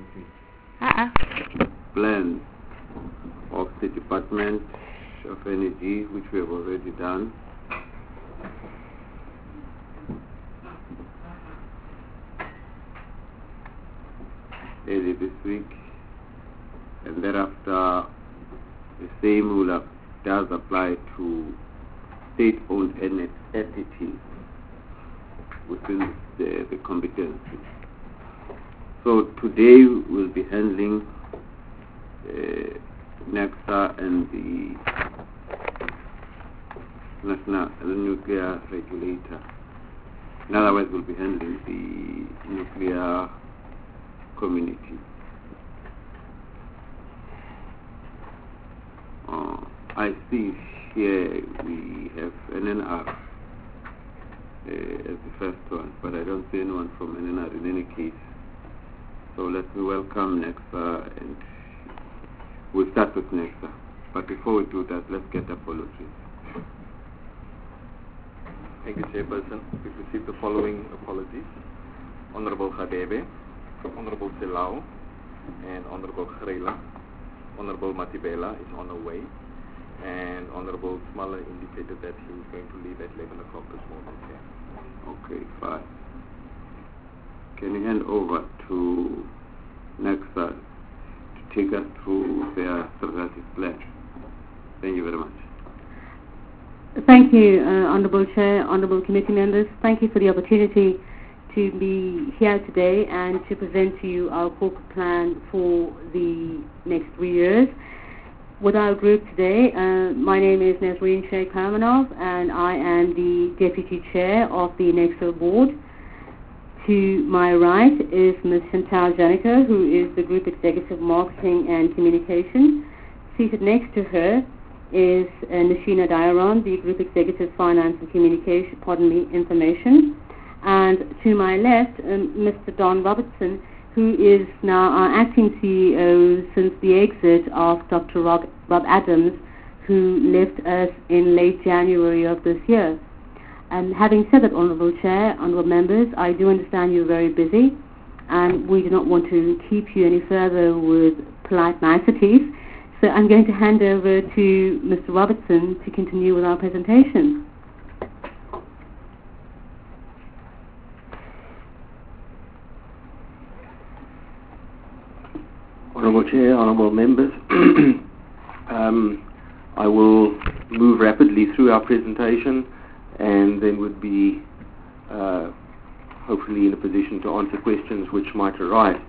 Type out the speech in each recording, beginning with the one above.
plans of the Department of Energy, which we have already done. Early this week, and thereafter the same does apply to state-owned entities within the competency. So today we'll be handling NECSA and the National Nuclear Regulator. In other words, we'll be handling the nuclear community. I see here we have NNR as the first one, but I don't see anyone from NNR in any case. So let me welcome NECSA, and we'll start with NECSA. But before we do that, let's get apologies. Thank you, Chairperson. We've received the following apologies. Honorable Khadebe, Honorable Silao, and Honorable Khrela. Honorable Matibela is on the way, and Honorable Smala indicated that he was going to leave at 11 o'clock this morning. Okay, fine. Can you hand over to NECSA to take us through their strategic plan? Thank you very much. Thank you, Honourable Chair, Honourable Committee members. Thank you for the opportunity to be here today and to present to you our corporate plan for the next 3 years. With our group today, my name is Nazreen Sheikh Hermanov, and I am the Deputy Chair of the NECSA Board. To my right is Ms. Chantal Janica, who is the Group Executive Marketing and Communication. Seated next to her is Nashina Dairon, the Group Executive Finance and Information. And to my left, Mr. Don Robertson, who is now our acting CEO since the exit of Dr. Rob Adams, who left us in late January of this year. And having said that, Honourable Chair, Honourable Members, I do understand you're very busy, and we do not want to keep you any further with polite niceties. So I'm going to hand over to Mr. Robertson to continue with our presentation. Honourable Chair, Honourable Members, I will move rapidly through our presentation and then would be hopefully in a position to answer questions which might arise.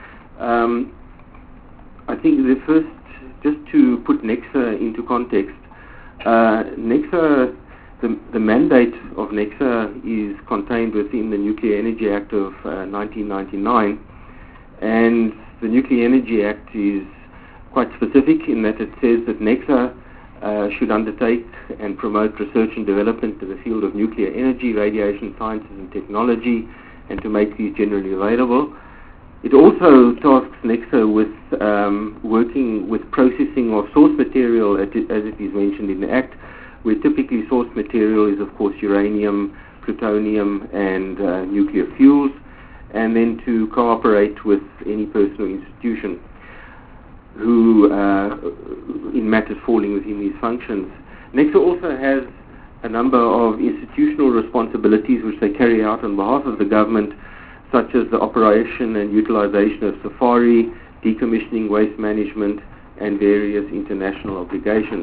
I think the first, just to put NECSA into context, NECSA, the mandate of NECSA is contained within the Nuclear Energy Act of 1999, and the Nuclear Energy Act is quite specific in that it says that NECSA should undertake and promote research and development in the field of nuclear energy, radiation sciences and technology, and to make these generally available. It also tasks NECSA with working with processing of source material, as it is mentioned in the Act, where typically source material is, of course, uranium, plutonium, and nuclear fuels, and then to cooperate with any person or institution who, in matters falling within these functions. NECSA also has a number of institutional responsibilities which they carry out on behalf of the government, such as the operation and utilization of SAFARI, decommissioning, waste management, and various international obligations.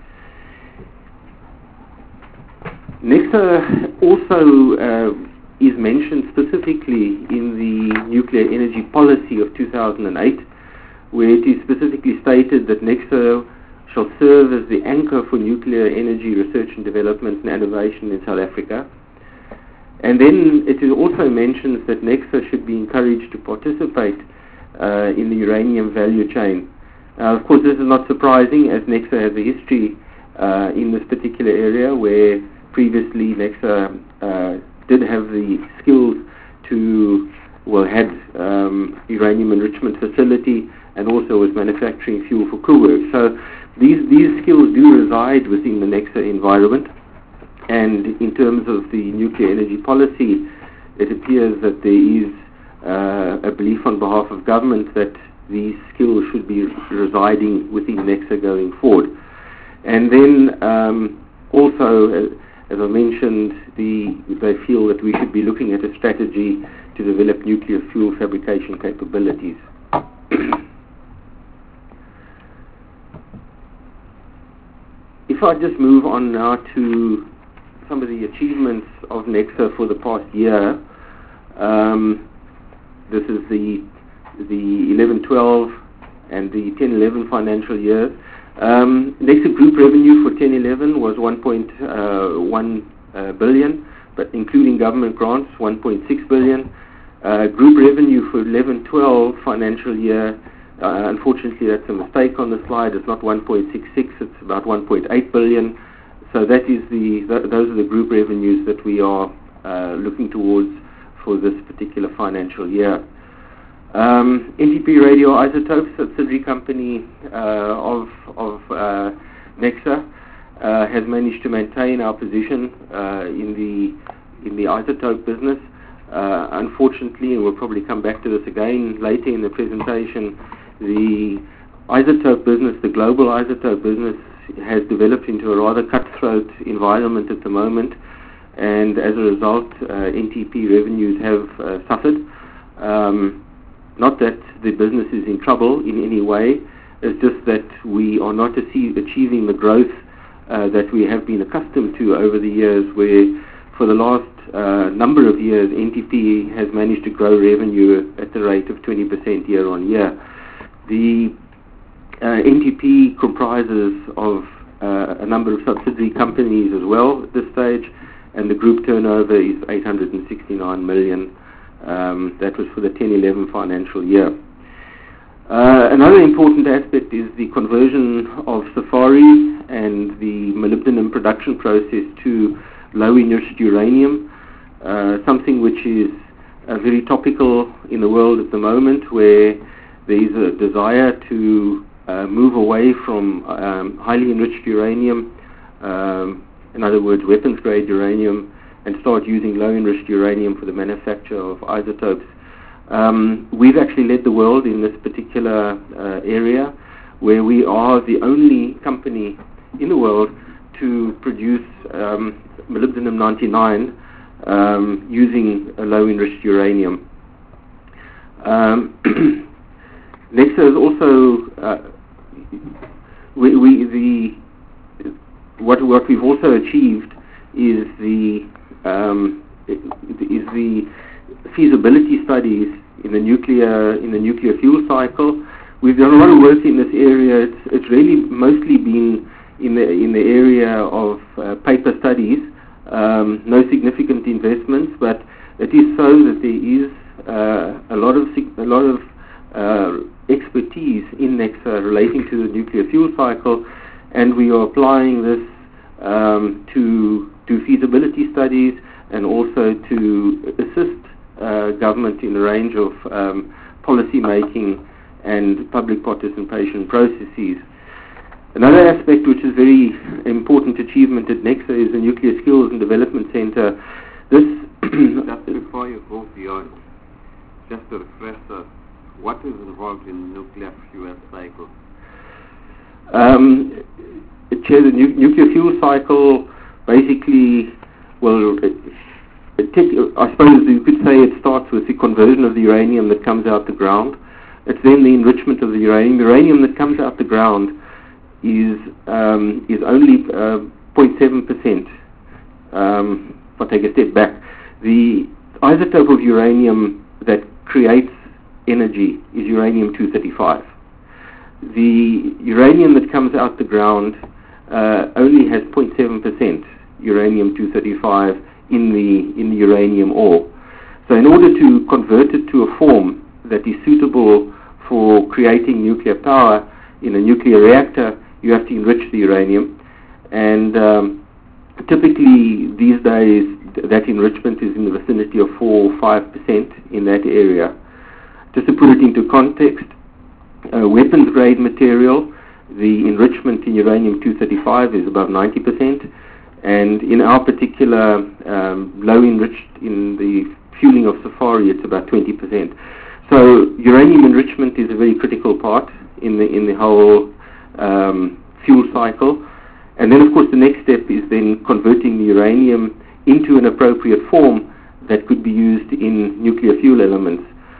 NECSA also is mentioned specifically in the Nuclear Energy Policy of 2008, where it is specifically stated that NECSA shall serve as the anchor for nuclear energy research and development and innovation in South Africa. And then it is also mentions that NECSA should be encouraged to participate in the uranium value chain. Of course, this is not surprising, as NECSA has a history in this particular area, where previously NECSA did have the skills to, had uranium enrichment facility, and also was manufacturing fuel for Kuwait. So these skills do reside within the NECSA environment. And in terms of the nuclear energy policy, it appears that there is a belief on behalf of government that these skills should be residing within Nexa going forward. And then also, as I mentioned, they feel that we should be looking at a strategy to develop nuclear fuel fabrication capabilities. If I just move on now to some of the achievements of Nexa for the past year, this is the 11-12 and the 10-11 financial years. Nexa group revenue for 10-11 was 1.1 billion, but including government grants, 1.6 billion. Group revenue for 11-12 financial year, unfortunately that's a mistake on the slide, it's not 1.66, it's about 1.8 billion. So that is those are the group revenues that we are looking towards for this particular financial year. NTP Radioisotopes, subsidiary company of Nexa, has managed to maintain our position in the isotope business. Unfortunately, and we'll probably come back to this again later in the presentation, the isotope business, the global isotope business, has developed into a rather cutthroat environment at the moment, and as a result, NTP revenues have suffered. Not that the business is in trouble in any way, it's just that we are not achieving the growth that we have been accustomed to over the years, where for the last number of years NTP has managed to grow revenue at the rate of 20% year on year. The NTP comprises of a number of subsidiary companies as well at this stage, and the group turnover is 869 million. That was for the 10-11 financial year. Another important aspect is the conversion of Safari and the molybdenum production process to low enriched uranium, something which is very topical in the world at the moment, where there is a desire to move away from highly enriched uranium, in other words weapons grade uranium, and start using low enriched uranium for the manufacture of isotopes. We've actually led the world in this particular area, where we are the only company in the world to produce molybdenum-99 using a low enriched uranium. Nexa is also what we've also achieved is the feasibility studies in the nuclear fuel cycle. We've done a lot of work in this area. It's really mostly been in the area of paper studies, no significant investments, but it is so that there is a lot of expertise in Nexa relating to the nuclear fuel cycle, and we are applying this to do feasibility studies and also to assist government in a range of policy making and public participation processes. Another aspect which is very important achievement at Nexa is the Nuclear Skills and Development Center. This just before you go beyond, just to refresh us, what is involved in nuclear fuel cycle? Chair, the nuclear fuel cycle basically, well, I suppose you could say it starts with the conversion of the uranium that comes out the ground. It's then the enrichment of the uranium. The uranium that comes out the ground is only 0.7%. If I take a step back, the isotope of uranium that creates energy is uranium-235. The uranium that comes out the ground only has 0.7% uranium-235 in the uranium ore. So in order to convert it to a form that is suitable for creating nuclear power in a nuclear reactor, you have to enrich the uranium, and typically these days that enrichment is in the vicinity of 4 or 5% in that area. Just to put it into context, weapons grade material, the enrichment in uranium-235 is above 90%, and in our particular low enriched in the fueling of Safari, it's about 20%. So uranium enrichment is a very critical part in the whole fuel cycle. And then, of course, the next step is then converting the uranium into an appropriate form that could be used in nuclear fuel elements.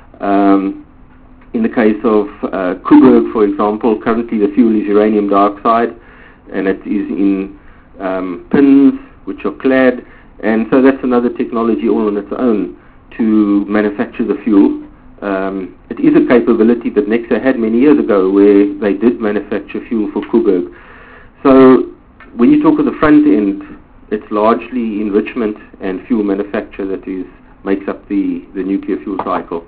In the case of Koeberg, for example, currently the fuel is uranium dioxide, and it is in pins which are clad, and so that's another technology all on its own to manufacture the fuel. It is a capability that Nexa had many years ago, where they did manufacture fuel for Koeberg. So when you talk of the front end, it's largely enrichment and fuel manufacture that makes up the nuclear fuel cycle.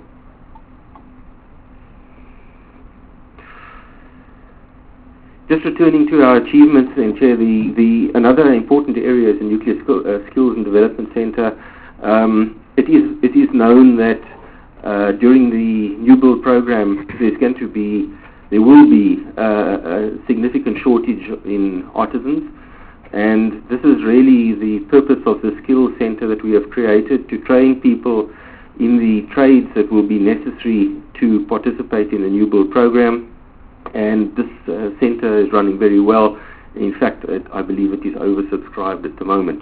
Just returning to our achievements then, Chair, another important area is the Nuclear Skills and Development Centre. It is known that during the new build program there will be a significant shortage in artisans, and this is really the purpose of the skills centre that we have created, to train people in the trades that will be necessary to participate in the new build program. And this centre is running very well. In fact, I believe it is oversubscribed at the moment.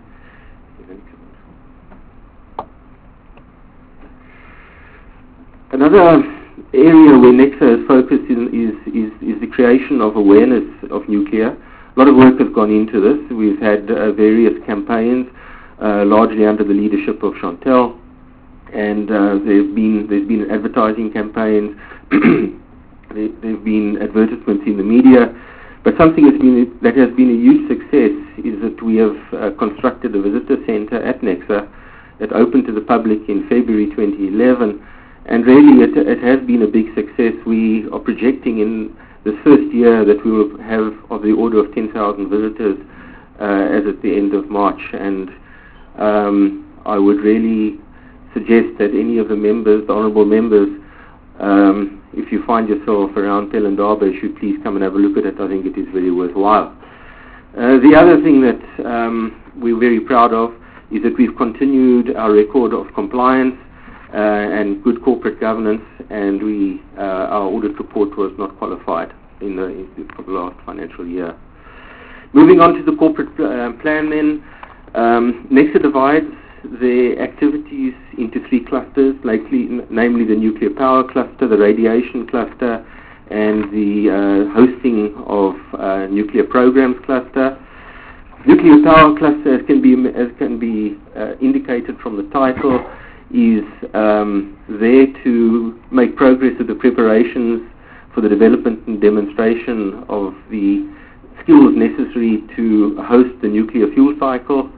Another area where Nexa is focused is the creation of awareness of nuclear. A lot of work has gone into this. We've had various campaigns, largely under the leadership of Chantel, and there's been advertising campaigns. There have been advertisements in the media, but something that has been a huge success is that we have constructed a visitor centre at Nexa that opened to the public in February 2011, and really it has been a big success. We are projecting in this first year that we will have of the order of 10,000 visitors as at the end of March, and I would really suggest that any of the honourable members, if you find yourself around Pelindaba, you should please come and have a look at it. I think it is very worthwhile. The other thing that we're very proud of is that we've continued our record of compliance and good corporate governance, and our audit report was not qualified for the last financial year. Moving on to the corporate plan then, Nexa divides the activities into three clusters, namely the nuclear power cluster, the radiation cluster, and the hosting of nuclear programs cluster. Nuclear power cluster, as can be indicated from the title, is there to make progress with the preparations for the development and demonstration of the skills necessary to host the nuclear fuel cycle.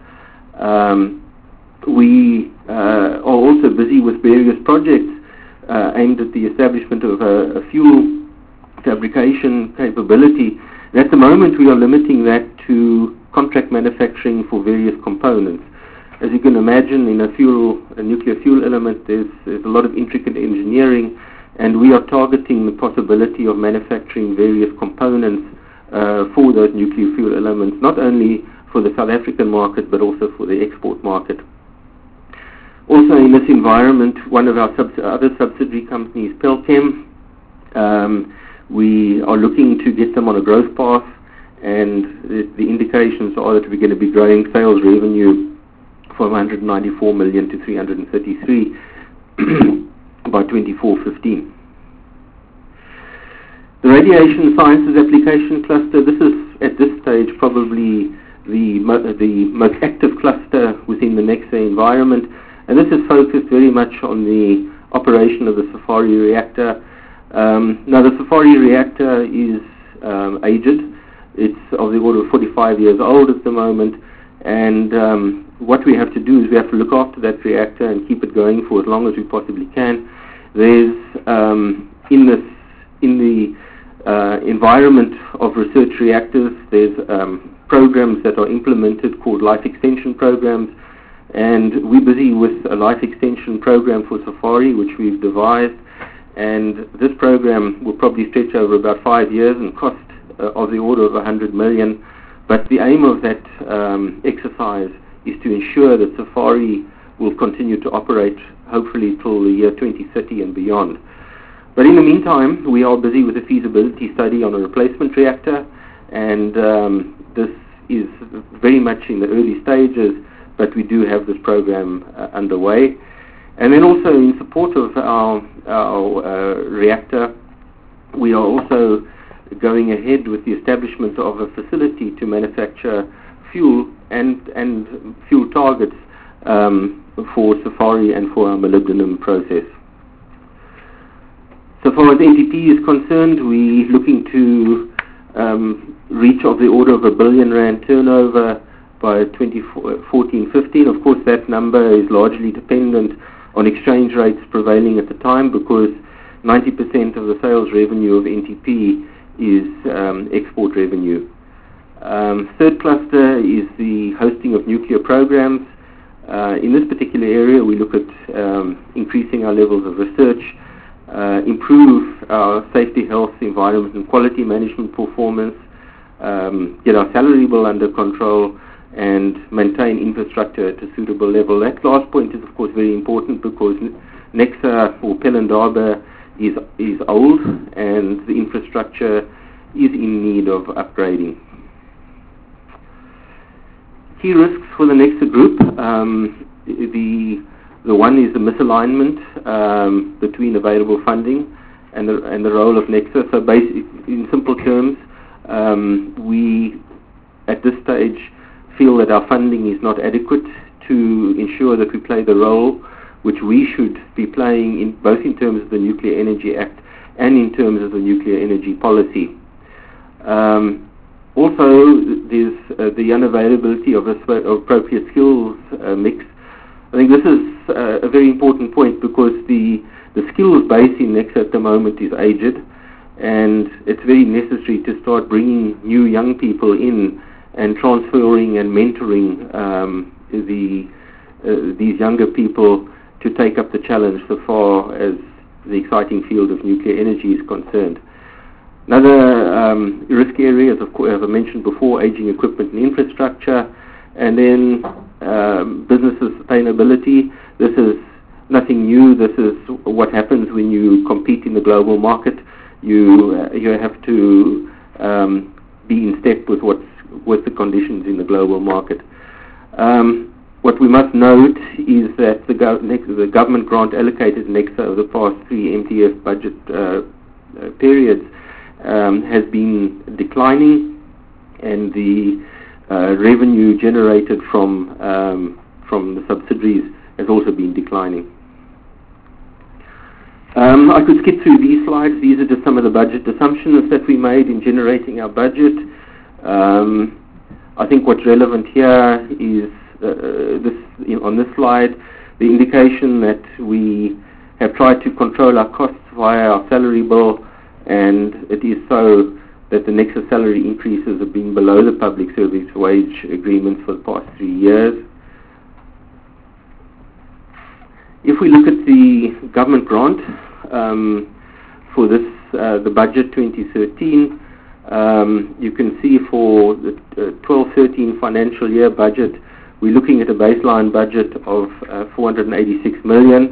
We are also busy with various projects aimed at the establishment of a fuel fabrication capability. And at the moment we are limiting that to contract manufacturing for various components. As you can imagine, in a nuclear fuel element, there's a lot of intricate engineering, and we are targeting the possibility of manufacturing various components for those nuclear fuel elements, not only for the South African market, but also for the export market. Also in this environment, one of our other subsidiary companies, Pelchem, we are looking to get them on a growth path, and the indications are that we're going to be growing sales revenue from 194 million to 333 by 24-15. The Radiation Sciences Application Cluster, this is at this stage probably the most active cluster within the Nexa environment, and this is focused very much on the operation of the Safari reactor. Now the Safari reactor is aged. It's of the order of 45 years old at the moment, and what we have to do is we have to look after that reactor and keep it going for as long as we possibly can. There's in the environment of research reactors, there's programs that are implemented called life extension programs, and we're busy with a life extension program for Safari, which we've devised, and this program will probably stretch over about 5 years and cost of the order of 100 million. But the aim of that exercise is to ensure that Safari will continue to operate hopefully till the year 2030 and beyond. But in the meantime, we are busy with a feasibility study on a replacement reactor, and this is very much in the early stages, but we do have this program underway. And then also in support of our reactor, we are also going ahead with the establishment of a facility to manufacture fuel and fuel targets for Safari and for our molybdenum process. So far as NTP is concerned, we're looking to reach of the order of R1 billion turnover by 2014-15. Of course, that number is largely dependent on exchange rates prevailing at the time, because 90% of the sales revenue of NTP is export revenue. Third cluster is the hosting of nuclear programs. In this particular area, we look at increasing our levels of research, improve our safety, health, environment and quality management performance, get our salary bill under control, and maintain infrastructure at a suitable level. That last point is of course very important, because Nexa or Pelindaba is old and the infrastructure is in need of upgrading. Key risks for the Nexa group. The one is the misalignment between available funding and the role of Nexa. So in simple terms, we at this stage feel that our funding is not adequate to ensure that we play the role which we should be playing both in terms of the Nuclear Energy Act and in terms of the nuclear energy policy. Also, there's the unavailability of appropriate skills mix. I think this is a very important point, because the skills base in Nexa at the moment is aged, and it's very necessary to start bringing new young people in and transferring and mentoring these younger people to take up the challenge so far as the exciting field of nuclear energy is concerned. Another risk area is, of course, as I mentioned before, aging equipment and infrastructure, and then business sustainability. This is nothing new. This is what happens when you compete in the global market. You have to be in step with the conditions in the global market. What we must note is that the government grant allocated Nexa over the past 3 MTF budget periods has been declining, and the revenue generated from the subsidiaries has also been declining. I could skip through these slides. These are just some of the budget assumptions that we made in generating our budget. I think what's relevant here is on this slide, the indication that we have tried to control our costs via our salary bill, and it is so that the Nexa salary increases have been below the public service wage agreements for the past 3 years. If we look at the government grant for this, the budget 2013, you can see for the 12-13 financial year budget, we're looking at a baseline budget of 486 million.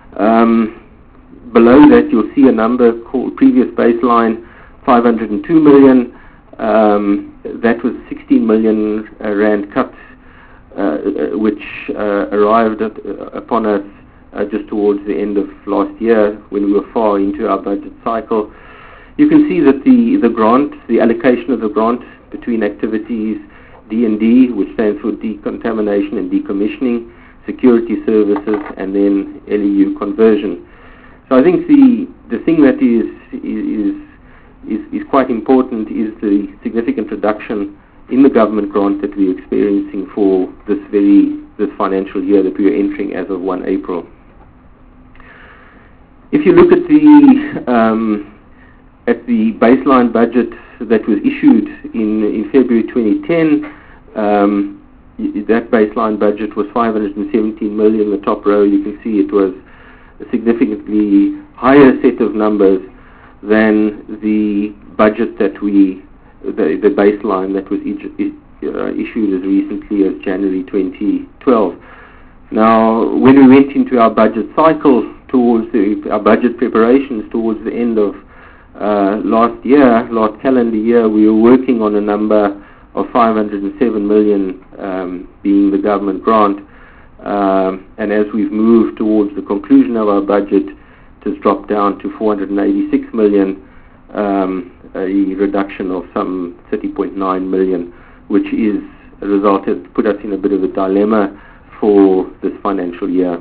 Below that, you'll see a number called previous baseline, 502 million. That was 16 million rand cut, which arrived upon us just towards the end of last year, when we were far into our budget cycle. You can see that the grant, the allocation of the grant between activities D&D, which stands for decontamination and decommissioning, security services, and then LEU conversion. So I think the thing that is quite important is the significant reduction in the government grant that we're experiencing for this financial year that we are entering as of 1 April. If you look at the baseline budget that was issued in February 2010, that baseline budget was 517 million. The top row, you can see it was a significantly higher set of numbers than the budget that the baseline that was issued as recently as January 2012. Now, when we went into our budget cycle our budget preparations towards the end of last calendar year, we were working on a number of 507 million being the government grant, and as we've moved towards the conclusion of our budget, it has dropped down to 486 million, a reduction of some 30.9 million, which is put us in a bit of a dilemma for this financial year.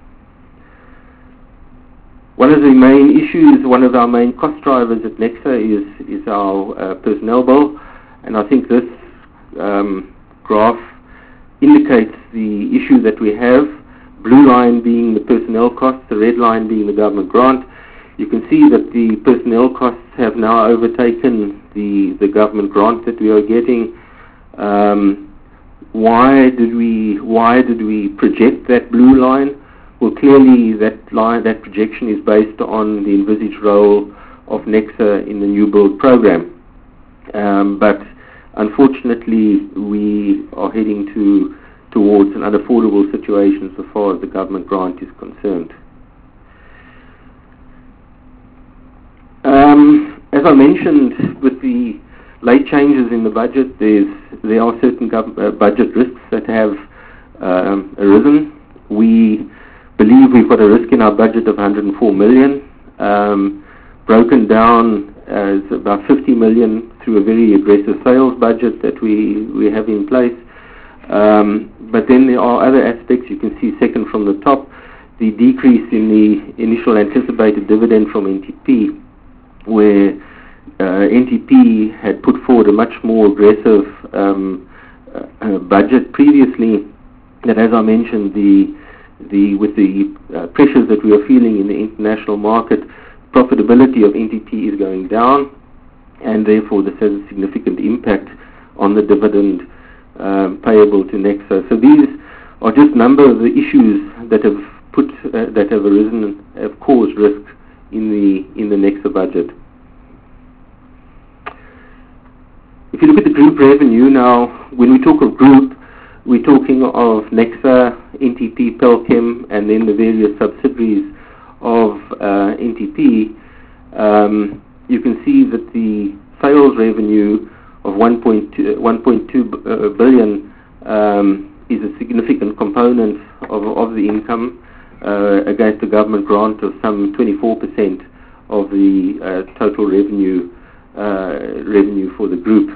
One of the main issues, one of our main cost drivers at Nexa is our personnel bill, and I think this graph indicates the issue that we have. Blue line being the personnel costs, the red line being the government grant. You can see that the personnel costs have now overtaken the government grant that we are getting. Why did we project that blue line? Well, clearly that projection is based on the envisaged role of Nexa in the new build program. But unfortunately, we are heading towards an unaffordable situation so far as the government grant is concerned. As I mentioned, with the late changes in the budget, there are certain budget risks that have arisen. We believe we've got a risk in our budget of 104 million, broken down as about 50 million through a very aggressive sales budget that we have in place. But then there are other aspects. You can see second from the top, the decrease in the initial anticipated dividend from NTP, where NTP had put forward a much more aggressive budget previously, that, as I mentioned, with the pressures that we are feeling in the international market, profitability of NTP is going down, and therefore this has a significant impact on the dividend payable to Nexa. So these are just a number of the issues that have arisen and have caused risk in the Nexa budget. If you look at the group revenue now, when we talk of group, we're talking of Nexa, NTP, Pelchem, and then the various subsidiaries of NTP. You can see that the sales revenue of 1.2 billion is a significant component of the income against the government grant of some 24% of the total revenue for the group.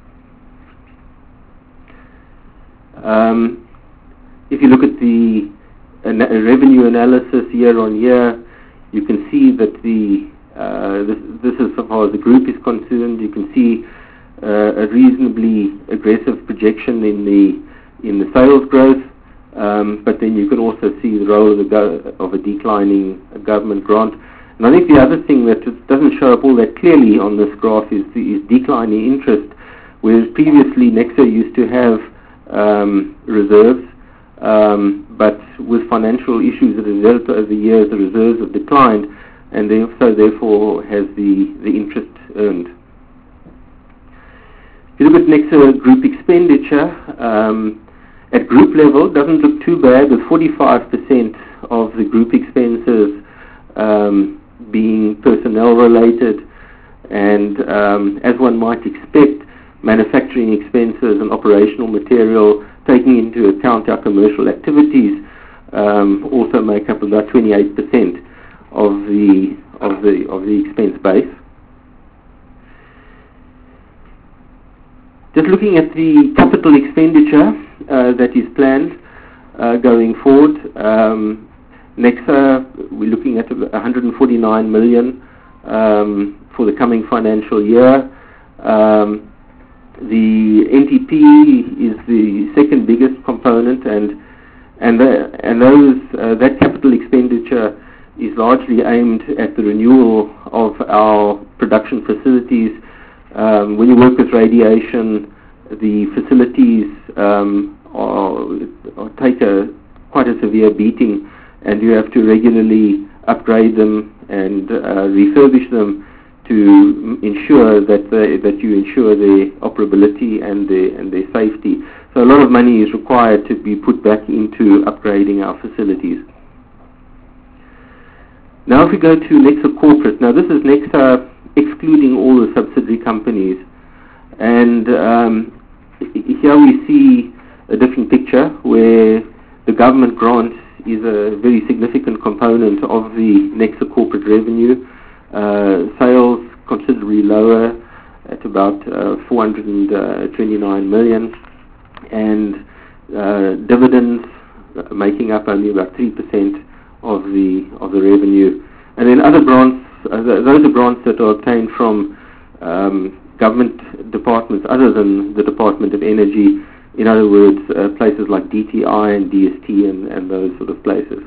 If you look at the revenue analysis year on year, you can see that this is so far as the group is concerned. You can see a reasonably aggressive projection in the sales growth, but then you can also see the role of a declining government grant. And I think the other thing that doesn't show up all that clearly on this graph is declining interest, whereas previously Nexa used to have reserves, but with financial issues that have developed over the years, the reserves have declined, and therefore has the interest earned. If you look at Nexa group expenditure, at group level, it doesn't look too bad, with 45% of the group expenses being personnel related, and as one might expect, manufacturing expenses and operational material, taking into account our commercial activities, also make up about 28% of the expense base. Just looking at the capital expenditure that is planned going forward, Nexa, we're looking at 149 million for the coming financial year. The NTP is the second biggest component, and that capital expenditure is largely aimed at the renewal of our production facilities. When you work with radiation, the facilities take quite a severe beating, and you have to regularly upgrade them and refurbish them to ensure that you ensure their operability and their safety. So a lot of money is required to be put back into upgrading our facilities. Now if we go to Nexa Corporate, now this is Nexa excluding all the subsidiary companies, and here we see a different picture where the government grant is a very significant component of the Nexa Corporate revenue. Sales considerably lower at about 429 million, and dividends making up only about 3% of the revenue. And then other grants, those are grants that are obtained from government departments other than the Department of Energy. In other words, places like DTI and DST and those sort of places.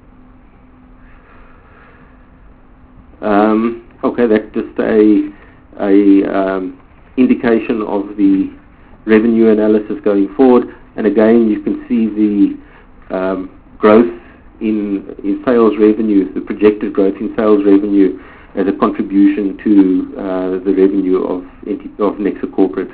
Okay, that's just a indication of the revenue analysis going forward. And again, you can see the growth in sales revenue, the projected growth in sales revenue as a contribution to the revenue of Nexa Corporate.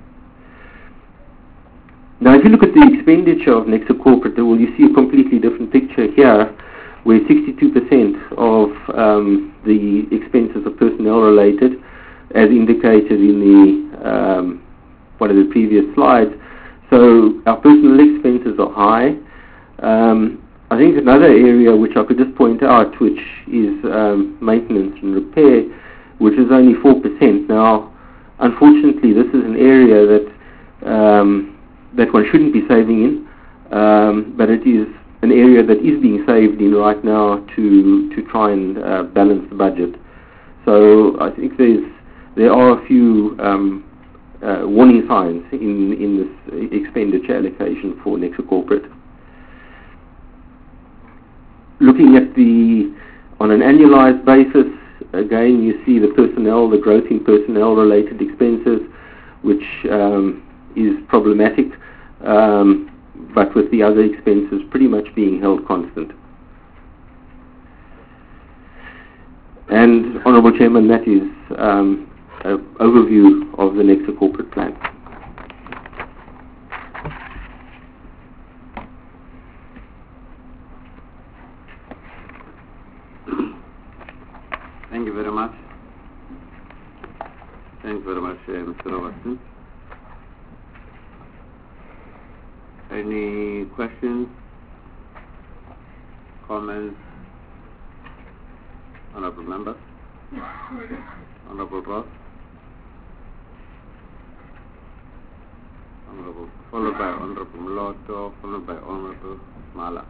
Now, if you look at the expenditure of Nexa Corporate, well, you see a completely different picture here, where 62% of the expenses are personnel related, as indicated in the one of the previous slides. So our personnel expenses are high. I think another area which I could just point out, which is maintenance and repair, which is only 4%. Now, unfortunately, this is an area that one shouldn't be saving in, but it is an area that is being saved in right now to try and balance the budget. So I think there are a few warning signs in this expenditure allocation for Nexa Corporate. Looking at on an annualized basis, again you see the growth in personnel related expenses, which is problematic, but with the other expenses pretty much being held constant. And Honourable Chairman, that is an overview of the Nexa Corporate Plan. Thank you very much. Thanks very much, Mr. Robertson. Any questions, comments? Honourable members? Honourable Ross? Followed by Honourable Mloto, followed by Honourable Mala.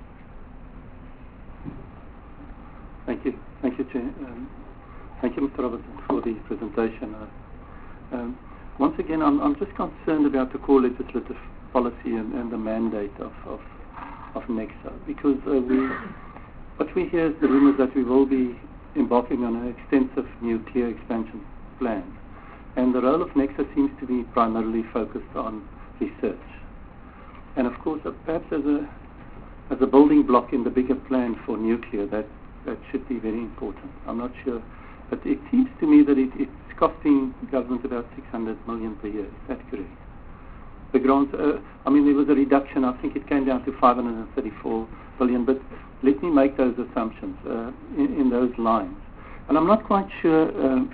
Thank you, Chair. Thank you, Mr. Robertson, for the presentation. Once again, I'm just concerned about the core legislative policy and the mandate of Nexa, because what we hear is the rumours that we will be embarking on an extensive nuclear expansion plan, and the role of Nexa seems to be primarily focused on research. And of course, perhaps as a building block in the bigger plan for nuclear, that should be very important. I'm not sure, but it seems to me that it's costing government about 600 million per year. Is that correct? The grants, there was a reduction. I think it came down to 534 billion, but let me make those assumptions in those lines. And I'm not quite sure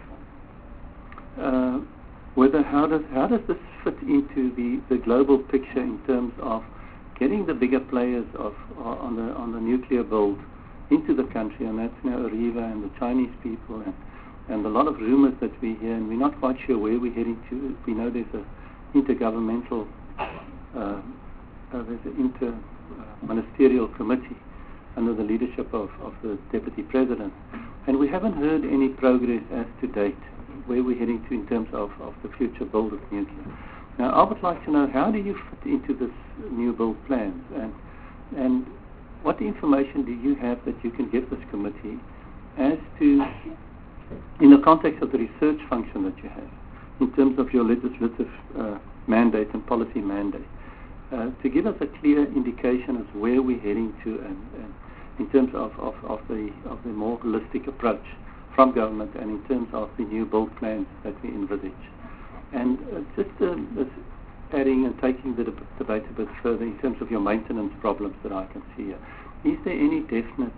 how does this fit into the global picture in terms of getting the bigger players on the nuclear build into the country, and that's now Areva and the Chinese people and a lot of rumors that we hear, and we're not quite sure where we're heading to. We know there's a intergovernmental, there's an inter-ministerial committee under the leadership of the Deputy President, and we haven't heard any progress as to date where we're heading to in terms of the future build of nuclear. Now, I would like to know, how do you fit into this new build plans, and what information do you have that you can give this committee as to, in the context of the research function that you have, in terms of your legislative mandate and policy mandate, to give us a clear indication as where we're heading to, and in terms of the more holistic approach from government, and in terms of the new build plans that we envisage. And just adding and taking the debate a bit further in terms of your maintenance problems that I can see here. Is there any definite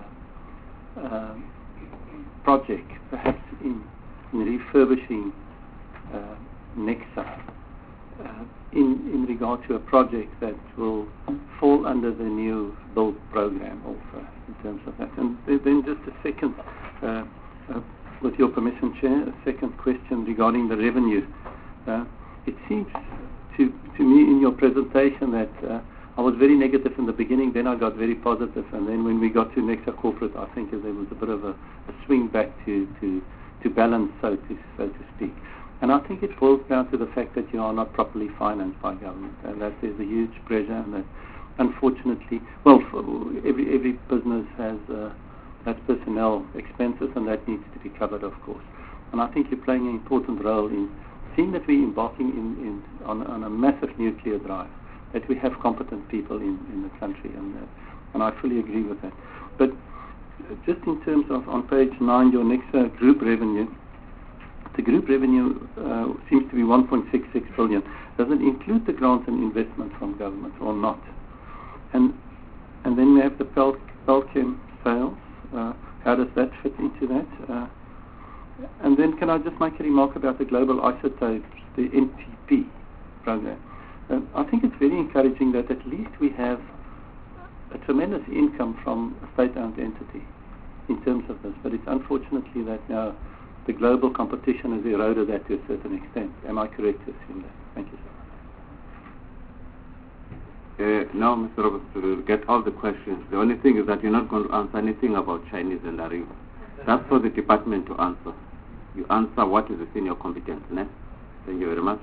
project, perhaps in refurbishing Nexa, in regard to a project that will fall under the new build program also in terms of that? And then just a second, with your permission, Chair, a second question regarding the revenue. It seems to me in your presentation that I was very negative in the beginning, then I got very positive, and then when we got to Nexa Corporate, I think there was a bit of a swing back to balance, so to speak. And I think it boils down to the fact that you are not properly financed by government, and that there's a huge pressure, and that unfortunately, every business has personnel expenses, and that needs to be covered, of course. And I think you're playing an important role in seeing that we're embarking on a massive nuclear drive, that we have competent people in the country, and I fully agree with that. But just in terms of, on page 9, your Nexa group revenue, the group revenue seems to be 1.66 billion. Does it include the grants and investment from government or not? And then we have the Pelchem sales. How does that fit into that? And then can I just make a remark about the global isotopes, the NTP program? I think it's very encouraging that at least we have a tremendous income from a state-owned entity in terms of this, but it's unfortunately that now the global competition has eroded that to a certain extent. Am I correct to assume that? Thank you, sir. Now, Mr. Roberts, to get all the questions, the only thing is that you're not going to answer anything about Chinese and Arriva. That's for the department to answer. You answer what is within your competence. Ne? Thank you very much.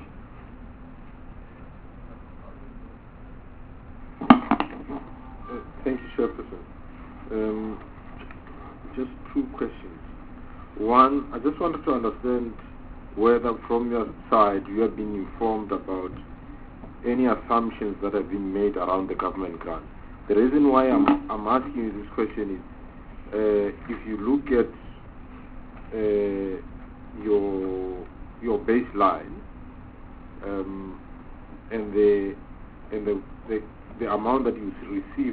Thank you, Chairperson. Just two questions. One, I just wanted to understand whether from your side you have been informed about any assumptions that have been made around the government grant. The reason why I'm asking you this question is if you look at your baseline and the amount that you receive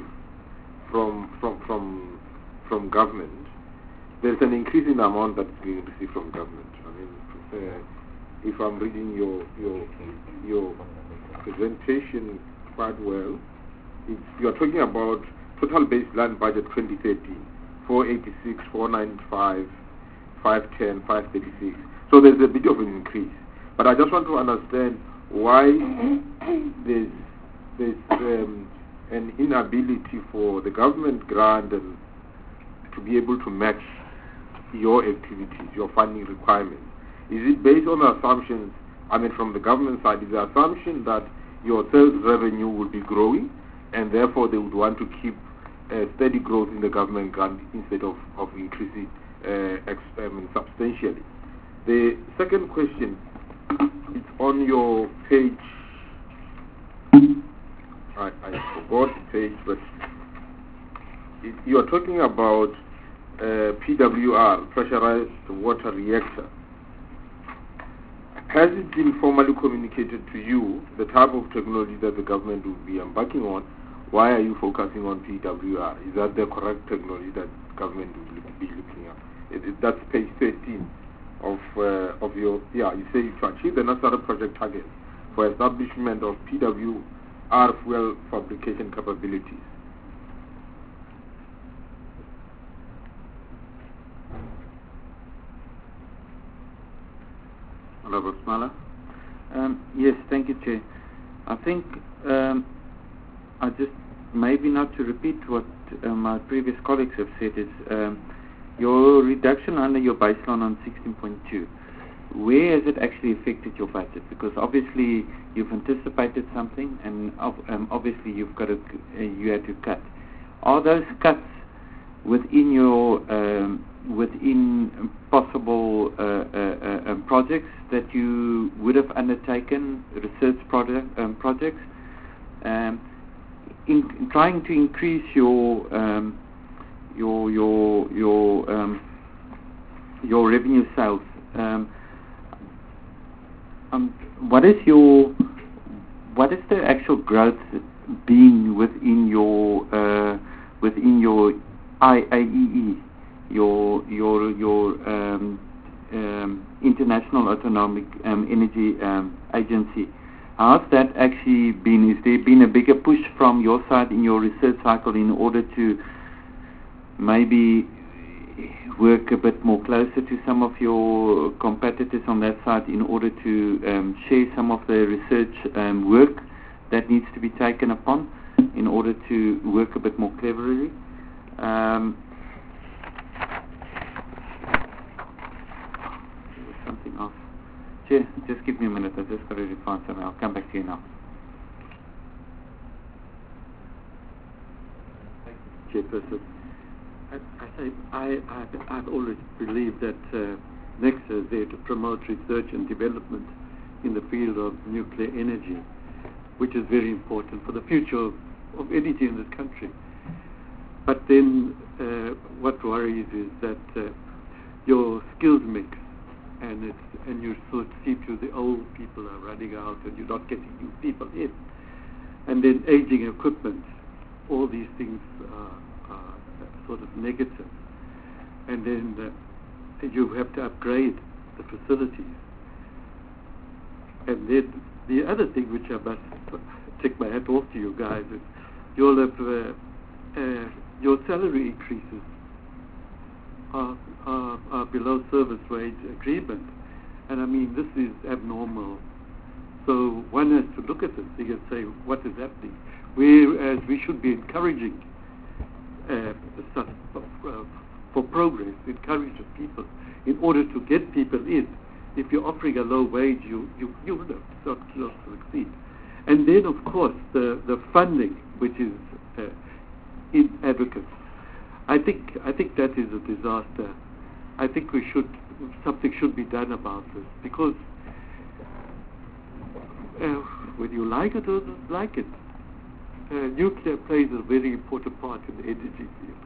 from government, there's an increase in the amount that's being received from government. I mean, if I'm reading your presentation quite well, you're talking about total baseline budget 2013, 486, 495, 510, 536. So there's a bit of an increase. But I just want to understand why there's an inability for the government grant and to be able to match your activities, your funding requirements. Is it based on the assumptions, I mean from the government side, is the assumption that your sales revenue will be growing and therefore they would want to keep steady growth in the government grant instead of increasing substantially? The second question is on your page, I forgot the page, but you are talking about PWR, pressurized water reactor. Has it been formally communicated to you the type of technology that the government will be embarking on? Why are you focusing on PWR? Is that the correct technology that government will be looking at? That's page 13 of your, you say to achieve the necessary project targets for establishment of PWR fuel fabrication capabilities. Robert Smala. Yes, thank you, Chair. I think I just, maybe not to repeat what my previous colleagues have said, is your reduction under your baseline on 16.2, where has it actually affected your budget? Because obviously you've anticipated something, and obviously you had to cut. Are those cuts within your within possible projects that you would have undertaken, research projects, in trying to increase your revenue sales? What is what is the actual growth being within your IAEE, your International Atomic Energy Agency? How's that actually been? Is there been a bigger push from your side in your research cycle in order to maybe work a bit more closer to some of your competitors on that side in order to share some of the research work that needs to be taken upon in order to work a bit more cleverly? Something else. Chair, just give me a minute. I've just got to find something. I'll come back to you now. Chairperson, I've always believed that NECSA is there to promote research and development in the field of nuclear energy, which is very important for the future of energy in this country. But then what worries is that your skills mix and you sort of see to the old people are running out and you're not getting new people in. And then aging equipment, all these things are sort of negative. And then you have to upgrade the facilities. And then the other thing which I must take my hat off to you guys is you'll have your salary increases are below service wage agreement, and I mean this is abnormal. So one has to look at this thing and say what is happening. Whereas we should be encouraging for progress, encourage the people in order to get people in. If you're offering a low wage, you will not succeed. And then of course the funding, which is inadequate. I think that is a disaster. I think something should be done about this, because whether you like it or don't like it, nuclear plays a very important part in the energy field.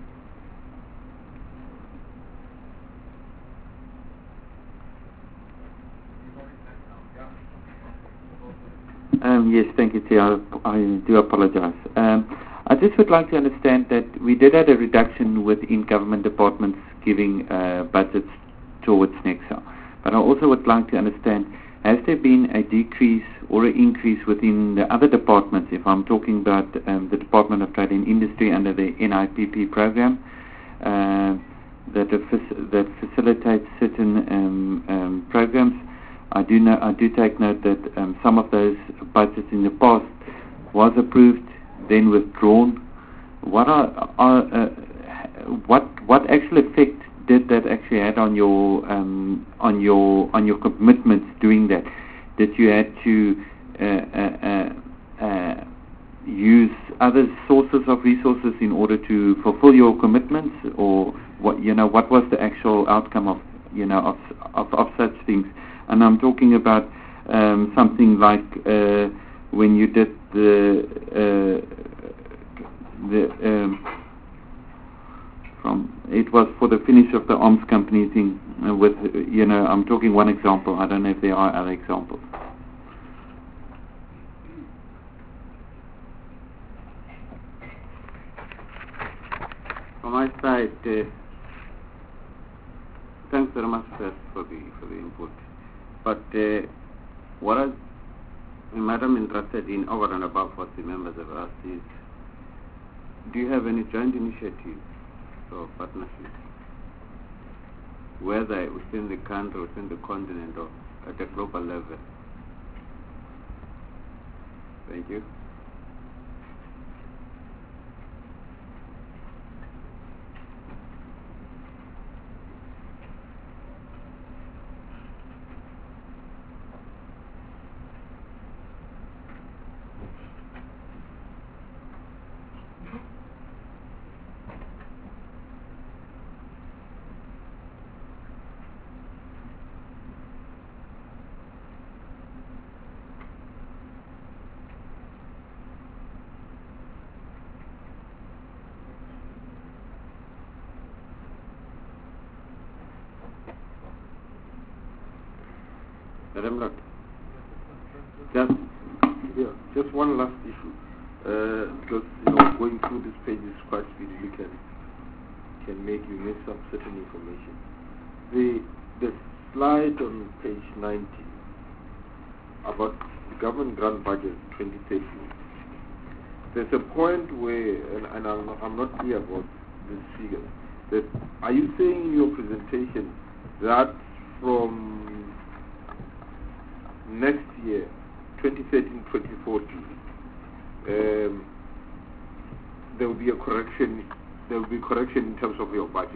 Yes, thank you, Chair. I do apologize. I just would like to understand that we did have a reduction within government departments giving budgets towards NECSA. But I also would like to understand, has there been a decrease or an increase within the other departments? If I'm talking about the Department of Trade and Industry under the NIPP program, that facilitates certain programs. I do take note that some of those budgets in the past was approved, then withdrawn. What actual effect did that actually had on your commitments doing that? That you had to use other sources of resources in order to fulfill your commitments, or what was the actual outcome of such things? And I'm talking about something like when you did it was for the finish of the arms company thing with, I'm talking one example. I don't know if there are other examples. From my side, thanks very much first for the input. But what Madam interested in over and above what the members have asked is, do you have any joint initiatives or partnerships, whether within the country, within the continent, or at a global level? Thank you. Yeah, just one last issue. Because going through this page is quite speedily can make you miss some certain information. The slide on page 90 about the government grant budget 2013. There's a point where, and I'm not clear about this figure, that are you saying in your presentation that from next year, 2013-2014, there will be a correction. There will be correction in terms of your budget.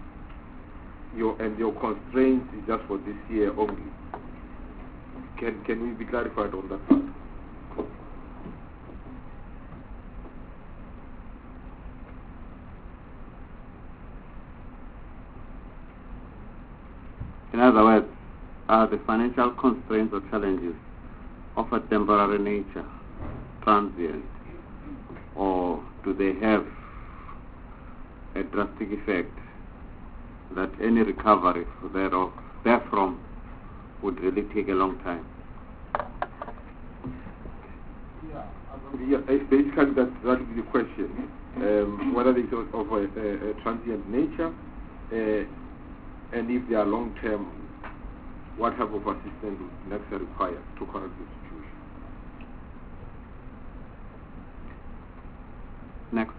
Your constraints is just for this year only. Can we be clarified on that part? In other words, are the financial constraints or challenges of a temporary nature, transient, or do they have a drastic effect that any recovery therefrom would really take a long time? Yeah, basically that would be the question. Whether they are of a transient nature, and if they are long term, what type of assistance would next require to correct the situation? Next.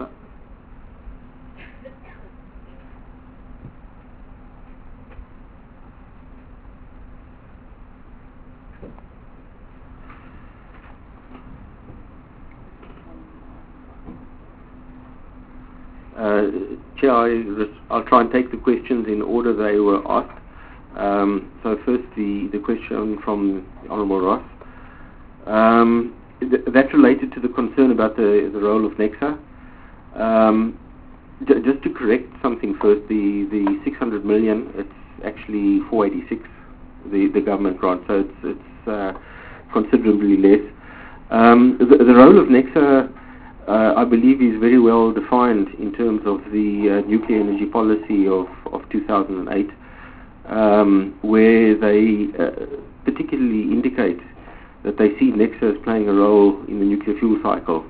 Chair, I'll try and take the questions in order they were asked. So first, the question from the Honourable Ross. That's related to the concern about the role of NECSA. Just to correct something first, the 600 million, it's actually 486, the government grant, so it's considerably less. The role of NECSA, I believe, is very well defined in terms of the nuclear energy policy of 2008, where they particularly indicate that they see NECSA as playing a role in the nuclear fuel cycle.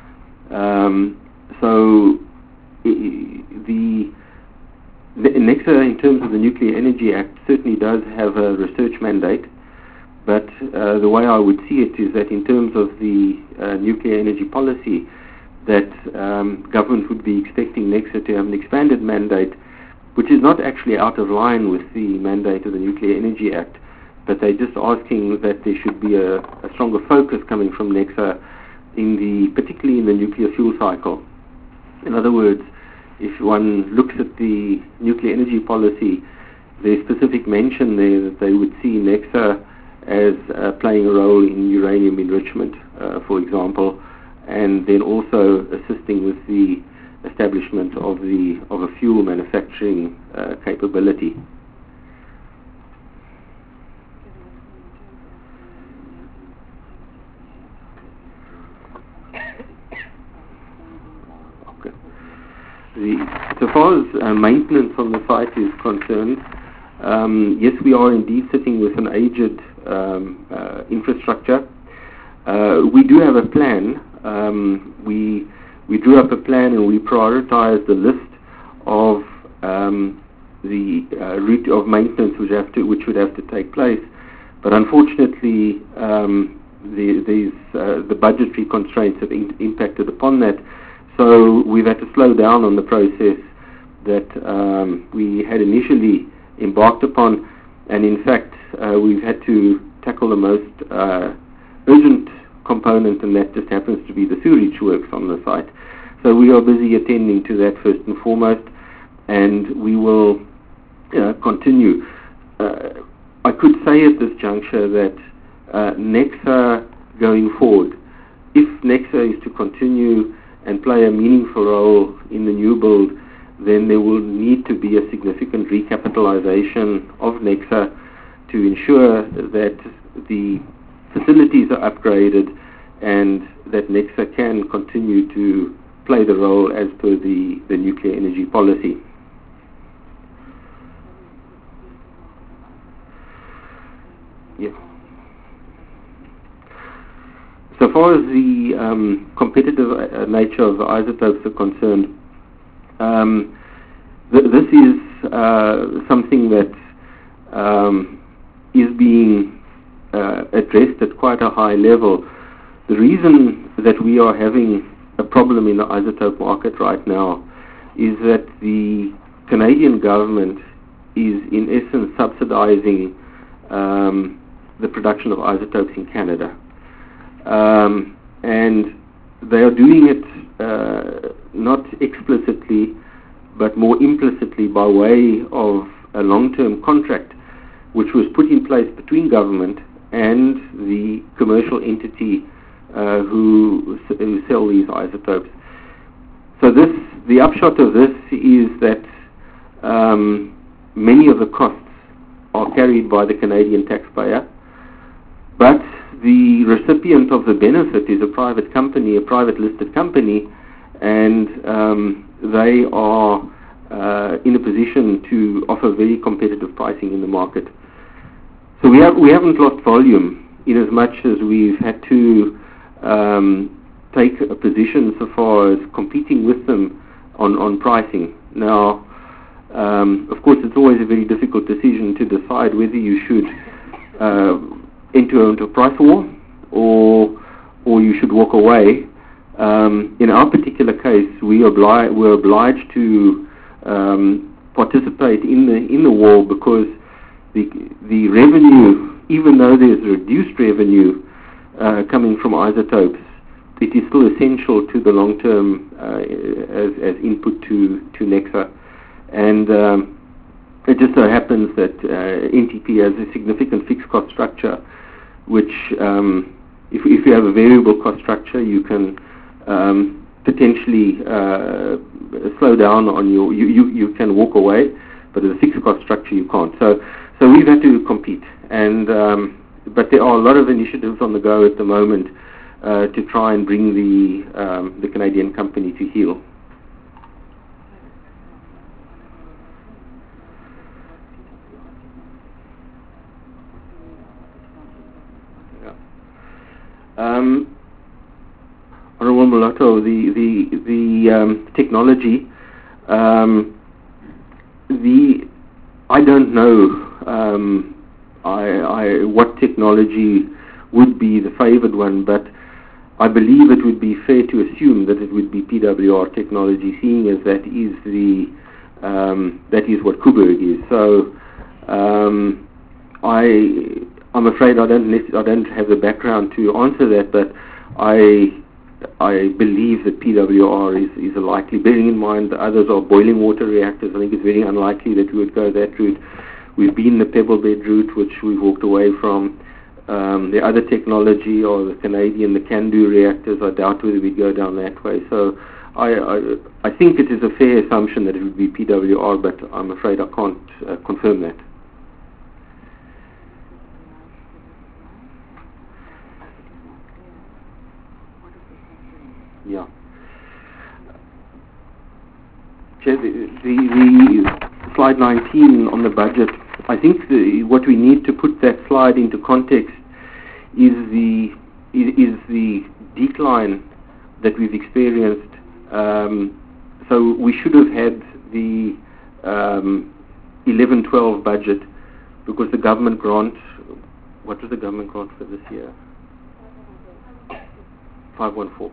So the NECSA, in terms of the Nuclear Energy Act, certainly does have a research mandate, but the way I would see it is that in terms of the nuclear energy policy, that government would be expecting NECSA to have an expanded mandate, which is not actually out of line with the mandate of the Nuclear Energy Act, but they're just asking that there should be a stronger focus coming from NECSA, particularly in the nuclear fuel cycle. In other words, if one looks at the nuclear energy policy, there's specific mention there that they would see NECSA as playing a role in uranium enrichment, for example, and then also assisting with the establishment of a fuel manufacturing capability. Okay. So far as maintenance on the site is concerned, yes, we are indeed sitting with an aged infrastructure. We do have a plan. We drew up a plan and we prioritized the list of the route of maintenance which would have to take place. But unfortunately, the budgetary constraints have impacted upon that. So we've had to slow down on the process that we had initially embarked upon, and in fact, we've had to tackle the most urgent component, and that just happens to be the sewage works on the site. So we are busy attending to that first and foremost, and we will continue. I could say at this juncture that NECSA going forward, if NECSA is to continue and play a meaningful role in the new build, then there will need to be a significant recapitalization of NECSA to ensure that the facilities are upgraded and that NECSA can continue to play the role as per the nuclear energy policy. Yeah. so far as the competitive nature of the isotopes are concerned, this is something that is being addressed at quite a high level. The reason that we are having a problem in the isotope market right now is that the Canadian government is in essence subsidizing the production of isotopes in Canada. And they are doing it not explicitly but more implicitly by way of a long-term contract which was put in place between government and the commercial entity who sell these isotopes. So the upshot of this is that many of the costs are carried by the Canadian taxpayer, but the recipient of the benefit is a private company, a private listed company, and they are in a position to offer very competitive pricing in the market. So we haven't lost volume in as much as we've had to take a position so far as competing with them on pricing. Now, of course, it's always a very difficult decision to decide whether you should enter into a price war or you should walk away. In our particular case, we're obliged to participate in the war because the revenue, even though there's reduced revenue coming from isotopes, it is still essential to the long term as input to Nexa. And it just so happens that NTP has a significant fixed cost structure, which if you have a variable cost structure, you can potentially slow down on you can walk away, but with a fixed cost structure you can't. So we've had to compete, and but there are a lot of initiatives on the go at the moment to try and bring the Canadian company to heel. Honorable Mulatto, the technology, I don't know what technology would be the favored one, but I believe it would be fair to assume that it would be PWR technology, seeing as that is what Koeberg is. So I'm afraid I don't have the background to answer that, but I believe that PWR is a likely, bearing in mind the others are boiling water reactors. I think it's very unlikely that we would go that route. We've been the pebble bed route, which we've walked away from. The other technology, or the Canadian, the CANDU reactors, I doubt whether we'd go down that way. So I think it is a fair assumption that it would be PWR, but I'm afraid I can't confirm that. Yeah. Chair, the slide 19 on the budget, I think what we need to put that slide into context is the decline that we've experienced. So we should have had the 11-12 budget, because the government grant, what was the government grant for this year? 514.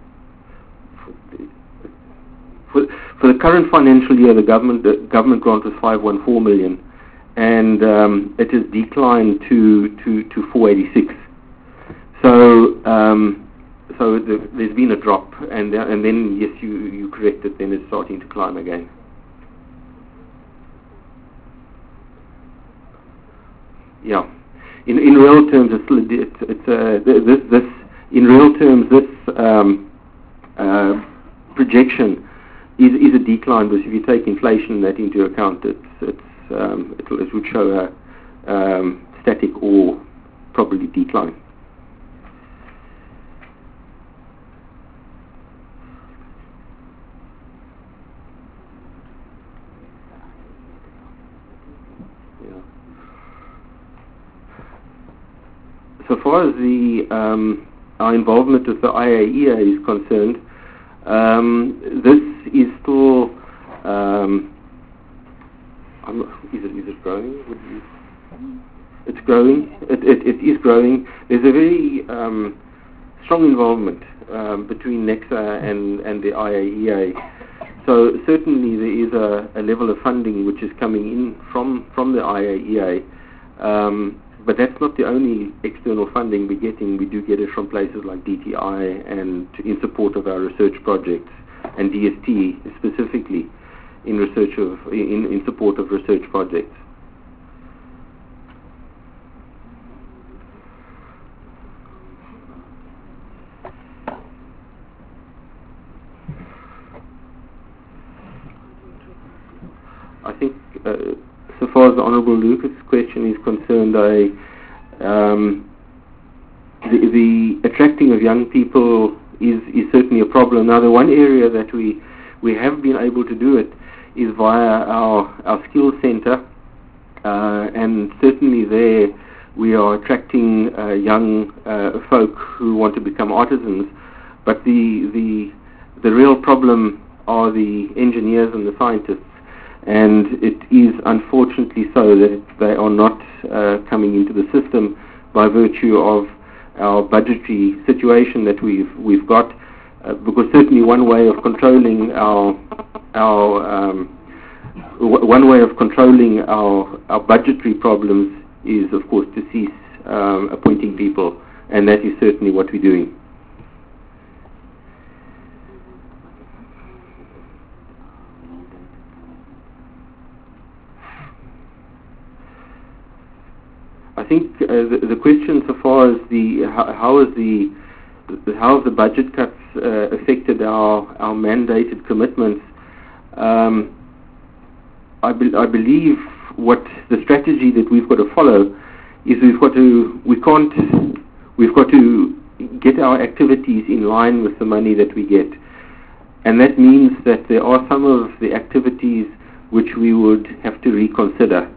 For the current financial year, the government grant was 514 million, and it has declined to 486. So there's been a drop, and then yes, you correct it. Then it's starting to climb again. Yeah, in real terms, this projection is a decline, because if you take inflation that into account, it would show a static or probably decline. So far as the our involvement with the IAEA is concerned, this is still, is it growing? It's growing. It is growing. There's a very strong involvement between NECSA and the IAEA. So certainly there is a level of funding which is coming in from the IAEA. But that's not the only external funding we're getting. We do get it from places like DTI and in support of our research projects, and DST specifically in support of research projects. I think so far as the Honourable Lucas' question is concerned, the attracting of young people is certainly a problem. Now, the one area that we have been able to do it is via our skills centre, and certainly there we are attracting young folk who want to become artisans. But the real problem are the engineers and the scientists. And it is unfortunately so that they are not coming into the system by virtue of our budgetary situation that we've got. Because certainly one way of controlling our budgetary problems is, of course, to cease appointing people, and that is certainly what we're doing. I think the question so far as how have the budget cuts affected our mandated commitments. I believe what the strategy that we've got to follow is we've got to get our activities in line with the money that we get, and that means that there are some of the activities which we would have to reconsider,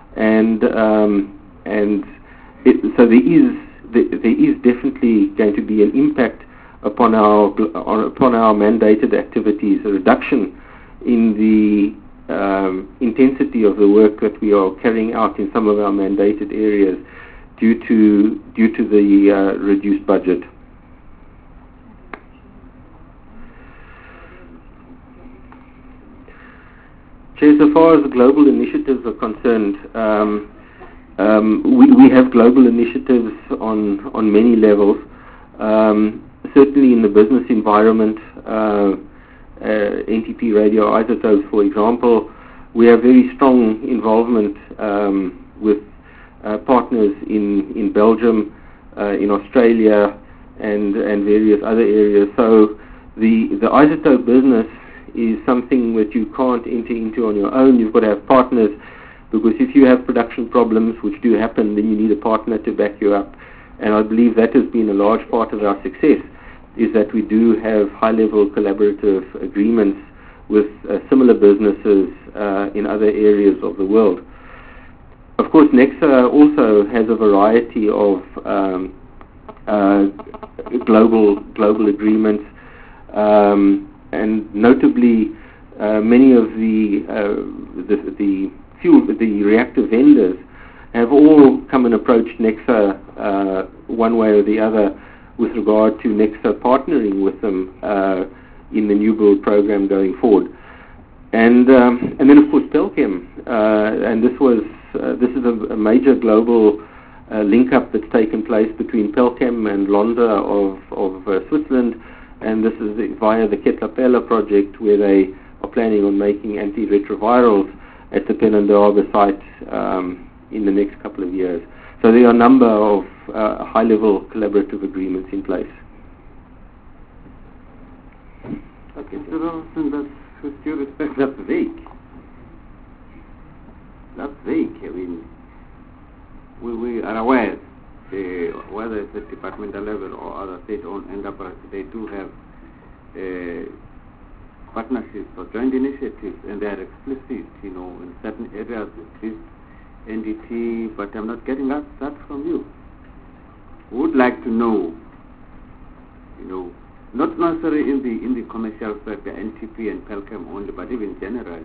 so there is definitely going to be an impact upon our mandated activities, a reduction in the intensity of the work that we are carrying out in some of our mandated areas due to the reduced budget. Chair, so far as the global initiatives are concerned, we have global initiatives on many levels. Certainly in the business environment, NTP radioisotopes, for example, we have very strong involvement with partners in Belgium, in Australia, and various other areas. So the isotope business is something that you can't enter into on your own. You've got to have partners, because if you have production problems, which do happen, then you need a partner to back you up. And I believe that has been a large part of our success, is that we do have high-level collaborative agreements with similar businesses in other areas of the world. Of course, NECSA also has a variety of global agreements, and notably many of the reactor vendors have all come and approached NECSA one way or the other with regard to NECSA partnering with them in the new build program going forward. And then of course Pelchem, and this is a major global link-up that's taken place between Pelchem and Lonza of Switzerland, and this is via the Ketlapela project, where they are planning on making antiretrovirals at the Pelindaba site in the next couple of years. So there are a number of high-level collaborative agreements in place. Okay, Mr. Robinson, that's, with due respect, that's vague. That's vague. I mean, we are aware, whether it's at departmental level or other state-owned enterprises, they do have partnerships or joint initiatives, and they are explicit, in certain areas, at least NDT, but I'm not getting that from you. Would like to know not necessarily in the commercial sector, NTP and Pelcam only, but even generally.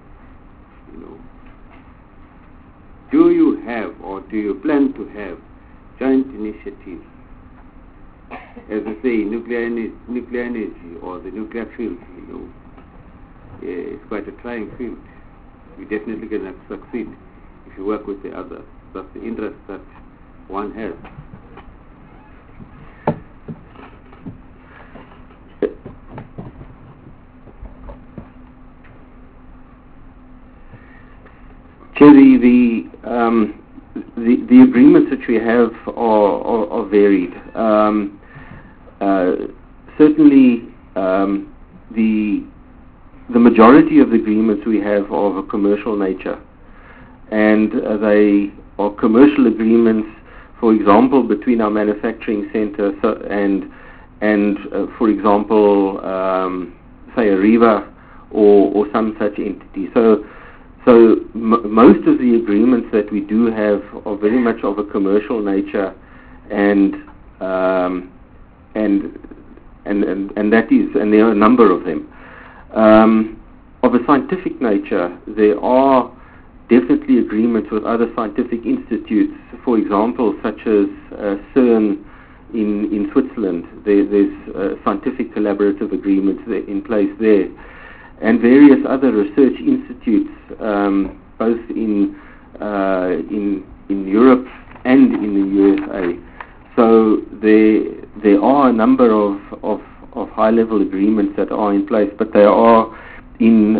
Do you have or do you plan to have joint initiatives? As I say, nuclear energy or the nuclear field, it's quite a trying field. You definitely cannot succeed if you work with the others. That's the interest that one has. Chair, the agreements that we have are varied. Certainly, the majority of the agreements we have are of a commercial nature, and they are commercial agreements, for example, between our manufacturing center and for example, say Areva or some such entity. So most of the agreements that we do have are very much of a commercial nature, and that is, and there are a number of them. Of a scientific nature, there are definitely agreements with other scientific institutes, for example, such as CERN in Switzerland. There's scientific collaborative agreements in place there, and various other research institutes, both in Europe and in the USA. So there are a number of high-level agreements that are in place, but they are in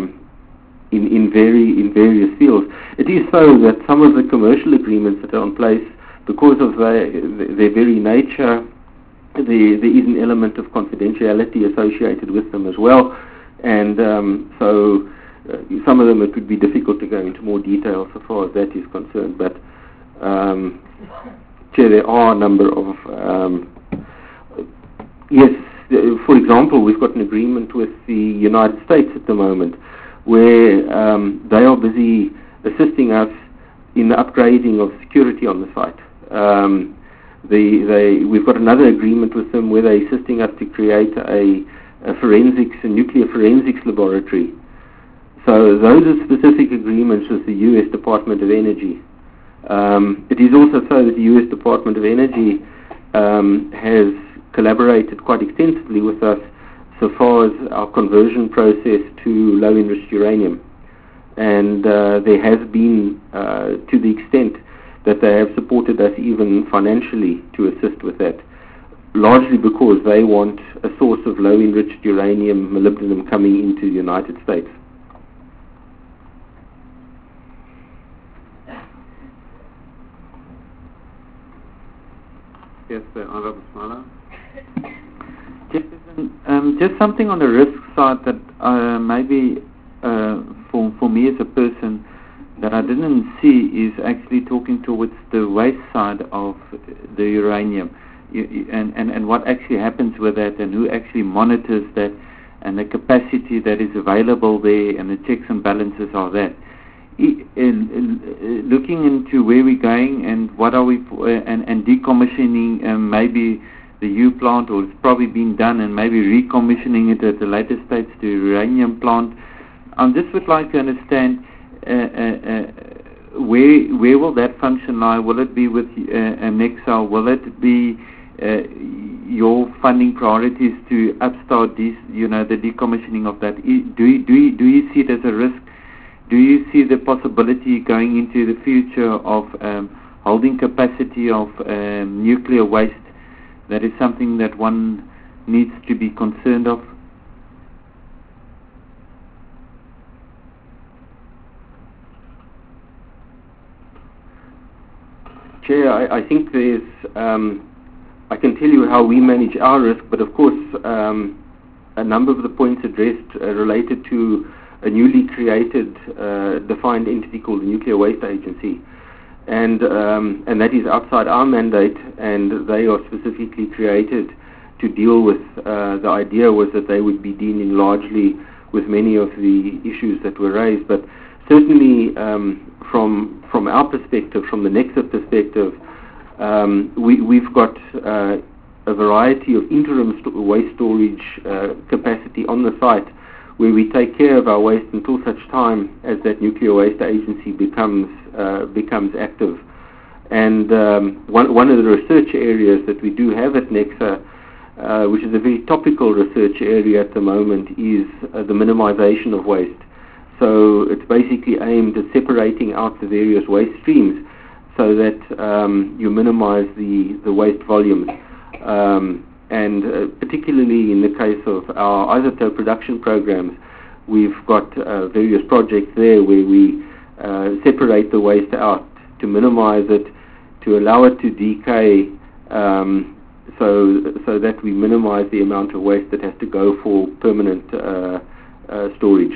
various fields. It is so that some of the commercial agreements that are in place, because of their very nature, there is an element of confidentiality associated with them as well, and so some of them it would be difficult to go into more detail so far as that is concerned. But Chair, there are a number of yes. For example, we've got an agreement with the United States at the moment where they are busy assisting us in the upgrading of security on the site. We've got another agreement with them where they're assisting us to create a nuclear forensics laboratory. So those are specific agreements with the U.S. Department of Energy. It is also so that the U.S. Department of Energy has collaborated quite extensively with us so far as our conversion process to low-enriched uranium. And there has been, to the extent that they have supported us even financially to assist with that, largely because they want a source of low-enriched uranium, molybdenum, coming into the United States. Yes, Honorable Smala. Just something on the risk side that maybe for me as a person that I didn't see is actually talking towards the waste side of the uranium, and what actually happens with that, and who actually monitors that, and the capacity that is available there, and the checks and balances are that. Looking into where we're going and what are we and decommissioning maybe the U plant, or it's probably been done, and maybe recommissioning it at a later stage to uranium plant. I just would like to understand where will that function lie? Will it be with Nexa? Will it be your funding priorities to upstart these, the decommissioning of that? Do you see it as a risk? Do you see the possibility going into the future of holding capacity of nuclear waste? That is something that one needs to be concerned of. Chair, I think there's, I can tell you how we manage our risk, but of course a number of the points addressed related to a newly created defined entity called the Nuclear Waste Agency, and that is outside our mandate, and they are specifically created to deal with, the idea was that they would be dealing largely with many of the issues that were raised, but certainly from our perspective, from the Nexa perspective, we've got a a variety of interim waste storage capacity on the site, where we take care of our waste until such time as that nuclear waste agency becomes active. And one of the research areas that we do have at Nexa, which is a very topical research area at the moment, is the minimization of waste. So it's basically aimed at separating out the various waste streams so that you minimize the waste volumes. And particularly in the case of our isotope production programs, we've got various projects there where we separate the waste out to minimize it, to allow it to decay, so that we minimize the amount of waste that has to go for permanent storage.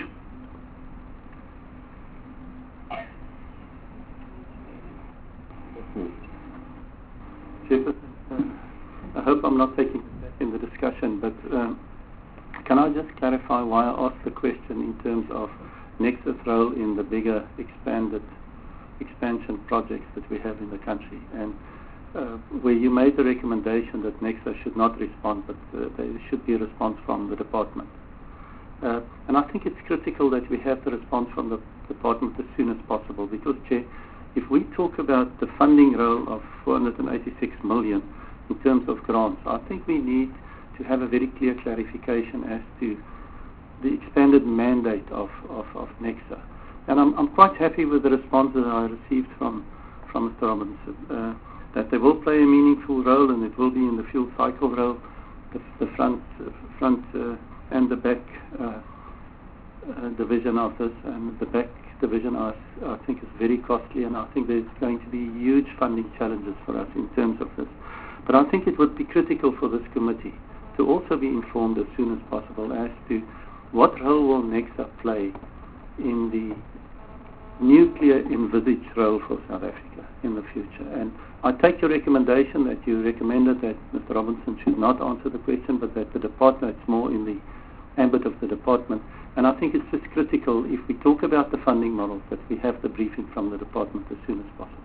I hope I'm not taking it back in the discussion, but can I just clarify why I asked the question in terms of Nexa's role in the bigger expansion projects that we have in the country, and where you made the recommendation that Nexa should not respond, but there should be a response from the department. And I think it's critical that we have the response from the department as soon as possible, because, Chair, if we talk about the funding role of 486 million in terms of grants, I think we need to have a very clear clarification as to the expanded mandate of Nexa. And I'm quite happy with the response that I received from Mr. Robinson, that they will play a meaningful role, and it will be in the fuel cycle role. The front and the back division of this, and the back division I think is very costly, and I think there's going to be huge funding challenges for us in terms of this. But I think it would be critical for this committee to also be informed as soon as possible as to what role will Nexa play in the nuclear envisaged role for South Africa in the future. And I take your recommendation that you recommended that Mr. Robinson should not answer the question, but that the department, it's more in the ambit of the department. And I think it's just critical, if we talk about the funding models, that we have the briefing from the department as soon as possible.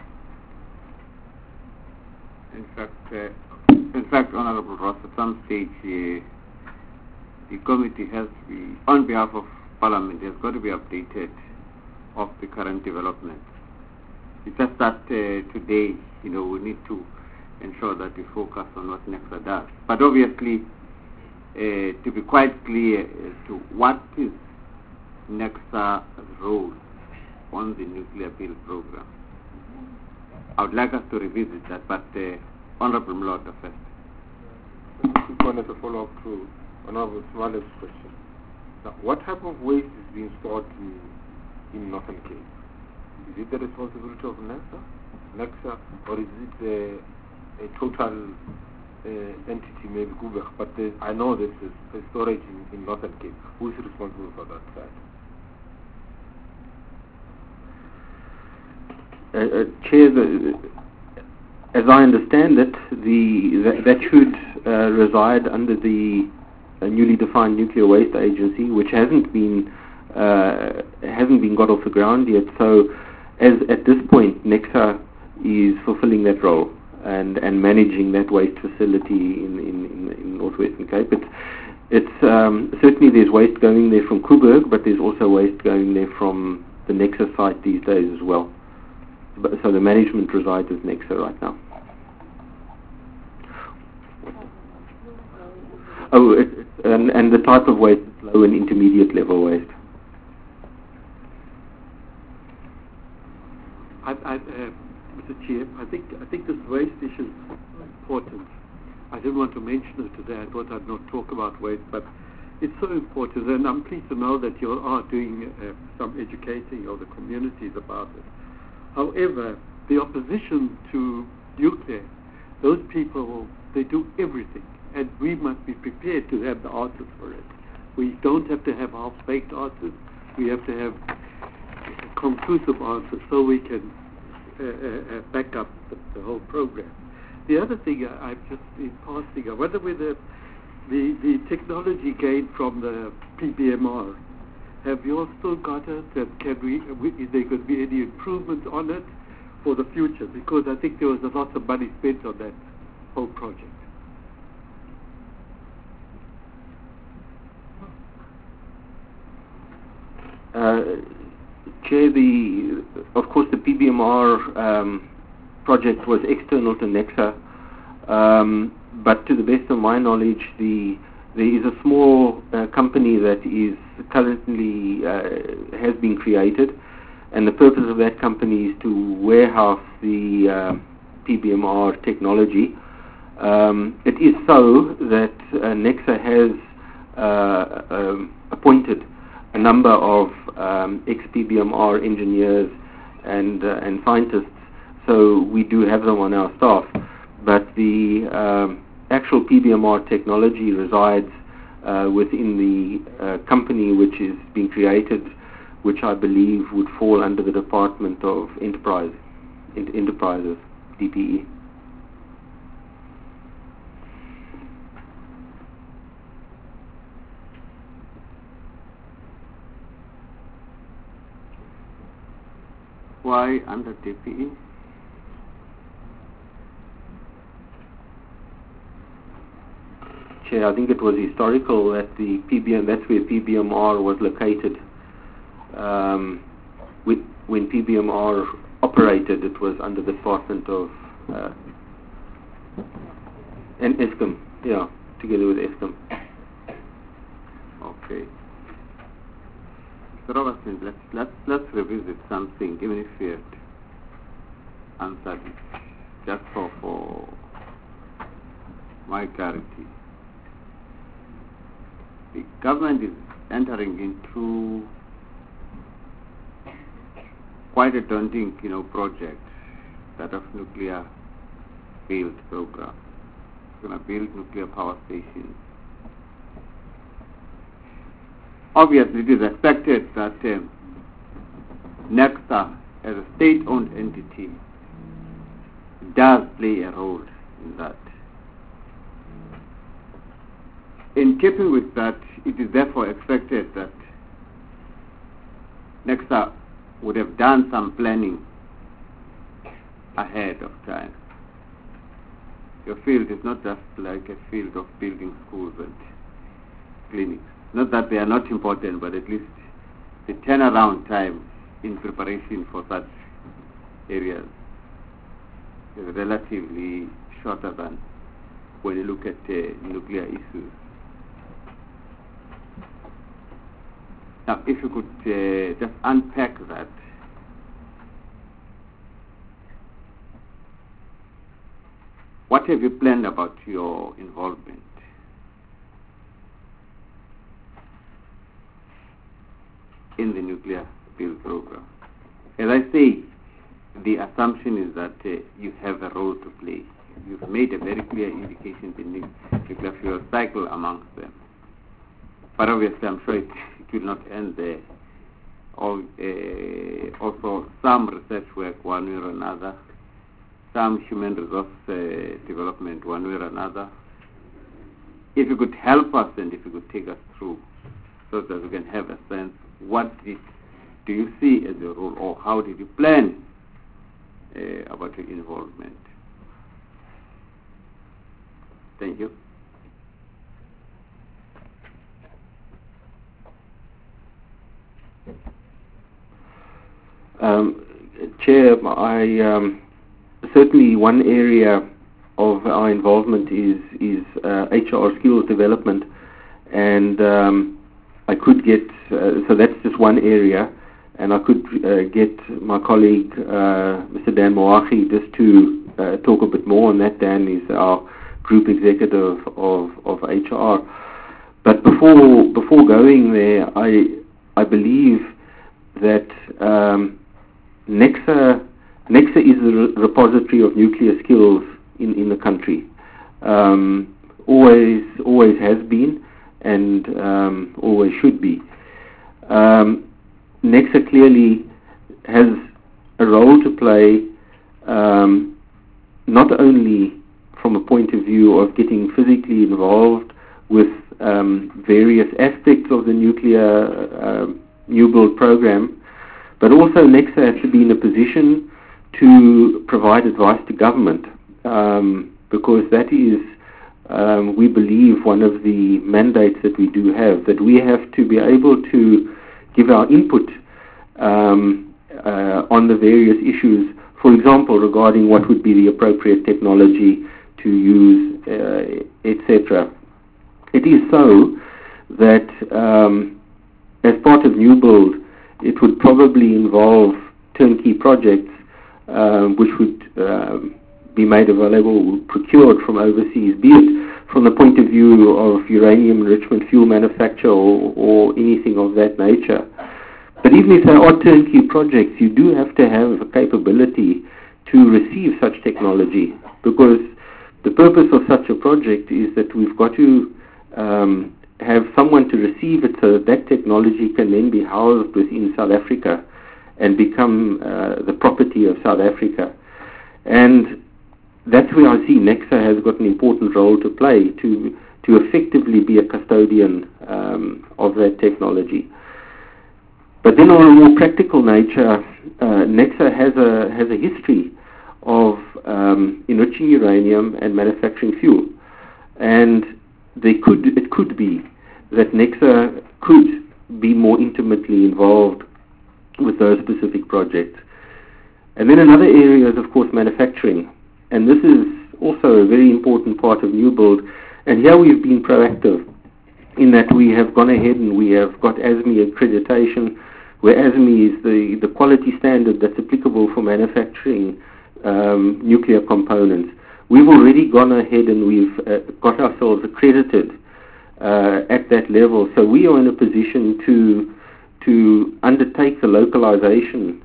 In fact, Honorable Ross, at some stage, the committee has to be, on behalf of Parliament, has got to be updated of the current development. It's just that today, we need to ensure that we focus on what Nexa does. But obviously, to be quite clear as to what is Nexa's role on the nuclear build program, I would like us to revisit that, but Honorable Mlota first. I wanted to follow up to Honorable Smale's question. Now, what type of waste is being stored in Northern Cape? Is it the responsibility of Nexa, or is it a total entity, maybe Gubach? But I know this is a storage in Northern Cape. Who is responsible for that side? Chair, as I understand it, that should reside under the newly defined Nuclear Waste Agency, which hasn't been got off the ground yet. So, at this point, Nexa is fulfilling that role and managing that waste facility in Northwestern Cape. It's certainly there's waste going there from Koeberg, but there's also waste going there from the Nexa site these days as well. So the management resides with Nexa right now. And the type of waste is low and intermediate level waste. Mr. Chair, I think this waste issue is so important. I didn't want to mention it today. I thought I'd not talk about waste, but it's so important, and I'm pleased to know that you are doing some educating of the communities about it. However, the opposition to nuclear, those people, they do everything, and we must be prepared to have the answers for it. We don't have to have half-baked answers. We have to have conclusive answers so we can back up the whole program. The other thing I've just in passing, I wonder whether the technology gained from the PBMR, have you all still got it? And is there going to be any improvements on it for the future? Because I think there was a lot of money spent on that whole project. Chair, of course the PBMR project was external to Nexa, but to the best of my knowledge, there is a small company that is currently has been created, and the purpose of that company is to warehouse the PBMR technology. It is so that Nexa has appointed a number of ex-PBMR engineers and scientists, so we do have them on our staff. But the actual PBMR technology resides within the company which is being created, which I believe would fall under the Department of Enterprises, DPE. Why under DPE? Chair, I think it was historical that that's where PBMR was located. When PBMR operated, it was under the Department of and Eskom, together with Eskom. Okay. So Robertson, let's revisit something, even if we had answered it, just for my clarity. The government is entering into quite a daunting, project, that of nuclear build program. It's going to build nuclear power stations. Obviously, it is expected that NECSA, as a state-owned entity, does play a role in that. In keeping with that, it is therefore expected that NECSA would have done some planning ahead of time. Your field is not just like a field of building schools and clinics. Not that they are not important, but at least the turnaround time in preparation for such areas is relatively shorter than when you look at nuclear issues. Now, if you could just unpack that. What have you planned about your involvement? In the nuclear build program? As I say, the assumption is that you have a role to play. You've made a very clear indication in the nuclear fuel cycle amongst them. But obviously, I'm sure it will not end there. Also, some research work one way or another, some human resource development one way or another. If you could help us and if you could take us through so that we can have a sense, what do you see as your role, or how did you plan about your involvement? Thank you. Chair, certainly one area of our involvement is HR skills development, and I could get, so that's just one area, and I could get my colleague, Mr. Dan Moahi, just to talk a bit more on that. Dan is our group executive of HR. But before going there, I believe that NECSA is the repository of nuclear skills in the country. Always has been, and always should be. NECSA clearly has a role to play, not only from a point of view of getting physically involved with various aspects of the nuclear new build program, but also NECSA has to be in a position to provide advice to government, because that is, we believe, one of the mandates that we do have, that we have to be able to give our input on the various issues, for example, regarding what would be the appropriate technology to use, etc. It is so that as part of new build, it would probably involve turnkey projects which would be made available, procured from overseas, be it from the point of view of uranium enrichment, fuel manufacture, or anything of that nature. But even if there are turnkey projects, you do have to have a capability to receive such technology, because the purpose of such a project is that we've got to have someone to receive it so that technology can then be housed within South Africa and become the property of South Africa. And that's where I see Nexa has got an important role to play, to effectively be a custodian of that technology. But then on a more practical nature, Nexa has a history of enriching uranium and manufacturing fuel. And it could be that Nexa could be more intimately involved with those specific projects. And then another area is, of course, manufacturing. And this is also a very important part of new build. And here we've been proactive in that we have gone ahead and we have got ASME accreditation, where ASME is the quality standard that's applicable for manufacturing nuclear components. We've already gone ahead and we've got ourselves accredited at that level. So we are in a position to undertake the localization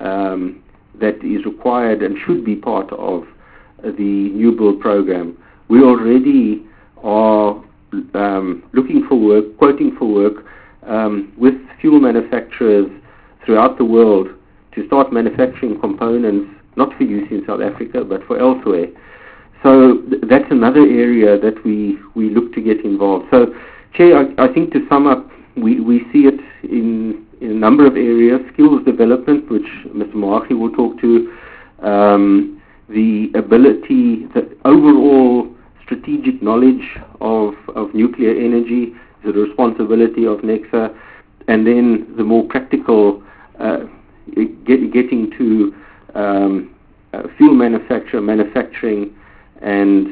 that is required and should be part of the new build program. We already are looking for work, quoting for work with fuel manufacturers throughout the world to start manufacturing components, not for use in South Africa, but for elsewhere. So that's another area that we look to get involved. So, Chair, I think to sum up, we see it in a number of areas: skills development, which Mr. Moagi will talk to, the ability, the overall strategic knowledge of nuclear energy is the responsibility of Nexa, and then the more practical getting to fuel manufacturing, and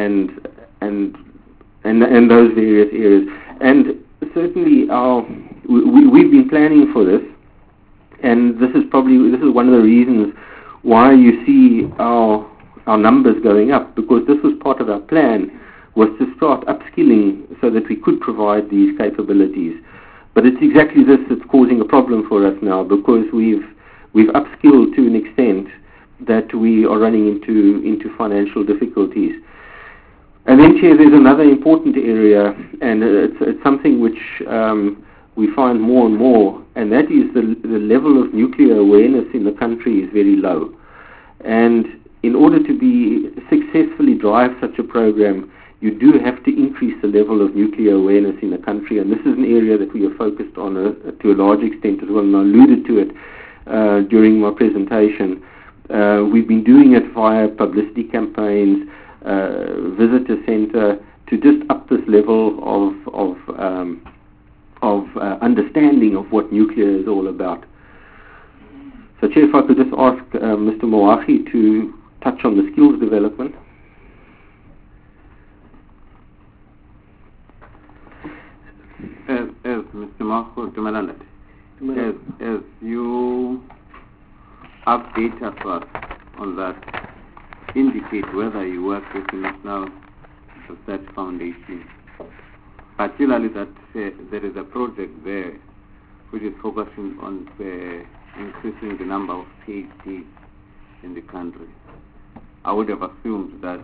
those various areas. And certainly we've been planning for this, and this is one of the reasons why you see our numbers going up, because this was part of our plan, was to start upskilling so that we could provide these capabilities. But it's exactly this that's causing a problem for us now, because we've upskilled to an extent that we are running into financial difficulties. And then, Chair, there's another important area, and it's something which we find more and more, and that is the level of nuclear awareness in the country is very low. And in order to be successfully drive such a program, you do have to increase the level of nuclear awareness in the country, and this is an area that we are focused on to a large extent as well, and I alluded to it during my presentation. We've been doing it via publicity campaigns, visitor center, to just up this level of understanding of what nuclear is all about. So, Chair, if I could just ask Mr. Moagi to touch on the skills development. As Mr. Moagi Tumalandat, as you update us on that, indicate whether you work with the National Research Foundation, particularly that there is a project there which is focusing on increasing the number of PhDs in the country. I would have assumed that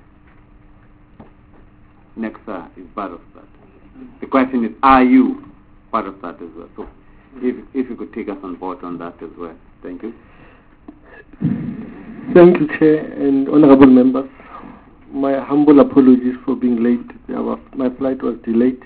Nexa is part of that. The question is, are you part of that as well? So if you could take us on board on that as well. Thank you. Thank you, Chair and honorable members. My humble apologies for being late. My flight was delayed.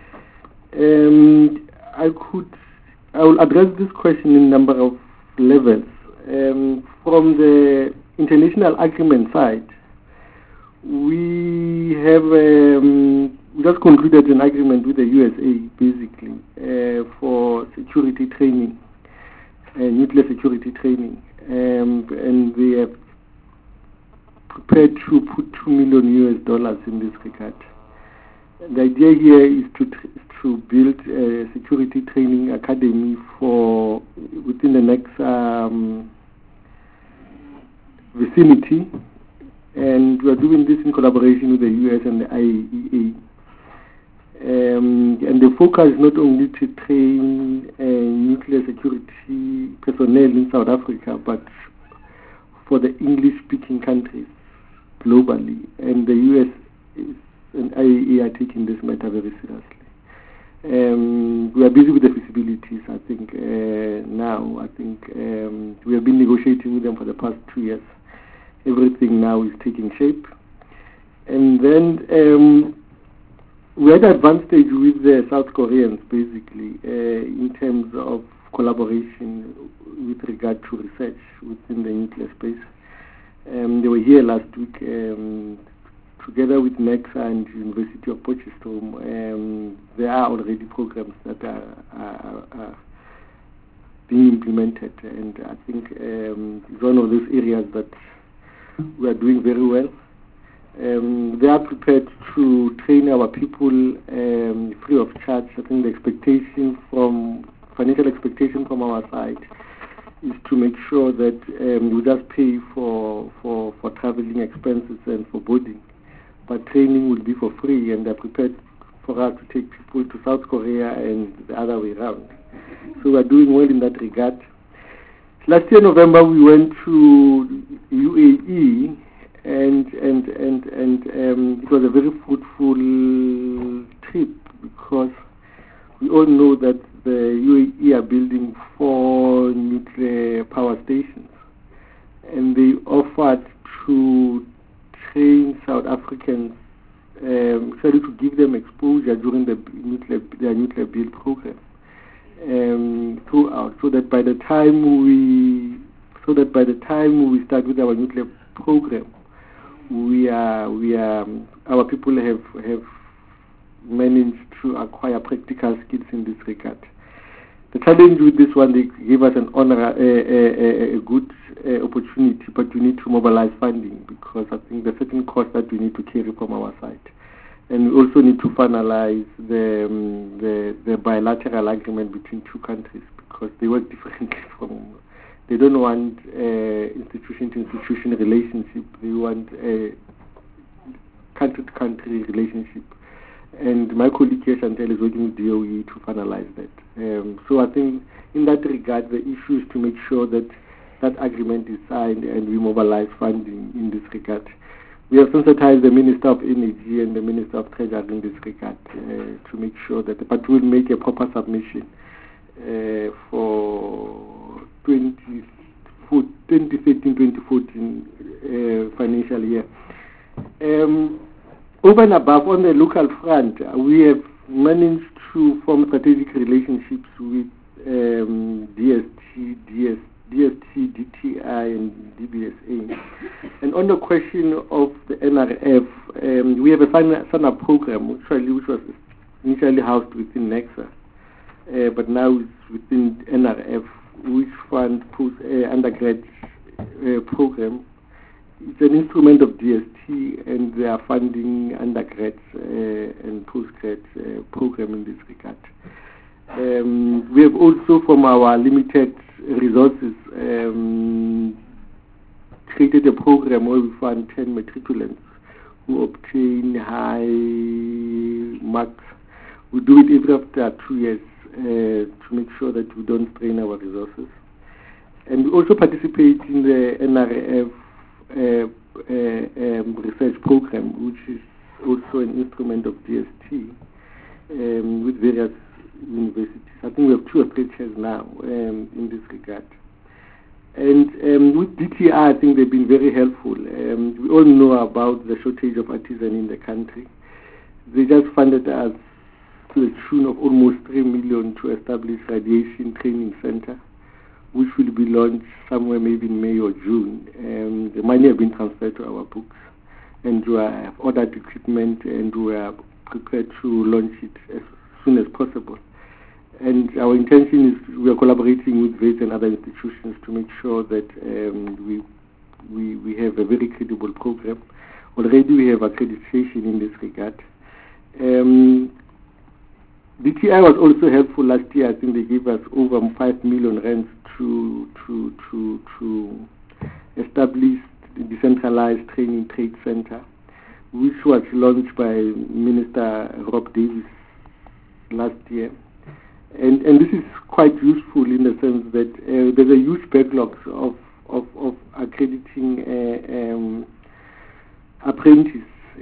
I will address this question in a number of levels. From the international agreement side, we have we just concluded an agreement with the USA, basically, for security training, nuclear security training, and they have prepared to put $2 million in this regard. The idea here is to build a security training academy for within the next vicinity, and we are doing this in collaboration with the US and the IAEA. And the focus is not only to train nuclear security personnel in South Africa, but for the English-speaking countries globally. And the US and IAEA are taking this matter very seriously. We are busy with the feasibilities, I think, now. I think we have been negotiating with them for the past 2 years. Everything now is taking shape. And then we're at an advanced stage with the South Koreans, basically, in terms of collaboration with regard to research within the nuclear space. They were here last week together with NEXA and University of Potchefstroom. There are already programs that are being implemented, and I think it's one of those areas that we are doing very well. They are prepared to train our people free of charge. I think the financial expectation from our side is to make sure that we just pay for traveling expenses and for boarding, but training will be for free, and they're prepared for us to take people to South Korea and the other way around. So we are doing well in that regard. Last year, November, we went to UAE, and it was a very fruitful trip, because we all know that the UAE are building 4 nuclear power stations, and they offered to train South Africans, actually to give them exposure during their nuclear build program throughout, so that by the time we start with our nuclear program, our people have managed to acquire practical skills in this regard. The challenge with this one, they gave us a good opportunity, but we need to mobilize funding, because I think there's certain costs that we need to carry from our side. And we also need to finalize the bilateral agreement between 2 countries, because they work differently they don't want institution-to-institution relationship, they want a country-to-country relationship. And my colleague here, Chantel, is working with DOE to finalize that. So I think in that regard, the issue is to make sure that that agreement is signed and we mobilize funding in this regard. We have sensitized the Minister of Energy and the Minister of Treasury in this regard to make sure that, but we'll make a proper submission for 2013-2014 financial year. Over and above, on the local front, we have managed to form strategic relationships with DST, DTI, and DBSA. And on the question of the NRF, we have a SANA program, which was initially housed within NEXA, but now it's within NRF, which funds undergrad program. It's an instrument of DST, and they are funding undergrads and postgrads program in this regard. We have also, from our limited resources, created a program where we fund 10 matriculants who obtain high marks. We do it every after 2 years to make sure that we don't strain our resources. And we also participate in the NRF research program, which is also an instrument of DST with various universities. I think we have 2 or 3 chairs now in this regard. And with DTI, I think they've been very helpful. We all know about the shortage of artisan in the country. They just funded us to the tune of almost 3 million to establish Radiation Training Center, which will be launched somewhere maybe in May or June. The money has been transferred to our books, and we have ordered equipment, and we are prepared to launch it as soon as possible. And our intention is we are collaborating with VETS and other institutions to make sure that we have a very credible program. Already we have accreditation in this regard. DTI was also helpful last year. I think they gave us over 5 million rands to establish the decentralized training trade center, which was launched by Minister Rob Davis last year. And this is quite useful in the sense that there's a huge backlog of accrediting apprentices,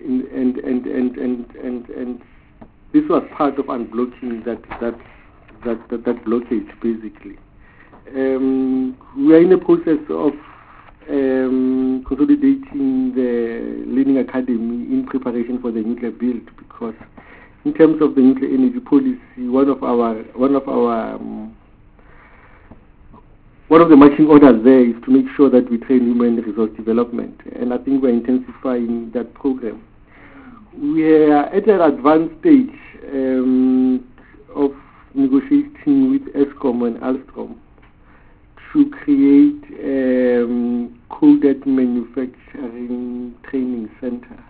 and this was part of unblocking that blockage basically. We are in the process of consolidating the Learning Academy in preparation for the nuclear build, because in terms of the nuclear energy policy, one of the marching orders there is to make sure that we train human resource development, and I think we're intensifying that program. We are at an advanced stage of negotiating with Eskom and Alstom to create coded manufacturing training center.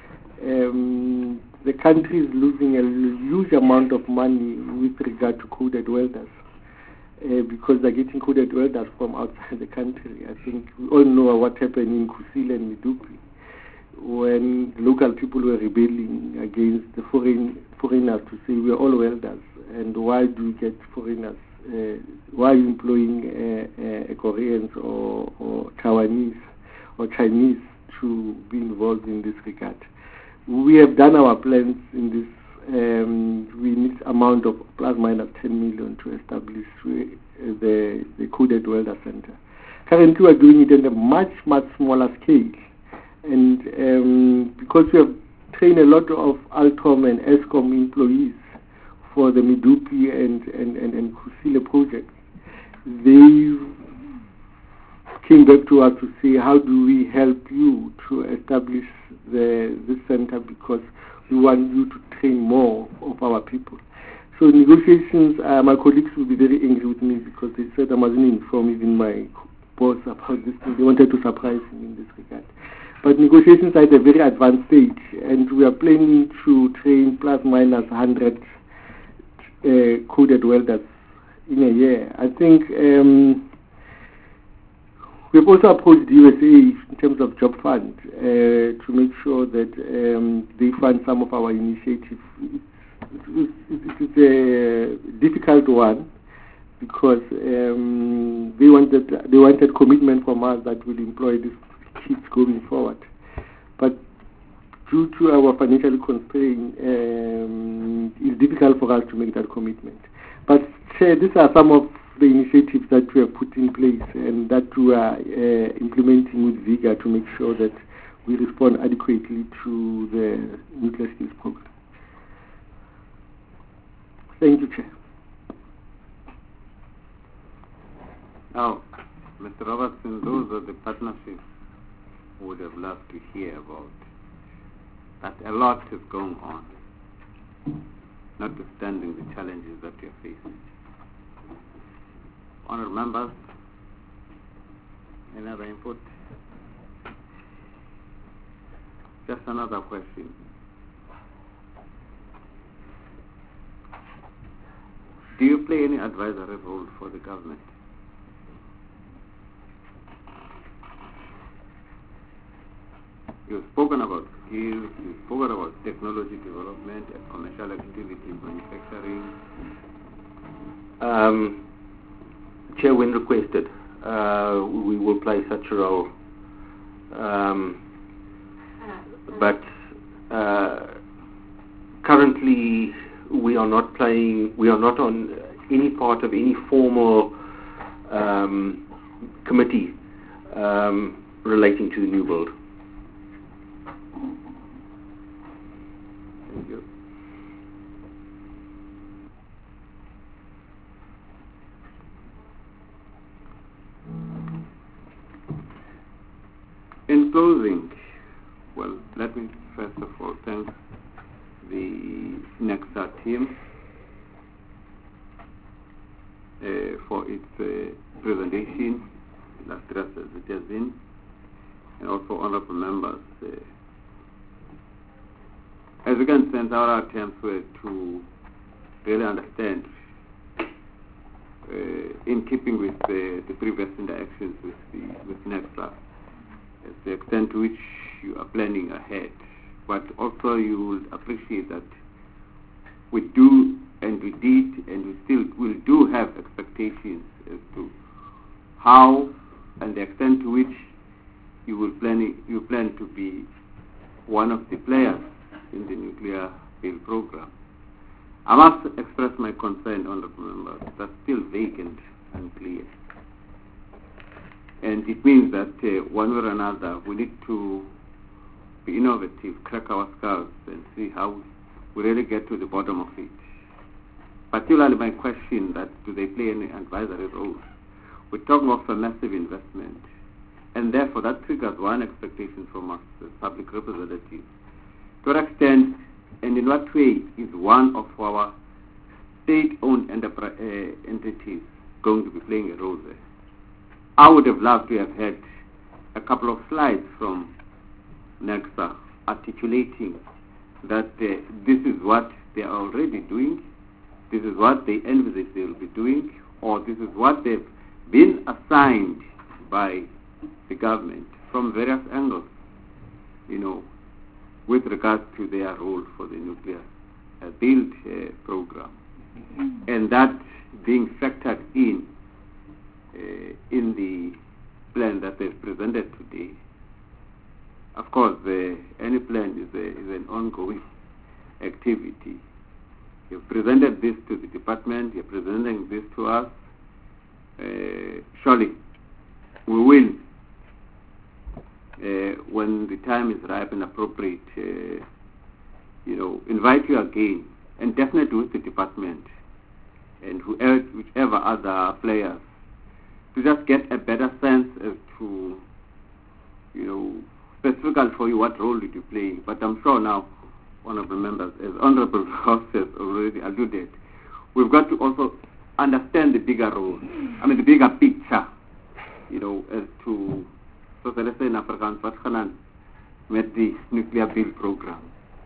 The country is losing a huge amount of money with regard to coded welders because they're getting coded welders from outside the country. I think we all know what happened in Kusile and Medupi when local people were rebelling against the foreigners to say we are all welders, and why do we get foreigners? Why are you employing Koreans or Taiwanese or Chinese to be involved in this regard? We have done our plans in this. We need amount of plus minus 10 million to establish the coded welder center. Currently, we are doing it at a much smaller scale, and because we have trained a lot of Altom and Eskom employees for the Medupi and Kusile projects, they came back to us to say, how do we help you to establish this center, because we want you to train more of our people. So negotiations, my colleagues will be very angry with me because they said I wasn't informed even my boss about this thing. They wanted to surprise me in this regard. But negotiations are at a very advanced stage, and we are planning to train plus minus 100 coded welders in a year. I think we've also approached the USA in terms of job fund to make sure that they fund some of our initiatives. It's a difficult one because they wanted commitment from us that will employ these kids going forward. But due to our financial constraint, it's difficult for us to make that commitment. But these are some of the initiatives that we have put in place and that we are implementing with vigor to make sure that we respond adequately to the nuclear skills program. Thank you, Chair. Now, Mr. Robertson, those are the partnerships we would have loved to hear about. That a lot is going on, notwithstanding the challenges that we are facing. Honourable members, any other input? Just another question. Do you play any advisory role for the government? You've spoken about skills, you've spoken about technology development and commercial activities, manufacturing. Chair, when requested, we will play such a role. But currently, we are not on any part of any formal committee relating to the New World. Thank you. In closing, well, let me first of all thank the NECSA team for its presentation, illustrious as it has been, and also honorable members. As you can sense, our attempts were to really understand, in keeping with the previous interactions with NECSA, the extent to which you are planning ahead. But also you will appreciate that we do, and we did, and we still will do have expectations as to how and the extent to which you plan to be one of the players in the nuclear fuel program. I must express my concern, honorable members, that's still vague and unclear. And it means that one way or another we need to be innovative, crack our skulls and see how we really get to the bottom of it. Particularly my question that do they play any advisory role? We're talking of a massive investment, and therefore that triggers one expectation from us as public representatives. To what extent and in what way is one of our state-owned entities going to be playing a role there? I would have loved to have had a couple of slides from NECSA articulating that this is what they are already doing, this is what they envisage they will be doing, or this is what they've been assigned by the government from various angles, with regards to their role for the nuclear build program. And that being factored in the plan that they've presented today. Of course, any plan is an ongoing activity. You've presented this to the department, you're presenting this to us. Surely, we will, when the time is ripe and appropriate, invite you again, and definitely with the department and whichever other players, to just get a better sense as to, specifically for you, what role did you play. But I'm sure now, honorable members, as Honorable House has already alluded, we've got to also understand the bigger role, the bigger picture, as to, so let's say in Afrikaans, what can with the nuclear build program.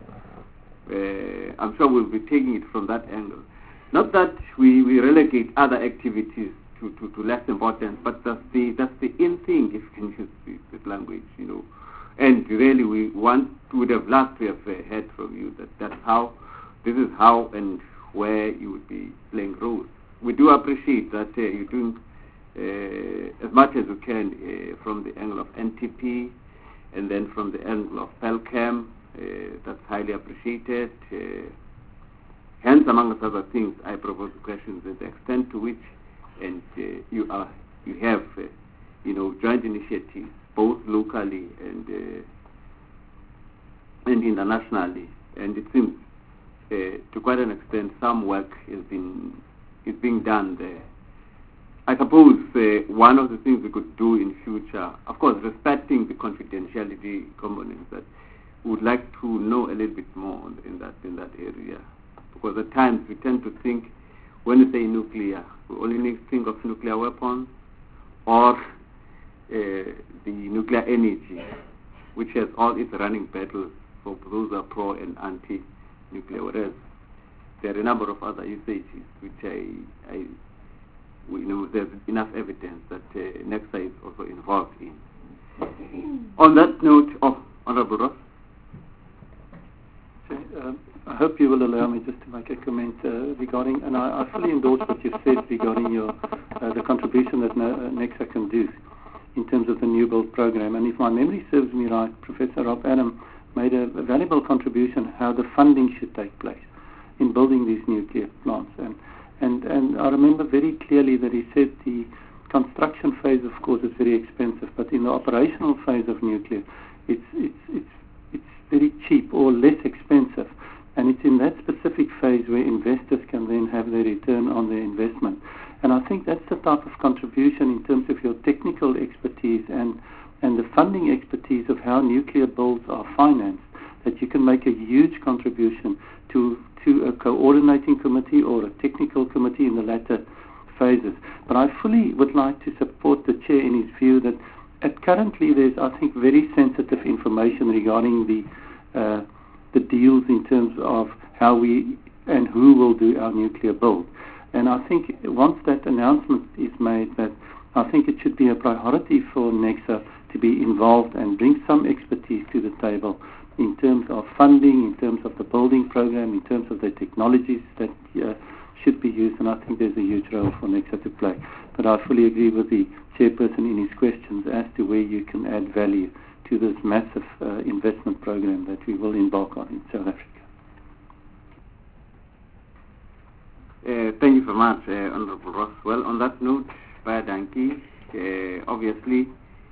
I'm sure we'll be taking it from that angle. Not that we relegate other activities to less importance, but that's the in thing, if you can use this language, And really, we would have loved to have heard from you this is how and where you would be playing roles. We do appreciate that you're doing as much as you can from the angle of NTP, and then from the angle of PELCAM. That's highly appreciated. Hence, among other things, I propose questions at the extent to which, and you have, joint initiatives both locally and internationally, and it seems to quite an extent some work is being done there. I suppose one of the things we could do in future, of course, respecting the confidentiality components, that we would like to know a little bit more in that area, because at times we tend to think, when we say nuclear, we only need to think of nuclear weapons or the nuclear energy, which has all its running battles for those who are pro and anti-nuclear, whereas there are a number of other usages which there's enough evidence that NECSA is also involved in. On that note, Honorable Ross. I hope you will allow me just to make a comment regarding, and I fully endorse what you've said regarding the contribution that NECSA can do in terms of the new build program. And if my memory serves me right, Professor Rob Adam made a valuable contribution how the funding should take place in building these nuclear plants. And I remember very clearly that he said the construction phase, of course, is very expensive, but in the operational phase of nuclear, it's very cheap or less expensive. And it's in that specific phase where investors can then have their return on their investment. And I think that's the type of contribution in terms of your technical expertise and the funding expertise of how nuclear builds are financed that you you can make a huge contribution to a coordinating committee or a technical committee in the latter phases. But I fully would like to support the Chair in his view that currently there's, I think, very sensitive information regarding the deals in terms of how we and who will do our nuclear build. And I think once that announcement is made, that I think it should be a priority for NECSA to be involved and bring some expertise to the table in terms of funding, in terms of the building program, in terms of the technologies that should be used. And I think there's a huge role for NECSA to play. But I fully agree with the Chairperson in his questions as to where you can add value to this massive investment program that we will embark on in South Africa. Thank you very much, Honorable Ross. Well, on that note, Baie Dankie, obviously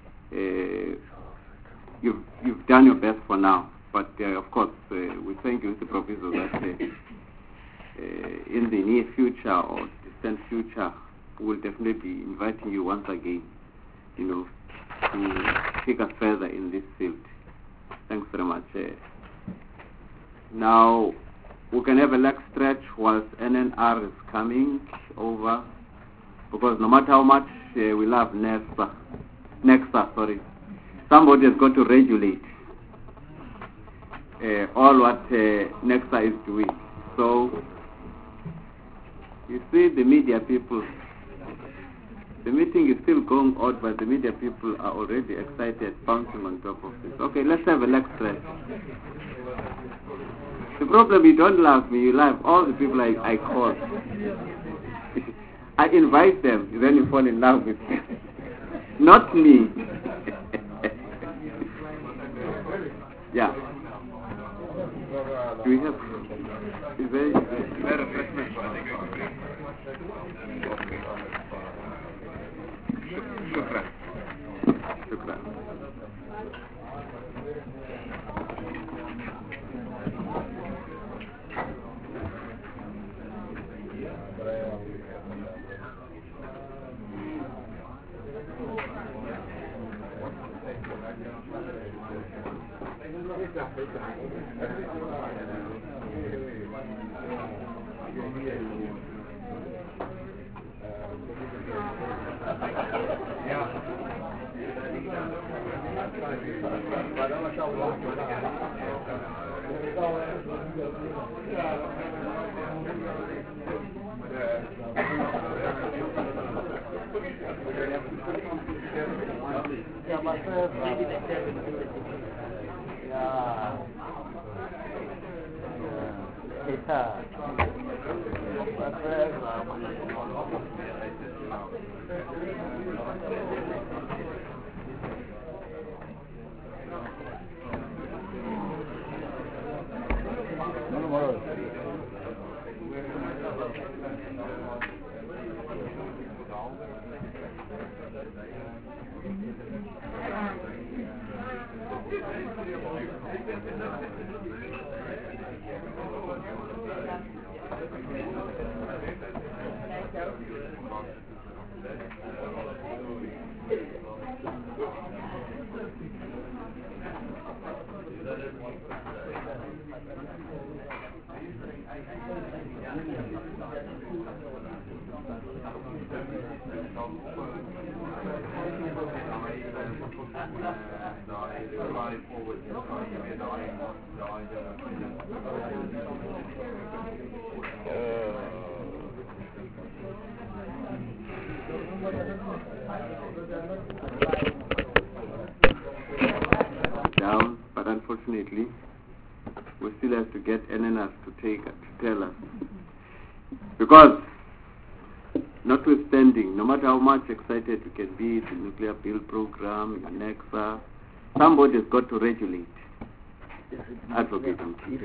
you've done your best for now, but of course we thank you with the proviso that in the near future or distant future we will definitely be inviting you once again, to take us further in this field. Thanks very much. Now we can have a leg stretch whilst NNR is coming over, because no matter how much we love NECSA, somebody has got to regulate all what NECSA is doing. So you see, the media people, the meeting is still going on, but the media people are already excited, bouncing on top of this. Okay, let's have a leg stretch. The problem, you don't love me, you love all the people I call. I invite them, then you fall in love with me. Not me. Yeah. Do we have... Is there refreshment? Shukran. Shukran. Down, but unfortunately we still have to get NNR to tell us, because notwithstanding, no matter how much excited we can be, the nuclear build program, NECSA, somebody has got to regulate. Advocate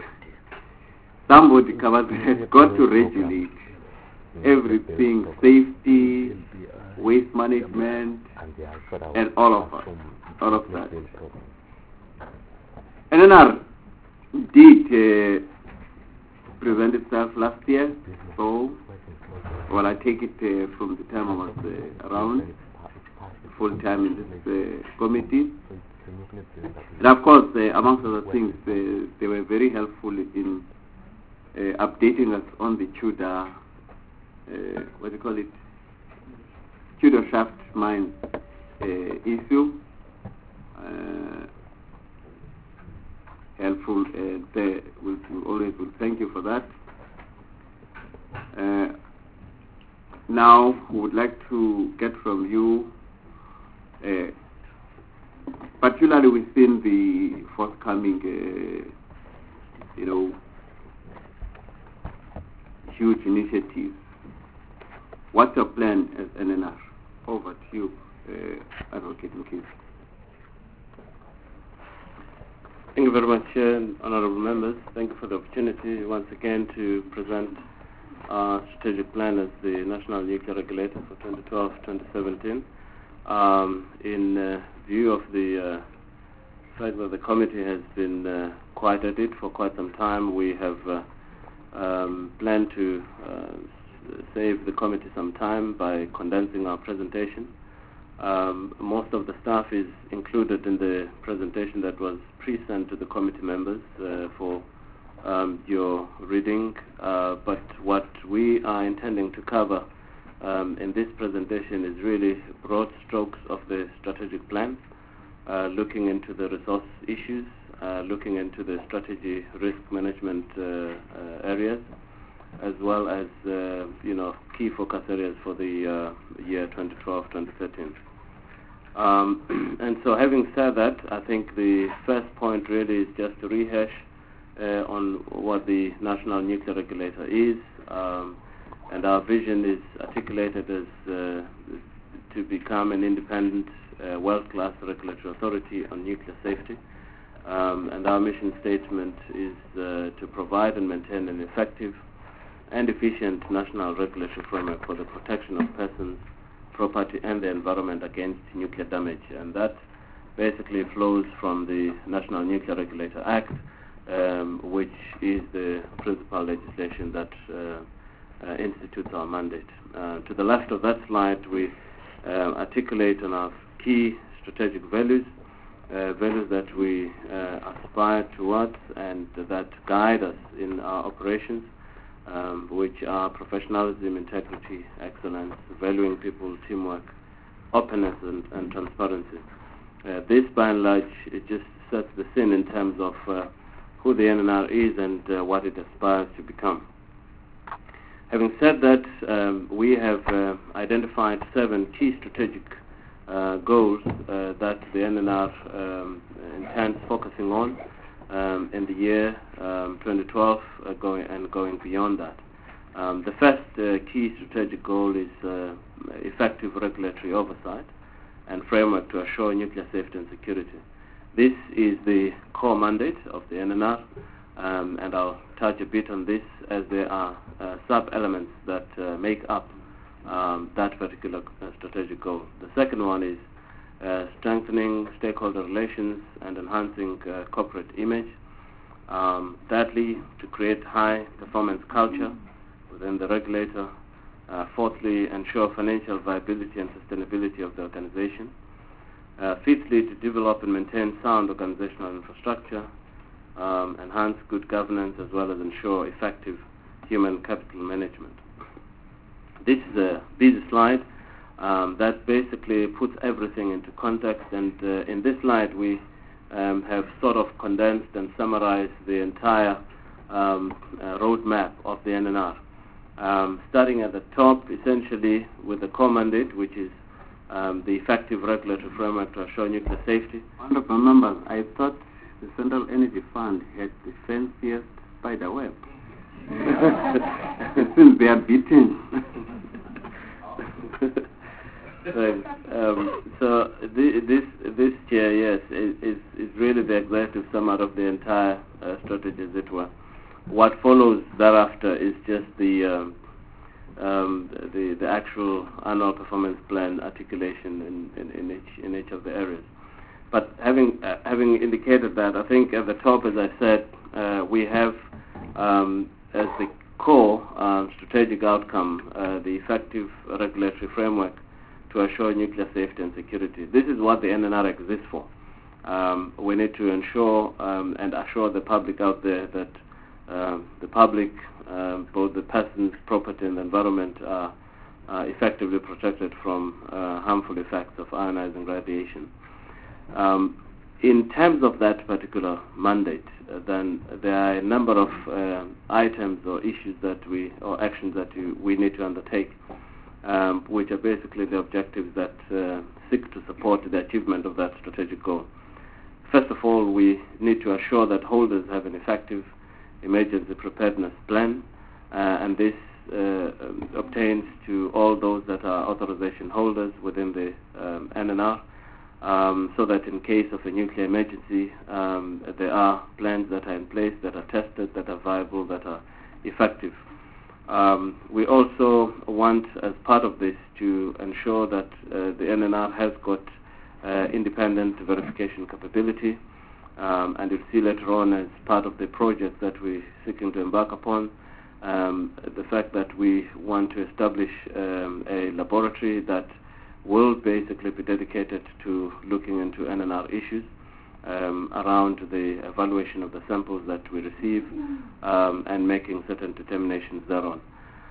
somebody has got to regulate everything, safety, waste management, and all of that. NNR did present itself last year, so, well, I take it from the time I was around, full time in this committee. And of course, amongst other things, they were very helpful in updating us on the Tudor, what do you call it, Tudor shaft mine issue. Helpful, we always will thank you for that. Now, we would like to get from you, particularly within the forthcoming, huge initiatives. What's your plan as NNR? Over to you, Advocate Mkhize. Thank you very much, honorable members. Thank you for the opportunity once again to present our strategic plan as the National Nuclear Regulator for 2012-2017. In view of the fact that the committee has been quite at it for quite some time, we have planned to save the committee some time by condensing our presentation. Most of the stuff is included in the presentation that was pre-sent to the committee members for your reading, but what we are intending to cover in this presentation is really broad strokes of the strategic plan, looking into the resource issues, looking into the strategy risk management areas, as well as key focus areas for the year 2012-2013. And so having said that, I think the first point really is just to rehash on what the National Nuclear Regulator is, and our vision is articulated as to become an independent, world-class regulatory authority on nuclear safety. And our mission statement is to provide and maintain an effective and efficient national regulatory framework for the protection of persons, property, and the environment against nuclear damage. And that basically flows from the National Nuclear Regulator Act, which is the principal legislation that institutes our mandate. To the left of that slide, we articulate on our key strategic values, values that we aspire towards and that guide us in our operations, which are professionalism, integrity, excellence, valuing people, teamwork, openness, and transparency. This, by and large, it just sets the scene in terms of who the NNR is and what it aspires to become. Having said that, we have identified 7 key strategic goals that the NNR intends focusing on in the year 2012 going beyond that. The first key strategic goal is effective regulatory oversight and framework to assure nuclear safety and security. This is the core mandate of the NNR, and I'll touch a bit on this as there are sub-elements that make up that particular strategic goal. The second one is strengthening stakeholder relations and enhancing corporate image. Thirdly, to create high-performance culture within the regulator. Fourthly, ensure financial viability and sustainability of the organization. Fifthly, to develop and maintain sound organizational infrastructure, enhance good governance, as well as ensure effective human capital management. This is a busy slide that basically puts everything into context, and in this slide we have sort of condensed and summarized the entire roadmap of the NNR. Starting at the top, essentially, with the core mandate, which is the effective regulatory framework to assure nuclear safety. Honorable members, I thought the Central Energy Fund had the fanciest spider web. Since they are beaten. Right. So this chair, yes, is really the executive summary of the entire strategy, as it were. What follows thereafter is just the actual annual performance plan articulation in each of the areas. But having indicated that, I think at the top, as I said, we have as the core strategic outcome the effective regulatory framework to assure nuclear safety and security. This is what the NNR exists for. we need to ensure and assure the public out there that the public, both the persons, property, and the environment are effectively protected from harmful effects of ionizing radiation. In terms of that particular mandate, then there are a number of items or issues or actions that we need to undertake, which are basically the objectives that seek to support the achievement of that strategic goal. First of all, we need to assure that holders have an effective emergency preparedness plan, and this obtains to all those that are authorization holders within the NNR, so that in case of a nuclear emergency, there are plans that are in place, that are tested, that are viable, that are effective. We also want, as part of this, to ensure that the NNR has got independent verification capability, and you'll see later on, as part of the project that we're seeking to embark upon, the fact that we want to establish a laboratory that will basically be dedicated to looking into NNR issues around the evaluation of the samples that we receive and making certain determinations thereon.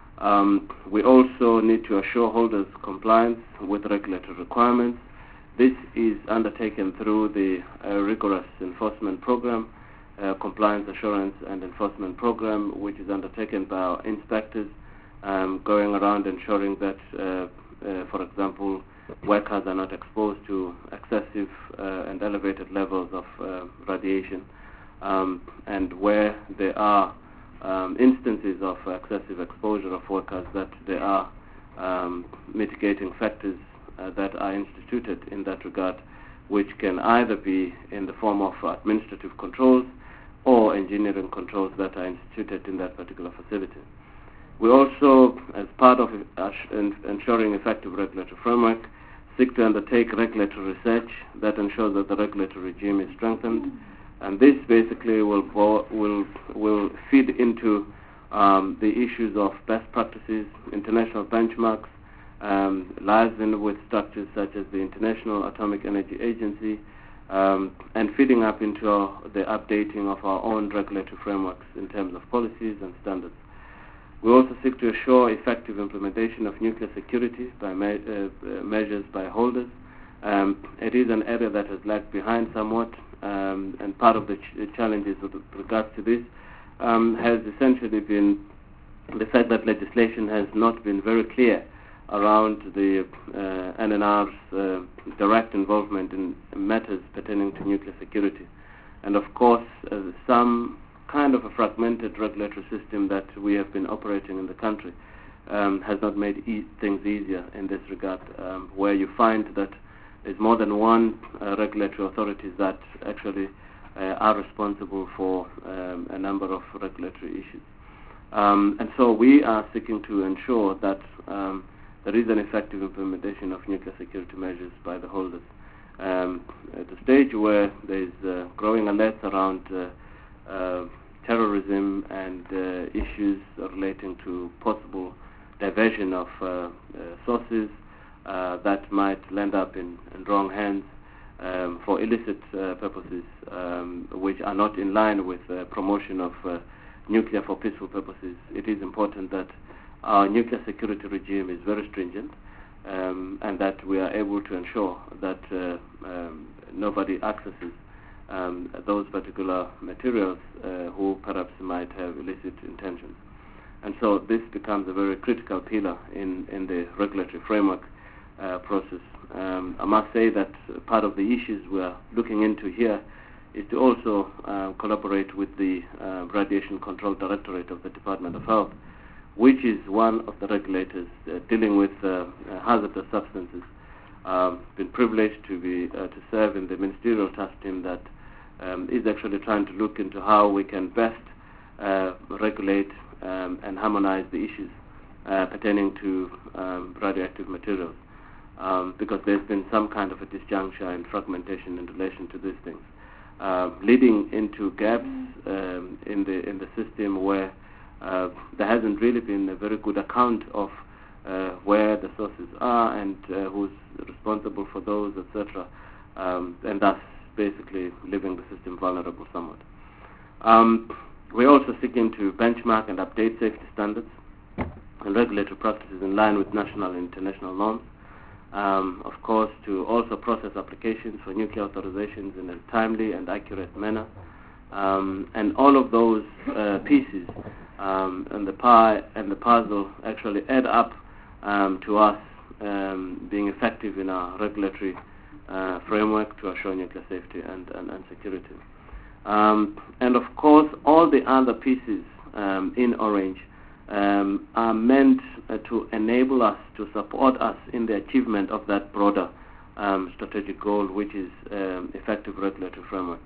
We also need to assure holders compliance with regulatory requirements. This is undertaken through the rigorous enforcement program, compliance assurance and enforcement program, which is undertaken by our inspectors, going around ensuring that for example, workers are not exposed to excessive and elevated levels of radiation, and where there are instances of excessive exposure of workers, that there are mitigating factors that are instituted in that regard, which can either be in the form of administrative controls or engineering controls that are instituted in that particular facility. We also, as part of ensuring effective regulatory framework, seek to undertake regulatory research that ensures that the regulatory regime is strengthened, and this basically will feed into the issues of best practices, international benchmarks, liaising with structures such as the International Atomic Energy Agency, and feeding up into the updating of our own regulatory frameworks in terms of policies and standards. We also seek to assure effective implementation of nuclear security by measures by holders. It is an area that has lagged behind somewhat, and part of the challenges with regards to this has essentially been the fact that legislation has not been very clear around the NNR's direct involvement in matters pertaining to nuclear security. And of course, some kind of a fragmented regulatory system that we have been operating in the country has not made things easier in this regard, where you find that there's more than one regulatory authorities that actually are responsible for a number of regulatory issues. And so we are seeking to ensure that there is an effective implementation of nuclear security measures by the holders. At the stage where there is growing alerts around terrorism and issues relating to possible diversion of sources that might land up in wrong hands for illicit purposes, which are not in line with promotion of nuclear for peaceful purposes. It is important that our nuclear security regime is very stringent, and that we are able to ensure that nobody accesses those particular materials who perhaps might have illicit intentions. And so this becomes a very critical pillar in the regulatory framework process. I must say that part of the issues we are looking into here is to also collaborate with the Radiation Control Directorate of the Department of Health, which is one of the regulators dealing with hazardous substances. Been privileged to serve in the ministerial task team that is actually trying to look into how we can best regulate and harmonize the issues pertaining to radioactive materials, because there's been some kind of a disjuncture and fragmentation in relation to these things, leading into gaps in the system where there hasn't really been a very good account of where the sources are and who's responsible for those, etc., and thus basically leaving the system vulnerable somewhat. We're also seeking to benchmark and update safety standards and regulatory practices in line with national and international norms. Of course, to also process applications for nuclear authorizations in a timely and accurate manner. And all of those pieces and the pie and the puzzle actually add up to us being effective in our regulatory framework to assure nuclear safety and security. And of course, all the other pieces in Orange are meant to enable us, to support us in the achievement of that broader strategic goal, which is effective regulatory framework.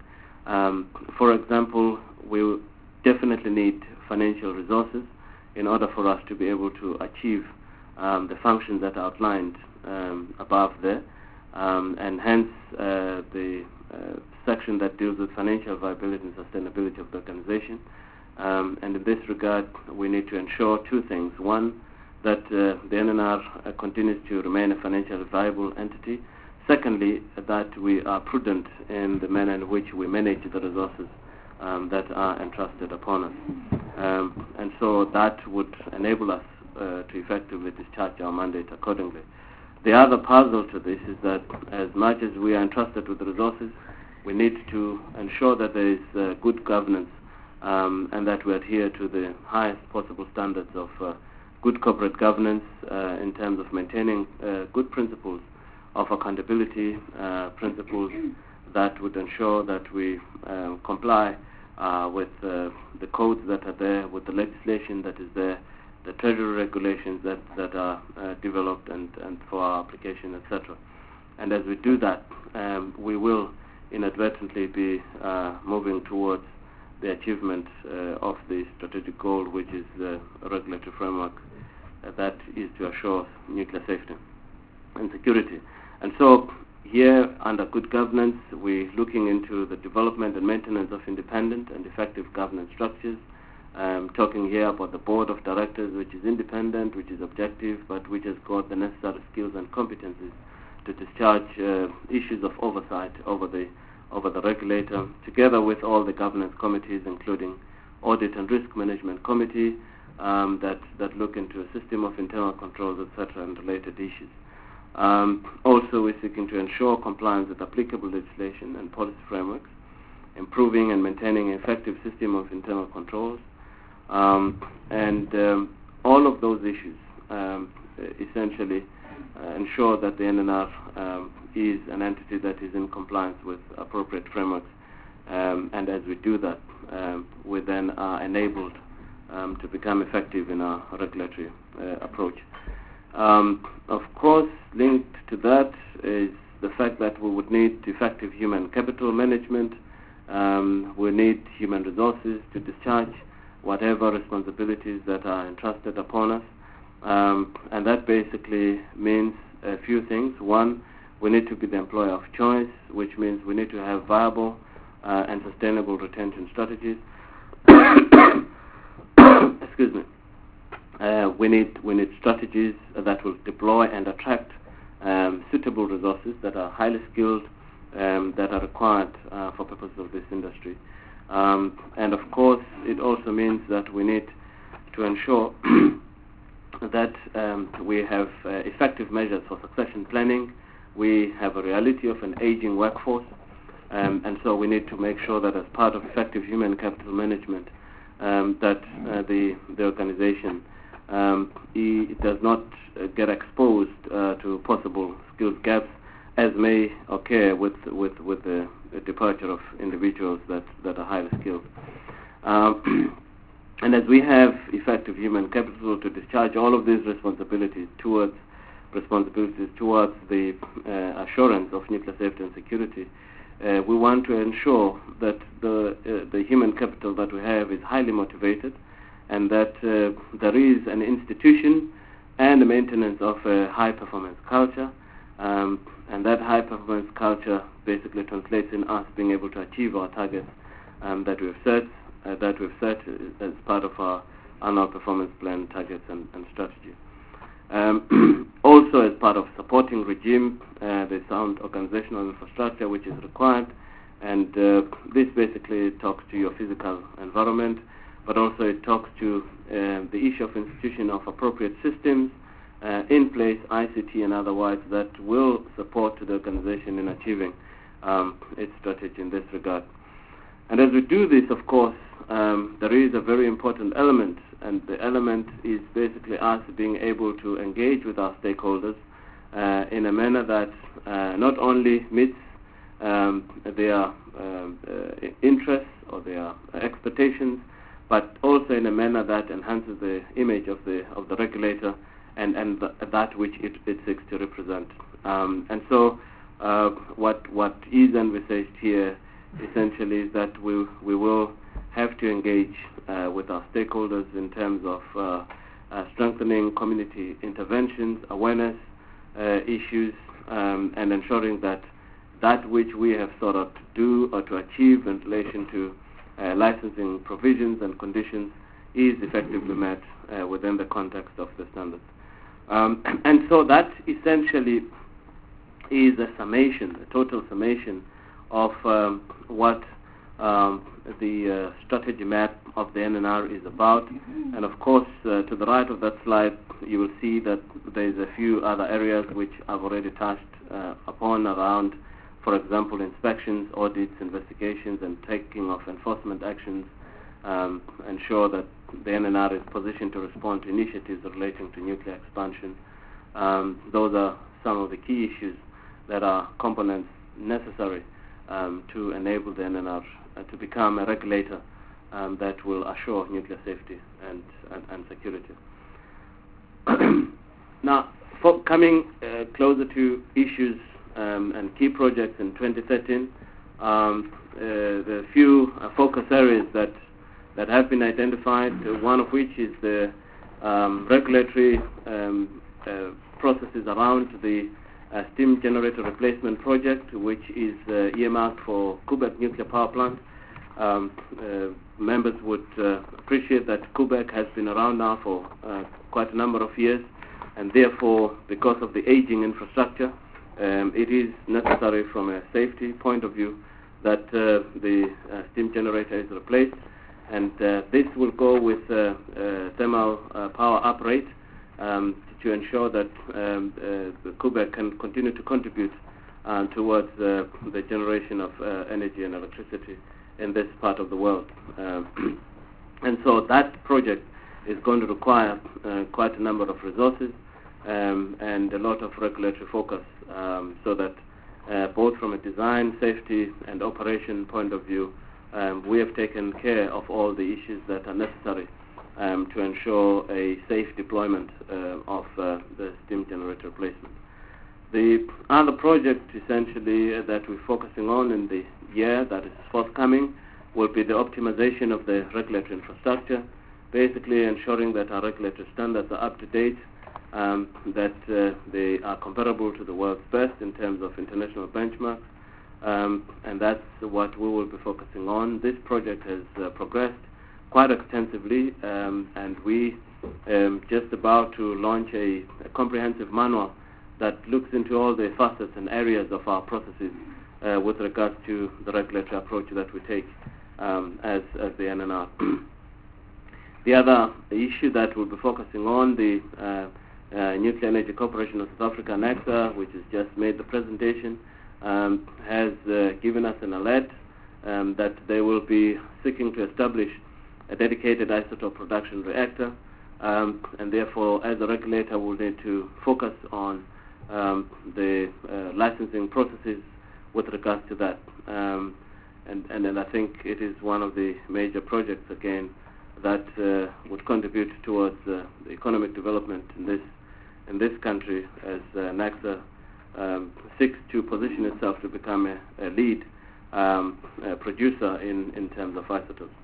For example, we definitely need financial resources in order for us to be able to achieve the functions that are outlined above there, and hence the section that deals with financial viability and sustainability of the organization. And in this regard, we need to ensure two things. One, that the NNR continues to remain a financially viable entity. Secondly, that we are prudent in the manner in which we manage the resources that are entrusted upon us. And so that would enable us to effectively discharge our mandate accordingly. The other puzzle to this is that as much as we are entrusted with the resources, we need to ensure that there is good governance and that we adhere to the highest possible standards of good corporate governance in terms of maintaining good principles of accountability, principles that would ensure that we comply with the codes that are there, with the legislation that is there, the treasury regulations that are developed and for our application, etc. And as we do that, we will inadvertently be moving towards the achievement of the strategic goal, which is the regulatory framework that is to assure nuclear safety and security. And so here, under good governance, we're looking into the development and maintenance of independent and effective governance structures. Talking here about the board of directors, which is independent, which is objective, but which has got the necessary skills and competencies to discharge issues of oversight over the regulator, together with all the governance committees, including audit and risk management committee, that look into a system of internal controls, etc., and related issues. Also, we're seeking to ensure compliance with applicable legislation and policy frameworks, improving and maintaining an effective system of internal controls, and all of those issues essentially ensure that the NNR is an entity that is in compliance with appropriate frameworks, and as we do that, we then are enabled to become effective in our regulatory approach. Of course, linked to that is the fact that we would need effective human capital management. We need human resources to discharge whatever responsibilities that are entrusted upon us. And that basically means a few things. One, we need to be the employer of choice, which means we need to have viable and sustainable retention strategies. Excuse me. We need strategies that will deploy and attract suitable resources that are highly skilled, that are required for purposes of this industry. And of course, it also means that we need to ensure that we have effective measures for succession planning. We have a reality of an aging workforce, and so we need to make sure that as part of effective human capital management, that the organization it does not get exposed to possible skills gaps, as may occur with the departure of individuals that are highly skilled. And as we have effective human capital to discharge all of these responsibilities towards the assurance of nuclear safety and security, we want to ensure that the human capital that we have is highly motivated, and that there is an institution and the maintenance of a high-performance culture, and that high-performance culture basically translates in us being able to achieve our targets that we've set as part of our annual performance plan targets and strategy. Also, as part of supporting regime, the sound organizational infrastructure which is required And this basically talks to your physical environment, but also it talks to the issue of institution of appropriate systems in place, ICT and otherwise, that will support the organization in achieving its strategy in this regard. And as we do this, of course, there is a very important element, and the element is basically us being able to engage with our stakeholders in a manner that not only meets their interests or their expectations, but also in a manner that enhances the image of the regulator and that which it seeks to represent. And so what is envisaged here essentially is that we will have to engage with our stakeholders in terms of strengthening community interventions, awareness issues, and ensuring that which we have sought out to do or to achieve in relation to licensing provisions and conditions is effectively met within the context of the standards. And so that essentially is a summation, a total summation of what the strategy map of the NNR is about. And of course, to the right of that slide, you will see that there's a few other areas which I've already touched upon around, for example, inspections, audits, investigations, and taking of enforcement actions, ensure that the NNR is positioned to respond to initiatives relating to nuclear expansion. Those are some of the key issues that are components necessary to enable the NNR to become a regulator that will assure nuclear safety and security. Now, coming closer to issues and key projects in 2013, the few focus areas that have been identified, one of which is the regulatory processes around the steam generator replacement project, which is earmarked for Koeberg Nuclear Power Plant. Members would appreciate that Koeberg has been around now for quite a number of years, and therefore, because of the aging infrastructure, it is necessary from a safety point of view that the steam generator is replaced, and this will go with thermal power uprate to ensure that Koeberg can continue to contribute towards the generation of energy and electricity in this part of the world. And so that project is going to require quite a number of resources and a lot of regulatory focus, so that both from a design, safety, and operation point of view, we have taken care of all the issues that are necessary to ensure a safe deployment of the steam generator replacement. The other project essentially that we're focusing on in the year that is forthcoming will be the optimization of the regulatory infrastructure, basically ensuring that our regulatory standards are up to date, that they are comparable to the world's best in terms of international benchmarks, and that's what we will be focusing on. This project has progressed quite extensively, and we just about to launch a comprehensive manual that looks into all the facets and areas of our processes with regards to the regulatory approach that we take as the NNR. The other issue that we'll be focusing on, the Nuclear Energy Corporation of South Africa, NECSA, which has just made the presentation, has given us an alert that they will be seeking to establish a dedicated isotope production reactor, and therefore, as a regulator, we'll need to focus on the licensing processes with regards to that. And then I think it is one of the major projects, again, that would contribute towards the economic development in this country, as NECSA seeks to position itself to become a lead producer in terms of isotopes.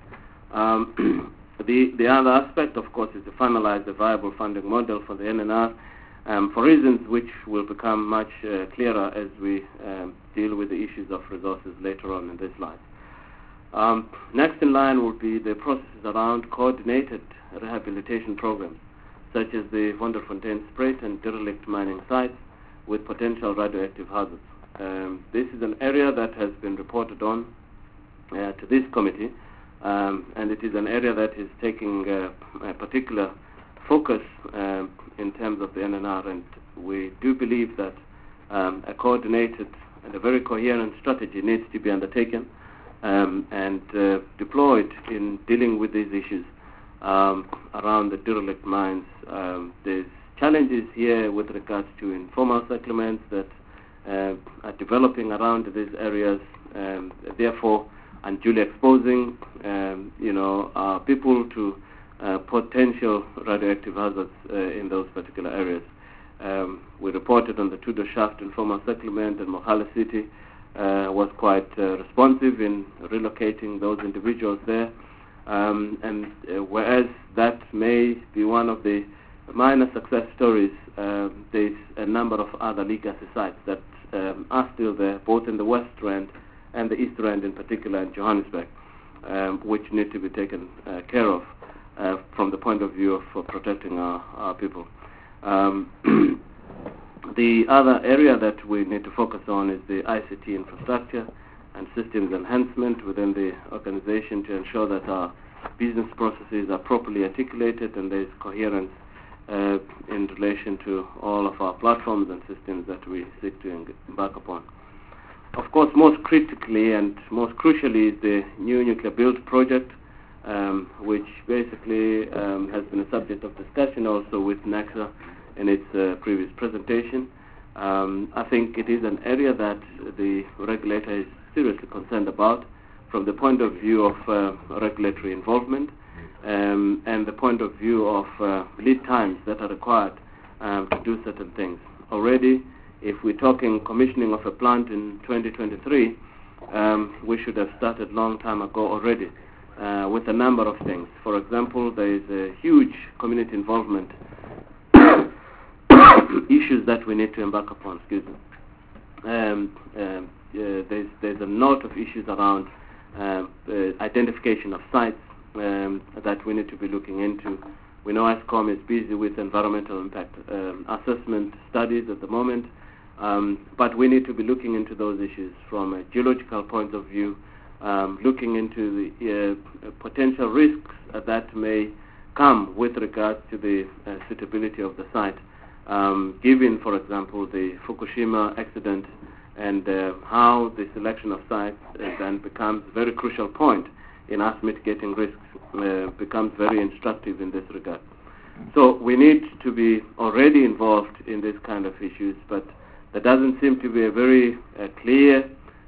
The other aspect, of course, is to finalize the viable funding model for the NNR, for reasons which will become much clearer as we deal with the issues of resources later on in this slide. Next in line will be the processes around coordinated rehabilitation programs, such as the Vonderfontein Spruit and derelict mining sites with potential radioactive hazards. This is an area that has been reported on to this committee, and it is an area that is taking a particular focus in terms of the NNR, and we do believe that a coordinated and a very coherent strategy needs to be undertaken and deployed in dealing with these issues around the derelict mines. There's challenges here with regards to informal settlements that are developing around these areas, therefore unduly exposing people to potential radioactive hazards in those particular areas. We reported on the Tudo Shaft informal settlement, and Mohale City was quite responsive in relocating those individuals there. And whereas that may be one of the minor success stories, there's a number of other legacy sites that are still there, both in the West Rand and the East Rand in particular in Johannesburg, which need to be taken care of from the point of view of protecting our people. The other area that we need to focus on is the ICT infrastructure and systems enhancement within the organization to ensure that our business processes are properly articulated and there is coherence in relation to all of our platforms and systems that we seek to embark upon. Of course, most critically and most crucially is the new nuclear build project, which basically has been a subject of discussion also with NECSA in its previous presentation. I think it is an area that the regulator is seriously concerned about from the point of view of regulatory involvement and the point of view of lead times that are required to do certain things. Already, if we're talking commissioning of a plant in 2023, we should have started long time ago already with a number of things. For example, there is a huge community involvement issues that we need to embark upon. Excuse me. There's a lot of issues around identification of sites that we need to be looking into. We know Eskom is busy with environmental impact assessment studies at the moment, but we need to be looking into those issues from a geological point of view, looking into the potential risks that may come with regards to the suitability of the site, given, for example, the Fukushima accident and how the selection of sites then becomes a very crucial point in us mitigating risks, becomes very instructive in this regard. So we need to be already involved in this kind of issues, but there doesn't seem to be a very clear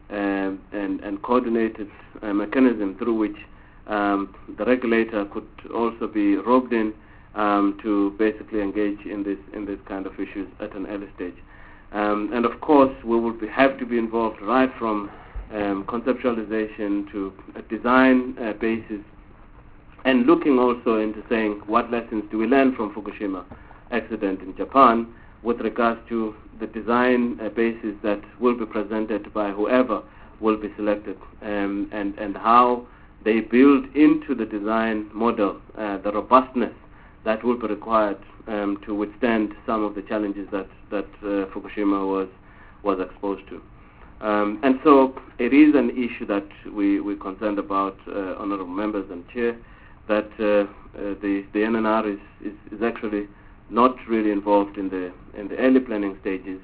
and coordinated mechanism through which the regulator could also be roped in to basically engage in this kind of issues at an early stage. And of course, we will have to be involved right from conceptualization to a design basis, and looking also into saying what lessons do we learn from Fukushima accident in Japan with regards to the design basis that will be presented by whoever will be selected, and how they build into the design model the robustness that will be required to withstand some of the challenges that Fukushima was exposed to. And so it is an issue that we're concerned about, honorable members and chair, that the NNR is actually not really involved in the early planning stages,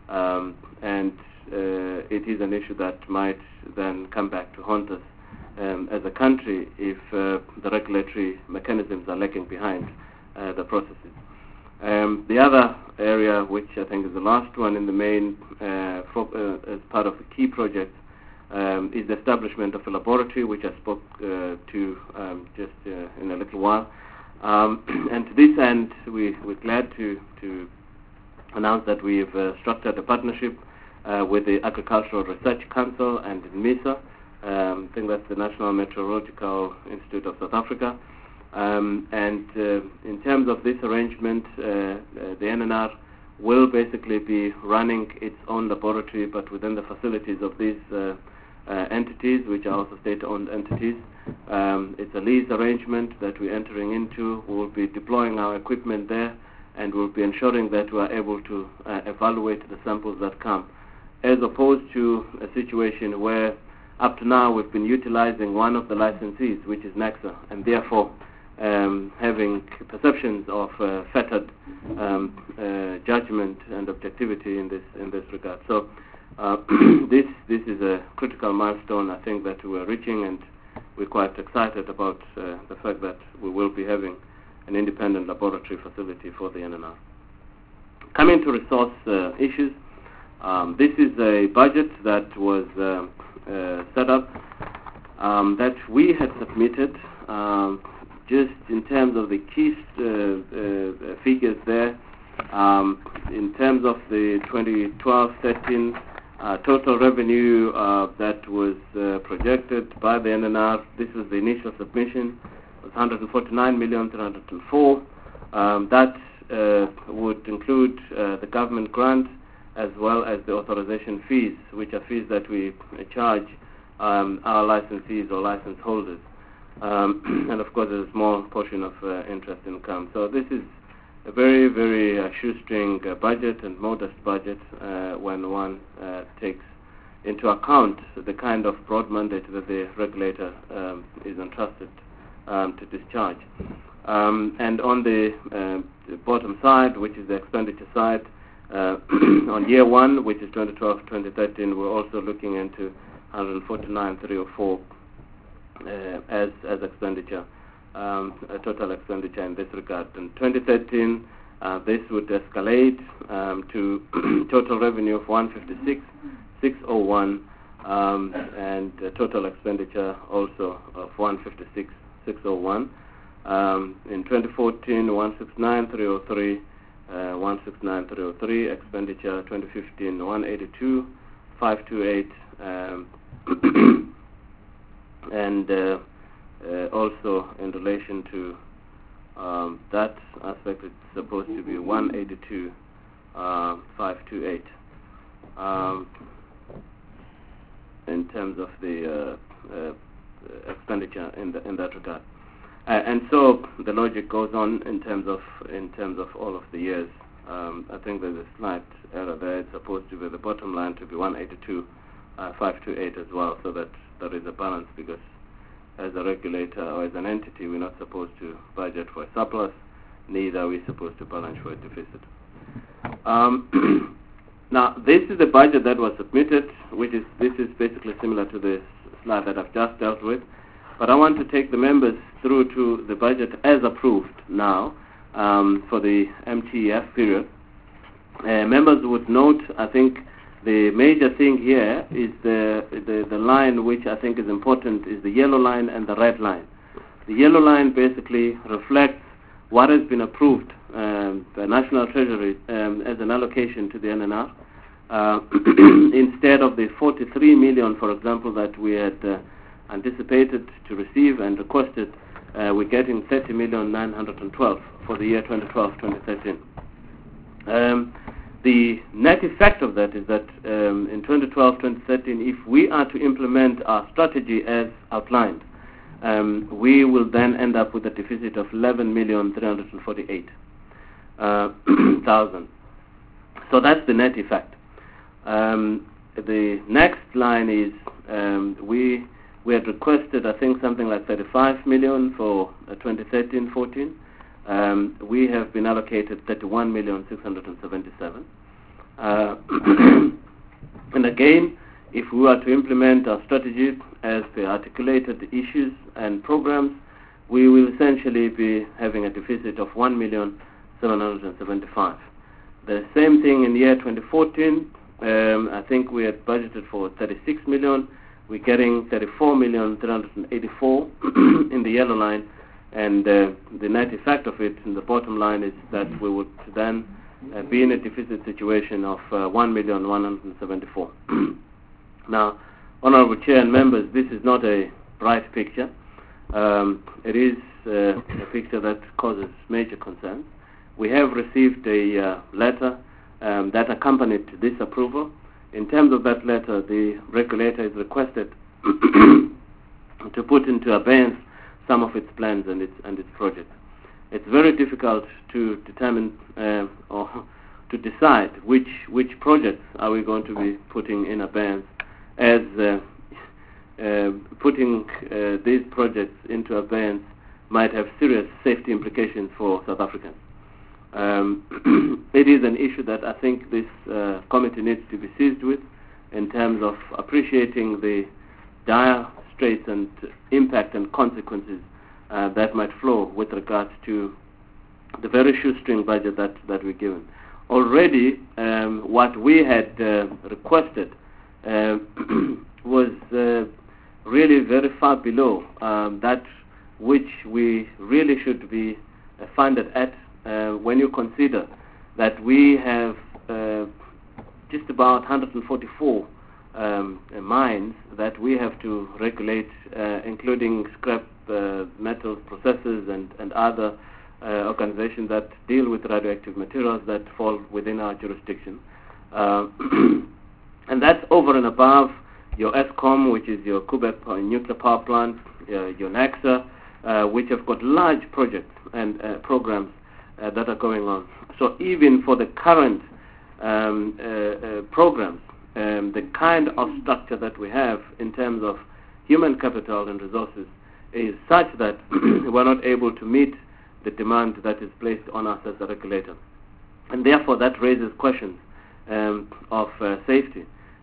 and it is an issue that might then come back to haunt us as a country if the regulatory mechanisms are lagging behind the processes. The other area, which I think is the last one in the main as part of the key project, is the establishment of a laboratory, which I spoke to just in a little while. And to this end, we're glad to announce that we've structured a partnership with the Agricultural Research Council and MISA. I think that's the National Meteorological Institute of South Africa. And in terms of this arrangement, the NNR will basically be running its own laboratory, but within the facilities of these entities, which are also state-owned entities. It's a lease arrangement that we're entering into. We will be deploying our equipment there, and we'll be ensuring that we are able to evaluate the samples that come as opposed to a situation where up to now we've been utilizing one of the licensees, which is NECSA, and therefore having perceptions of fettered judgment and objectivity in this regard. So this is a critical milestone, I think, that we're reaching, and we're quite excited about the fact that we will be having an independent laboratory facility for the NNR. Coming to resource issues, this is a budget that was set up that we had submitted. Just in terms of the key figures there, in terms of the 2012-13 total revenue that was projected by the NNR, this was the initial submission, was 149,304. That would include the government grant as well as the authorization fees, which are fees that we charge our licensees or license holders. And of course, there's a small portion of interest income. So this is a very, very shoestring budget and modest budget when one takes into account the kind of broad mandate that the regulator is entrusted to discharge. And on the bottom side, which is the expenditure side, on year one, which is 2012-2013, we're also looking into 149,304 as expenditure, total expenditure in this regard. In 2013, this would escalate to total revenue of 156,601 and total expenditure also of 156,601. In 2014, 169,303, 169,303 expenditure. 2015, 182,528. And also in relation to that aspect, it's supposed to be 182,528 in terms of the expenditure in that regard. And so the logic goes on in terms of all of the years. I think there's a slight error there. It's supposed to be the bottom line to be 182,528 as well, so that there is a balance, because as a regulator or as an entity, we're not supposed to budget for a surplus, neither are we supposed to balance for a deficit. Now, this is the budget that was submitted, this is basically similar to the slide that I've just dealt with, but I want to take the members through to the budget as approved now for the MTEF period. Members would note, I think, the major thing here is the line which I think is important is the yellow line and the red line. The yellow line basically reflects what has been approved by National Treasury as an allocation to the NNR. Instead of the 43 million, for example, that we had anticipated to receive and requested, we're getting 30,912 for the year 2012-2013. The net effect of that is that in 2012-2013, if we are to implement our strategy as outlined, we will then end up with a deficit of 11,348,000. So that's the net effect. The next line is we had requested, I think, something like 35 million for 2013-14. We have been allocated 31,677,000. And again, if we were to implement our strategy as the articulated issues and programs, we will essentially be having a deficit of 1,775,000. The same thing in year 2014. I think we had budgeted for 36 million. We're getting 34,384,000 in the yellow line, and the net effect of it in the bottom line is that we would then be in a deficit situation of 1,174,000. Now, Honorable Chair and members, this is not a bright picture. It is a picture that causes major concern. We have received a letter that accompanied this approval. In terms of that letter, the regulator is requested to put into abeyance some of its plans and its projects. It's very difficult to determine or to decide which projects are we going to be putting in abeyance, as putting these projects into abeyance might have serious safety implications for South Africans. It is an issue that I think this committee needs to be seized with in terms of appreciating the dire straits and impact and consequences that might flow with regards to the very shoestring budget that we're given. Already, what we had requested was really very far below that which we really should be funded at, when you consider that we have just about 144 mines that we have to regulate, including scrap metal processors and other organizations that deal with radioactive materials that fall within our jurisdiction. And that's over and above your Eskom, which is your Quebec nuclear power plant, your NECSA, which have got large projects and programs that are going on. So even for the current programs, the kind of structure that we have in terms of human capital and resources is such that we're not able to meet the demand that is placed on us as a regulator. And therefore that raises questions of safety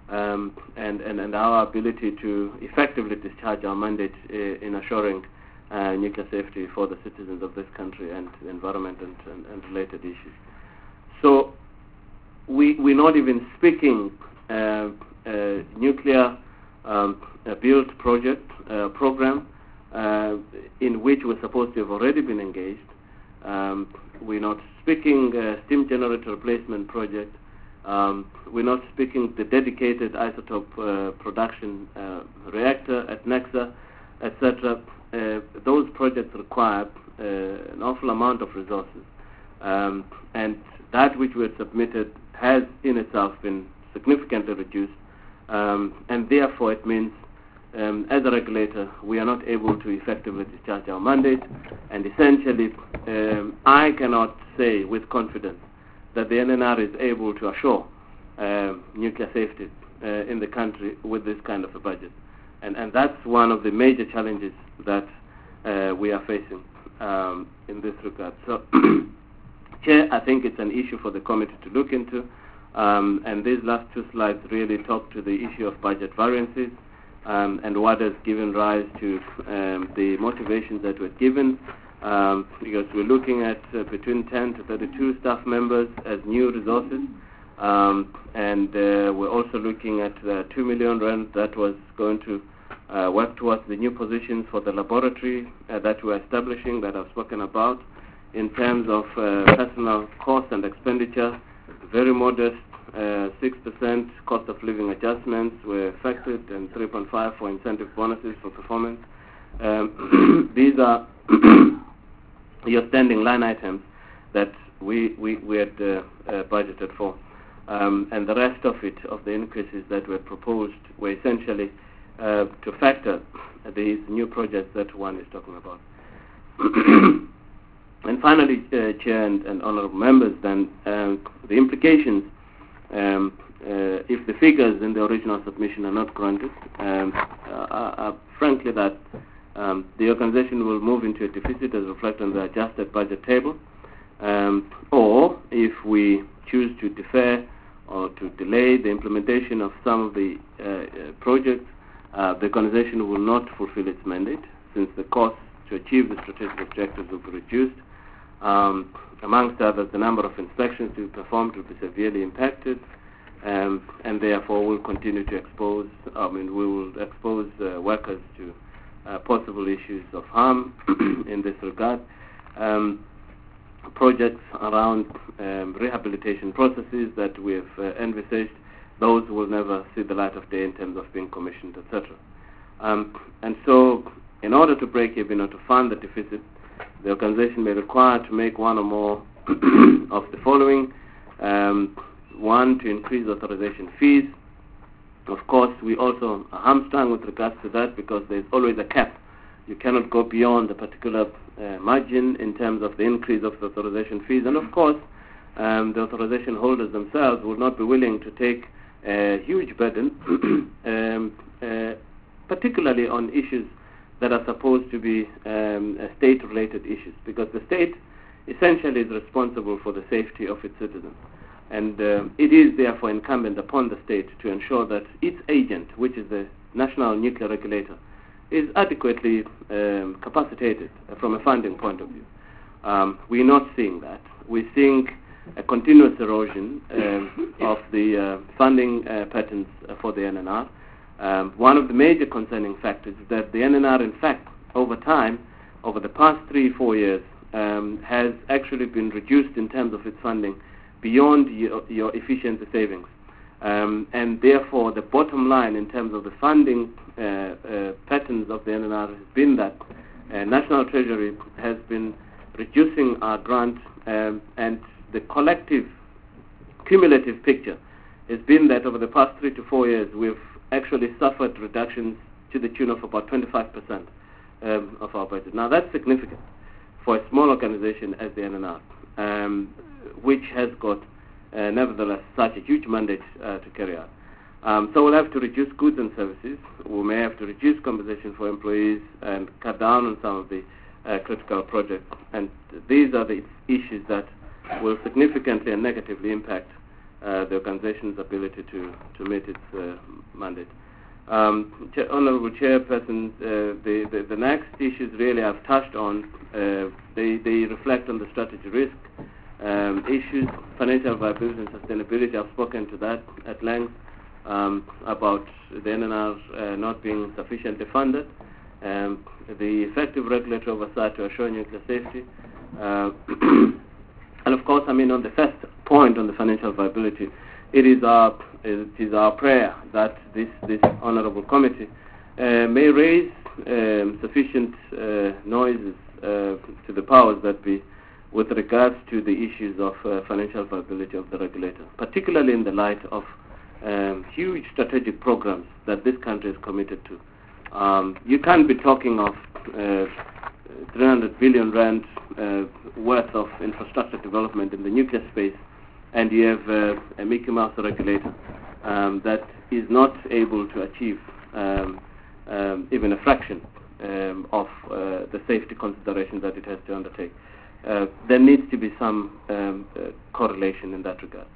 and our ability to effectively discharge our mandate in assuring nuclear safety for the citizens of this country and the environment and related issues. So we're not even speaking nuclear build project program in which we're supposed to have already been engaged. We're not speaking steam generator replacement project. We're not speaking the dedicated isotope production reactor at NECSA, etc. Those projects require an awful amount of resources, and that which we have submitted has in itself been significantly reduced, and therefore it means as a regulator we are not able to effectively discharge our mandate, and essentially I cannot say with confidence that the NNR is able to assure nuclear safety in the country with this kind of a budget. And that's one of the major challenges that we are facing in this regard. So, Chair, I think it's an issue for the committee to look into, and these last two slides really talk to the issue of budget variances and what has given rise to the motivations that were given, because we're looking at between 10 to 32 staff members as new resources, and we're also looking at 2 million rand that was going to work towards the new positions for the laboratory that we're establishing, that I've spoken about. In terms of personal cost and expenditure, very modest 6% cost of living adjustments were affected, and 3.5% for incentive bonuses for performance. These are your standing line items that we had budgeted for. And the rest of it, of the increases that were proposed, were essentially to factor these new projects that one is talking about. And finally, Chair and honorable members, then the implications, if the figures in the original submission are not granted, are frankly that the organization will move into a deficit as reflected on the adjusted budget table, or if we choose to defer or to delay the implementation of some of the projects, the organization will not fulfill its mandate, since the costs to achieve the strategic objectives will be reduced. Amongst others, the number of inspections to be performed will be severely impacted, and therefore will continue to expose, we will expose workers to possible issues of harm in this regard. Projects around rehabilitation processes that we have envisaged, those will never see the light of day in terms of being commissioned, etc. And so, in order to break even or to fund the deficit, the organization may require to make one or more of the following. One, to increase authorization fees. Of course, we also are hamstrung with regards to that, because there's always a cap. You cannot go beyond a particular margin in terms of the increase of the authorization fees. And of course, the authorization holders themselves would not be willing to take a huge burden, particularly on issues that are supposed to be state-related issues, because the state essentially is responsible for the safety of its citizens. And it is therefore incumbent upon the state to ensure that its agent, which is the National Nuclear Regulator, is adequately capacitated from a funding point of view. We're not seeing that. We're seeing a continuous erosion of the funding patterns for the NNR. One of the major concerning factors is that the NNR, in fact, over time, over the past 3-4 years, has actually been reduced in terms of its funding beyond your efficiency savings. And therefore, the bottom line in terms of the funding patterns of the NNR has been that National Treasury has been reducing our grant, and the collective cumulative picture has been that over the past 3 to 4 years, we've actually suffered reductions to the tune of about 25% of our budget. Now, that's significant for a small organization as the NNR, which has got, nevertheless, such a huge mandate to carry out. So we'll have to reduce goods and services. We may have to reduce compensation for employees and cut down on some of the critical projects. And these are the issues that will significantly and negatively impact the organization's ability to meet its mandate. Honorable Chairperson, the next issues really I've touched on, they reflect on the strategy risk issues, financial viability and sustainability. I've spoken to that at length about the NNR not being sufficiently funded, the effective regulatory oversight to assure nuclear safety. And of course, on the first point on the financial viability, it is our prayer that this honourable committee may raise sufficient noises to the powers that be with regards to the issues of financial viability of the regulator, particularly in the light of huge strategic programs that this country is committed to. You can't be talking of 300 billion rand worth of infrastructure development in the nuclear space, and you have a Mickey Mouse regulator that is not able to achieve even a fraction of the safety considerations that it has to undertake. There needs to be some correlation in that regard.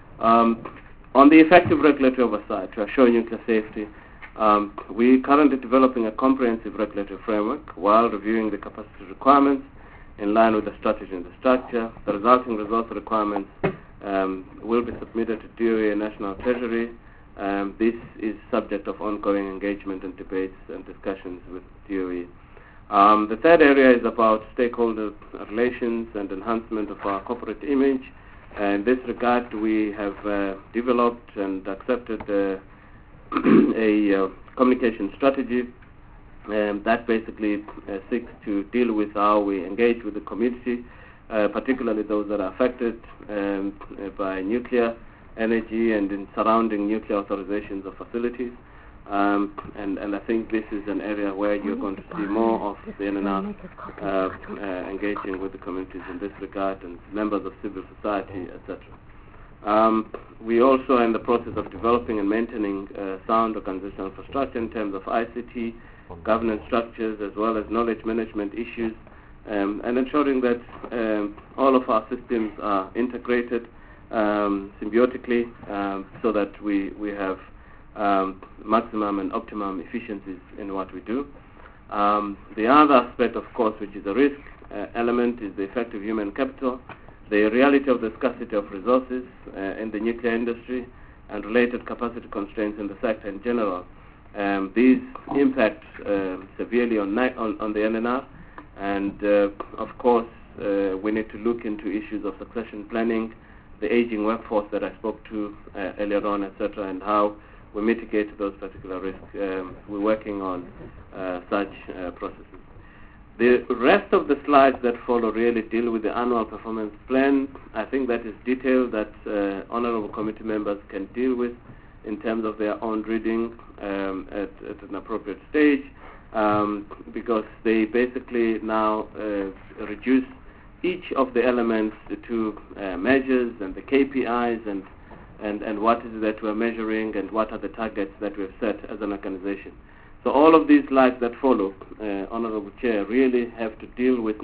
On the effective regulatory oversight to assure nuclear safety, we're currently developing a comprehensive regulatory framework while reviewing the capacity requirements in line with the strategy and the structure. The resulting resource requirements will be submitted to DOE and National Treasury. This is subject of ongoing engagement and debates and discussions with DOE. The third area is about stakeholder relations and enhancement of our corporate image. In this regard, we have developed and accepted a communication strategy that basically seeks to deal with how we engage with the community, particularly those that are affected by nuclear energy and in surrounding nuclear authorizations of facilities. And I think this is an area where you're going to see more of the NNR engaging with the communities in this regard and members of civil society, etc. We also are in the process of developing and maintaining sound organizational infrastructure in terms of ICT, governance structures, as well as knowledge management issues, and ensuring that all of our systems are integrated symbiotically so that we have maximum and optimum efficiencies in what we do. The other aspect, of course, which is a risk element, is the effective human capital, the reality of the scarcity of resources in the nuclear industry, and related capacity constraints in the sector in general. These impact severely on the NNR, and of course, we need to look into issues of succession planning, the aging workforce that I spoke to earlier on, etc., and how we mitigate those particular risks. We're working on such processes. The rest of the slides that follow really deal with the annual performance plan. I think that is detail that honorable committee members can deal with in terms of their own reading at an appropriate stage, because they basically now reduce each of the elements to measures and the KPIs and what is it that we're measuring and what are the targets that we've set as an organization. So all of these slides that follow, Honorable Chair, really have to do with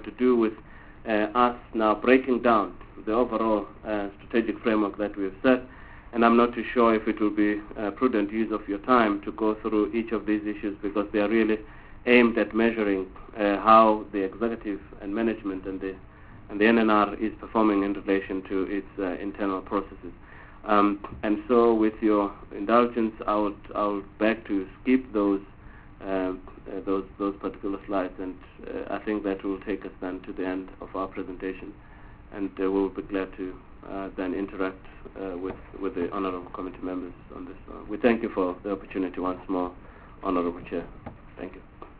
us now breaking down the overall strategic framework that we've set. And I'm not too sure if it will be a prudent use of your time to go through each of these issues, because they are really aimed at measuring how the executive and management and the NNR is performing in relation to its internal processes. And so, with your indulgence, I would beg to skip those particular slides, and I think that will take us then to the end of our presentation, and we'll be glad to then interact with the honourable committee members on this. We thank you for the opportunity once more, Honourable Chair. Thank you.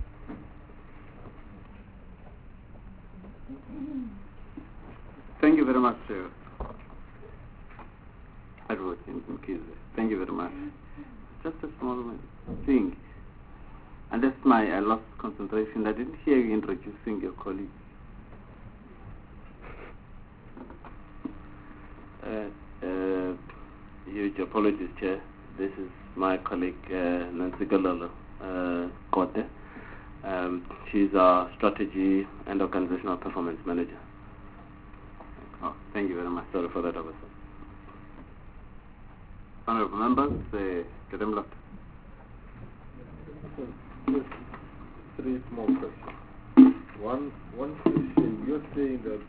Thank you very much, sir. Thank you very much. Just a small thing. And that's I lost concentration. I didn't hear you introducing your colleague. Huge apologies, Chair. This is my colleague, Nancy Galolo Kote. She's our Strategy and Organizational Performance Manager. Oh, thank you very much. Sorry for that, officer. Honourable members, get them left. Three small questions. One question, you're saying that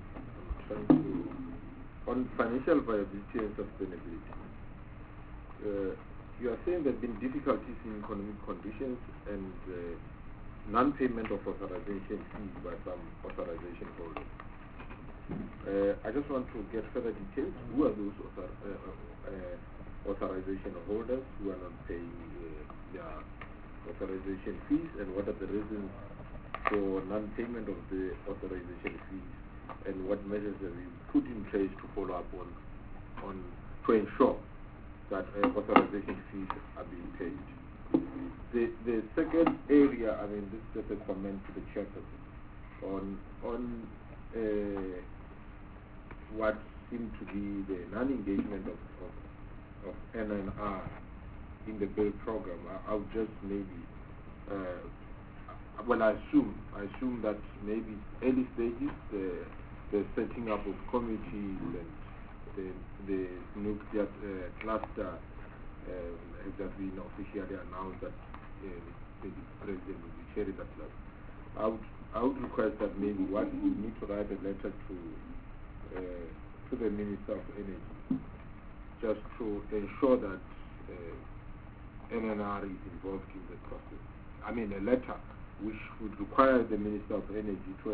on financial viability and sustainability, you are saying there have been difficulties in economic conditions and non-payment of authorization fees by some authorization holders. I just want to get further details. Who are those authorization holders who are not paying their authorization fees, and what are the reasons for non-payment of the authorization fees, and what measures have you put in place to follow up on to ensure that authorization fees are being paid? The second area, I mean, this is just a comment to the chairperson on what seemed to be the non-engagement of NNR in the build program. I would just maybe, I assume that maybe early stages, the setting up of committees and the nuclear cluster has just been officially announced that the president will be chairing that cluster. I would request that maybe you need to write a letter to the Minister of Energy, just to ensure that NNR is involved in the process. I mean, a letter which would require the Minister of Energy to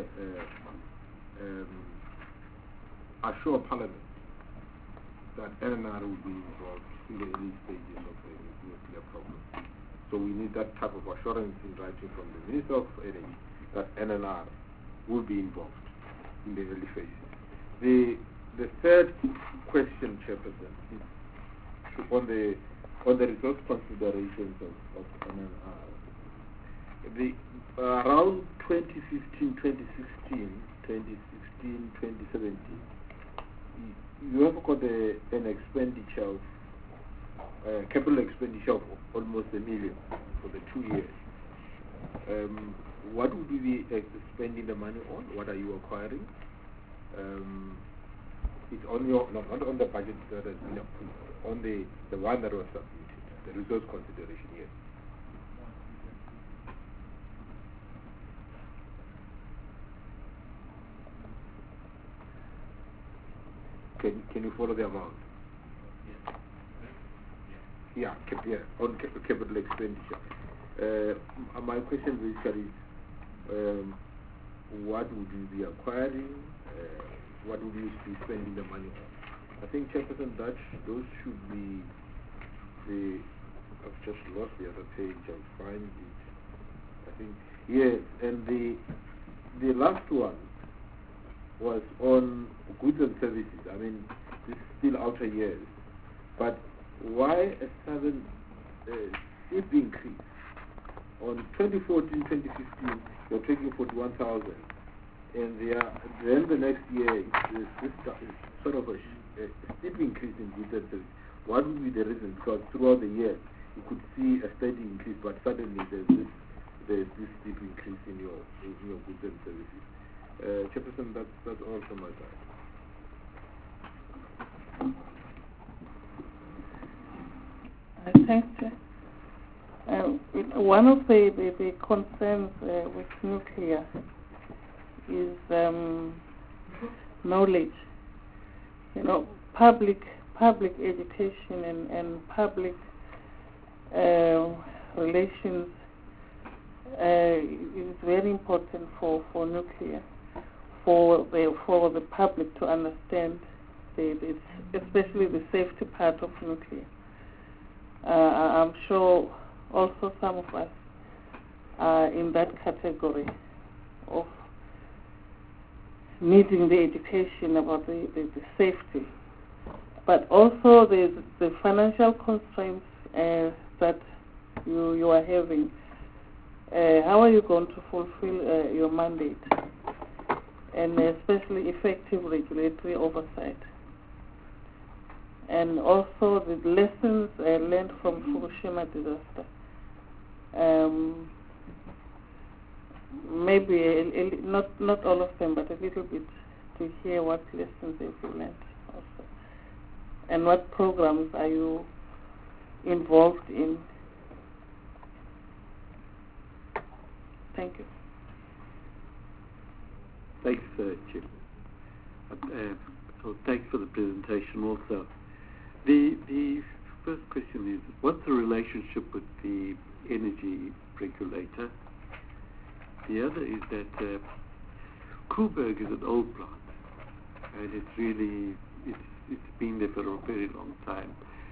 assure Parliament that NNR will be involved in the early stages of the nuclear program. So we need that type of assurance in writing from the Minister of Energy that NNR will be involved in the early phases. The third question, Chairperson, is on the resource considerations of NNR. Around 2015, 2016, 2017, you have got an expenditure of capital expenditure of almost $1 million for the 2 years. What would you be spending the money on? What are you acquiring? It's on your, not on the budget that has been approved, on the one that was submitted, the resource consideration, yes. Can you follow the amount? Yeah, on capital expenditure. My question basically is, what would you be acquiring? What would you be spending the money on? I think, Chairperson, those should be I've just lost the other page. I'll find it. I think, yes, and the last one was on goods and services. I mean, this is still outer years, but why a sudden steep increase? On 2014, 2015, you're taking 41,000 and then the next year it's sort of a steep increase in goods and services. What would be the reason? Because throughout the year you could see a steady increase, but suddenly there's this steep increase in your goods and services. Chairperson, that's all from my side. Thanks. One of the concerns with nuclear is knowledge. Public education and public relations is very important for nuclear, for the public to understand, especially the safety part of nuclear. I'm sure also some of us are in that category of needing the education about the safety. But also there's the financial constraints that you are having. How are you going to fulfill your mandate? And especially effective regulatory oversight. And also the lessons learned from Fukushima disaster. Maybe not all of them, but a little bit, to hear what lessons they've learned also. And what programs are you involved in? Thank you. Thanks, Chief. So thanks for the presentation also. The first question is, what's the relationship with the energy regulator? The other is that Koeberg is an old plant, and it's been there for a very long time.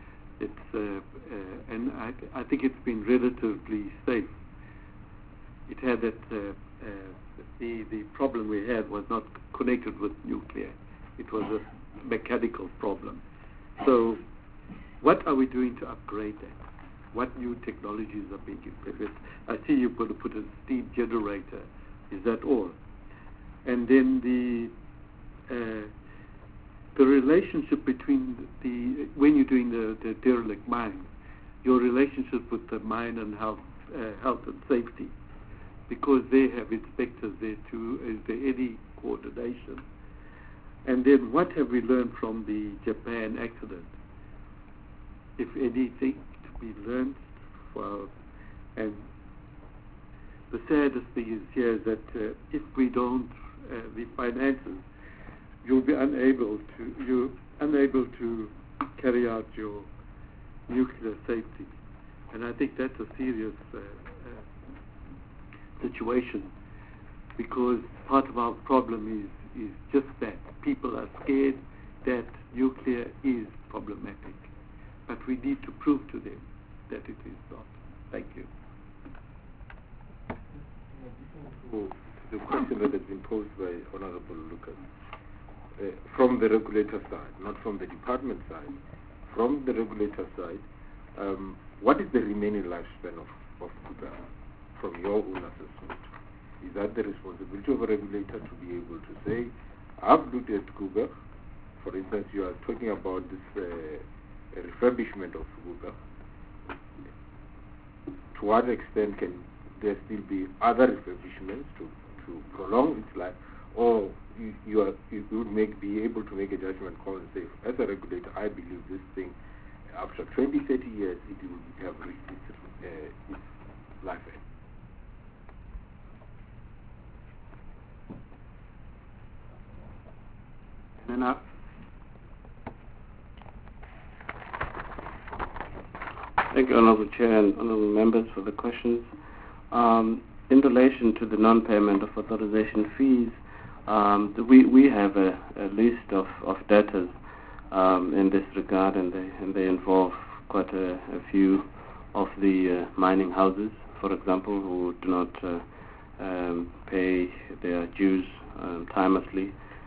And I think it's been relatively safe. It had that the problem we had was not connected with nuclear. It was a mechanical problem. So what are we doing to upgrade that? What new technologies are being implemented? I see you're going to put a steam generator. Is that all? And then the relationship between when you're doing the derelict mine, your relationship with the mine and health and safety, because they have inspectors there too. Is there any coordination? And then what have we learned from the Japan accident? If anything to be learned, and the saddest thing is here is that if we don't the finances, you're unable to carry out your nuclear safety, and I think that's a serious situation, because part of our problem is just that people are scared that nuclear is problematic, but we need to prove to them that it is not. Thank you. To the question that has been posed by Honorable Lucas, from the regulator side, not from the department side, from the regulator side, what is the remaining lifespan of Koeberg from your own assessment? Is that the responsibility of a regulator to be able to say, I've looked at Koeberg, for instance, you are talking about this refurbishment of Koeberg. To what extent can there still be other refurbishments to prolong its life, or you would be able to make a judgment call and say, as a regulator, I believe this thing, after 20, 30 years, it will have reached its life end. Thank you, Honourable Chair and Honourable Members, for the questions. In relation to the non-payment of authorization fees, we have a list of debtors in this regard, and they involve quite a few of the mining houses, for example, who do not pay their dues timelessly,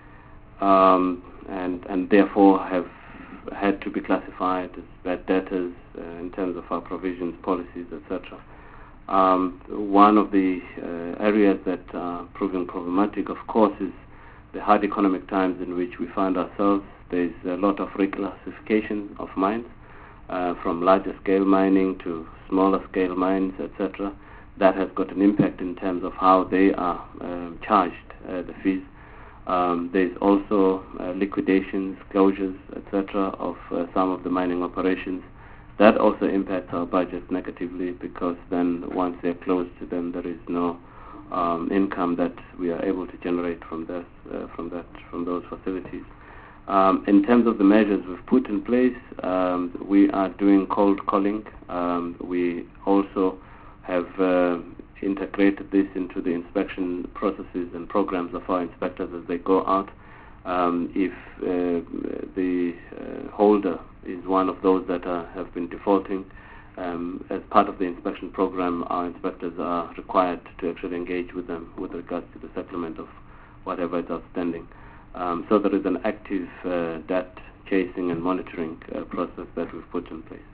and therefore have had to be classified as bad debtors in terms of our provisions, policies, etc. One of the areas that are proving problematic, of course, is the hard economic times in which we find ourselves. There's a lot of reclassification of mines, from larger scale mining to smaller scale mines, etc. That has got an impact in terms of how they are charged the fees. There's also liquidations, closures, etc. of some of the mining operations. That also impacts our budget negatively, because then once they're closed, then there is no income that we are able to generate from those facilities. In terms of the measures we've put in place, we are doing cold calling. We also have integrated this into the inspection processes and programs of our inspectors as they go out. If the holder is one of those that have been defaulting, as part of the inspection program, our inspectors are required to actually engage with them with regards to the settlement of whatever is outstanding. So there is an active debt chasing and monitoring process that we've put in place.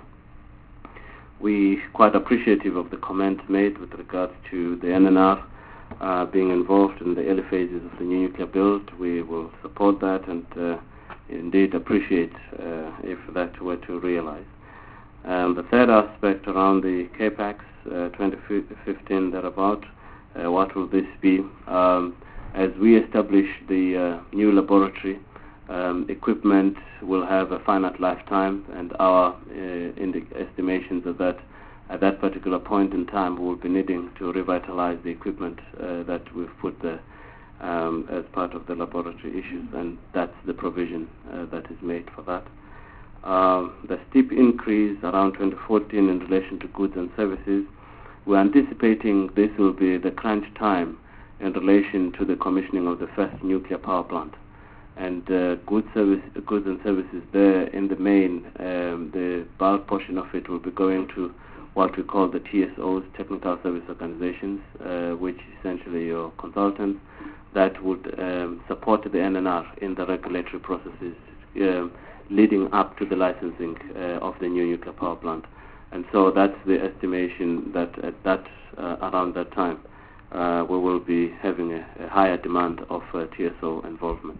We're quite appreciative of the comments made with regards to the NNR being involved in the early phases of the new nuclear build. We will support that and indeed appreciate if that were to realize. The third aspect around the CAPEX 2015 thereabout, what will this be? As we establish the new laboratory, equipment will have a finite lifetime, and our estimations are that at that particular point in time we will be needing to revitalize the equipment that we've put there as part of the laboratory issues, and that's the provision that is made for that. The steep increase around 2014 in relation to goods and services, we're anticipating this will be the crunch time in relation to the commissioning of the first nuclear power plant. And goods and services there, in the main, the bulk portion of it will be going to what we call the TSOs, Technical Service Organizations, which essentially your consultants that would support the NNR in the regulatory processes leading up to the licensing of the new nuclear power plant. And so that's the estimation that around that time we will be having a higher demand of TSO involvement.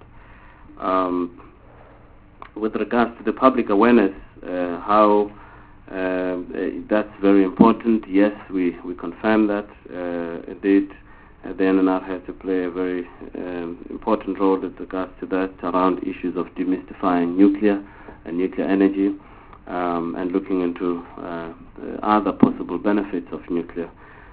With regards to the public awareness, how that's very important. Yes, we confirm that indeed the NNR has to play a very important role with regards to that around issues of demystifying nuclear and nuclear energy and looking into other possible benefits of nuclear.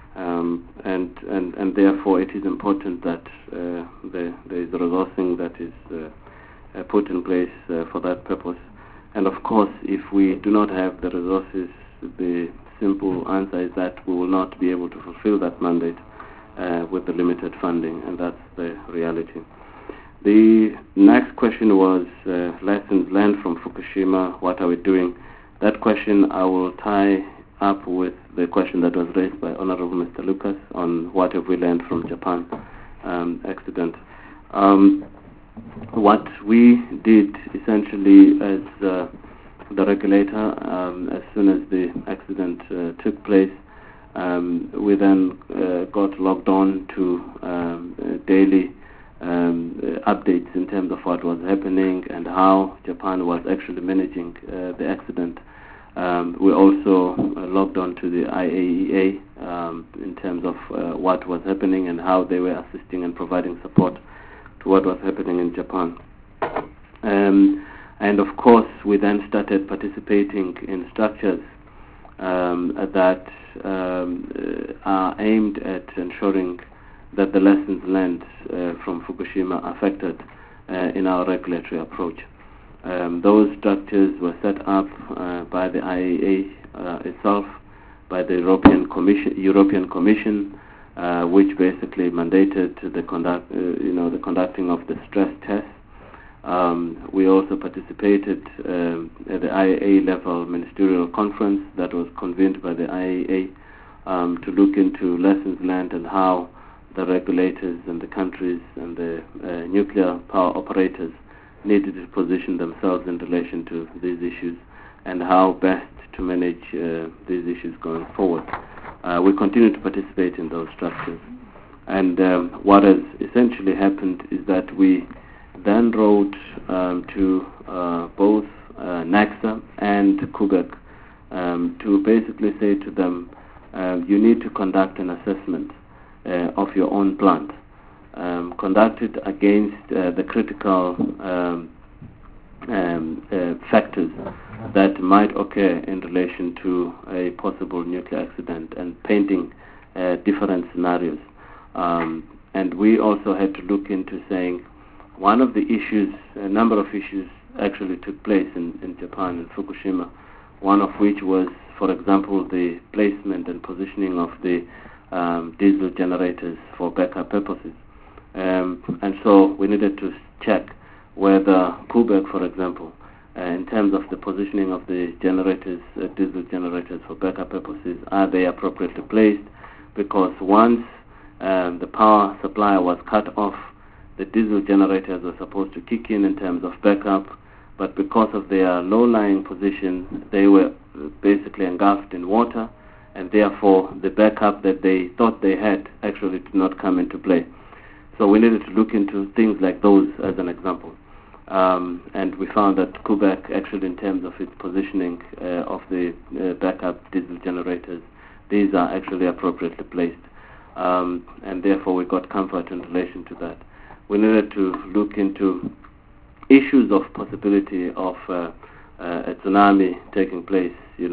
And therefore it is important that there is resourcing that is put in place for that purpose. And of course, if we do not have the resources, the simple answer is that we will not be able to fulfill that mandate with the limited funding, and that's the reality. The next question was lessons learned from Fukushima, what are we doing? That question I will tie up with the question that was raised by Honorable Mr. Lucas on what have we learned from Japan accident. What we did essentially as the regulator, as soon as the accident took place, we then got logged on to daily updates in terms of what was happening and how Japan was actually managing the accident. We also logged on to the IAEA in terms of what was happening and how they were assisting and providing support to what was happening in Japan. And of course, we then started participating in structures that are aimed at ensuring that the lessons learned from Fukushima are affected in our regulatory approach. Those structures were set up by the IAEA itself, by the European Commission, which basically mandated the conducting of the stress tests. We also participated at the IAEA level ministerial conference that was convened by the IAEA to look into lessons learned and how the regulators and the countries and the nuclear power operators needed to position themselves in relation to these issues and how best to manage these issues going forward. we continue to participate in those structures. And what has essentially happened is that we then wrote to both NACSA and Quebec to basically say to them, you need to conduct an assessment of your own plant, conducted against the critical factors that might occur in relation to a possible nuclear accident, and painting different scenarios. And we also had to look into saying one of the issues, a number of issues actually took place in Japan, in Fukushima, one of which was, for example, the placement and positioning of the diesel generators for backup purposes. And so we needed to check whether Quebec, for example, in terms of the positioning of the generators, diesel generators for backup purposes, are they appropriately placed? Because once the power supply was cut off, the diesel generators were supposed to kick in terms of backup, but because of their low-lying position, they were basically engulfed in water, and therefore the backup that they thought they had actually did not come into play. So we needed to look into things like those as an example. And we found that Quebec, actually, in terms of its positioning of the backup diesel generators, these are actually appropriately placed. And therefore we got comfort in relation to that. We needed to look into issues of possibility of a tsunami taking place, in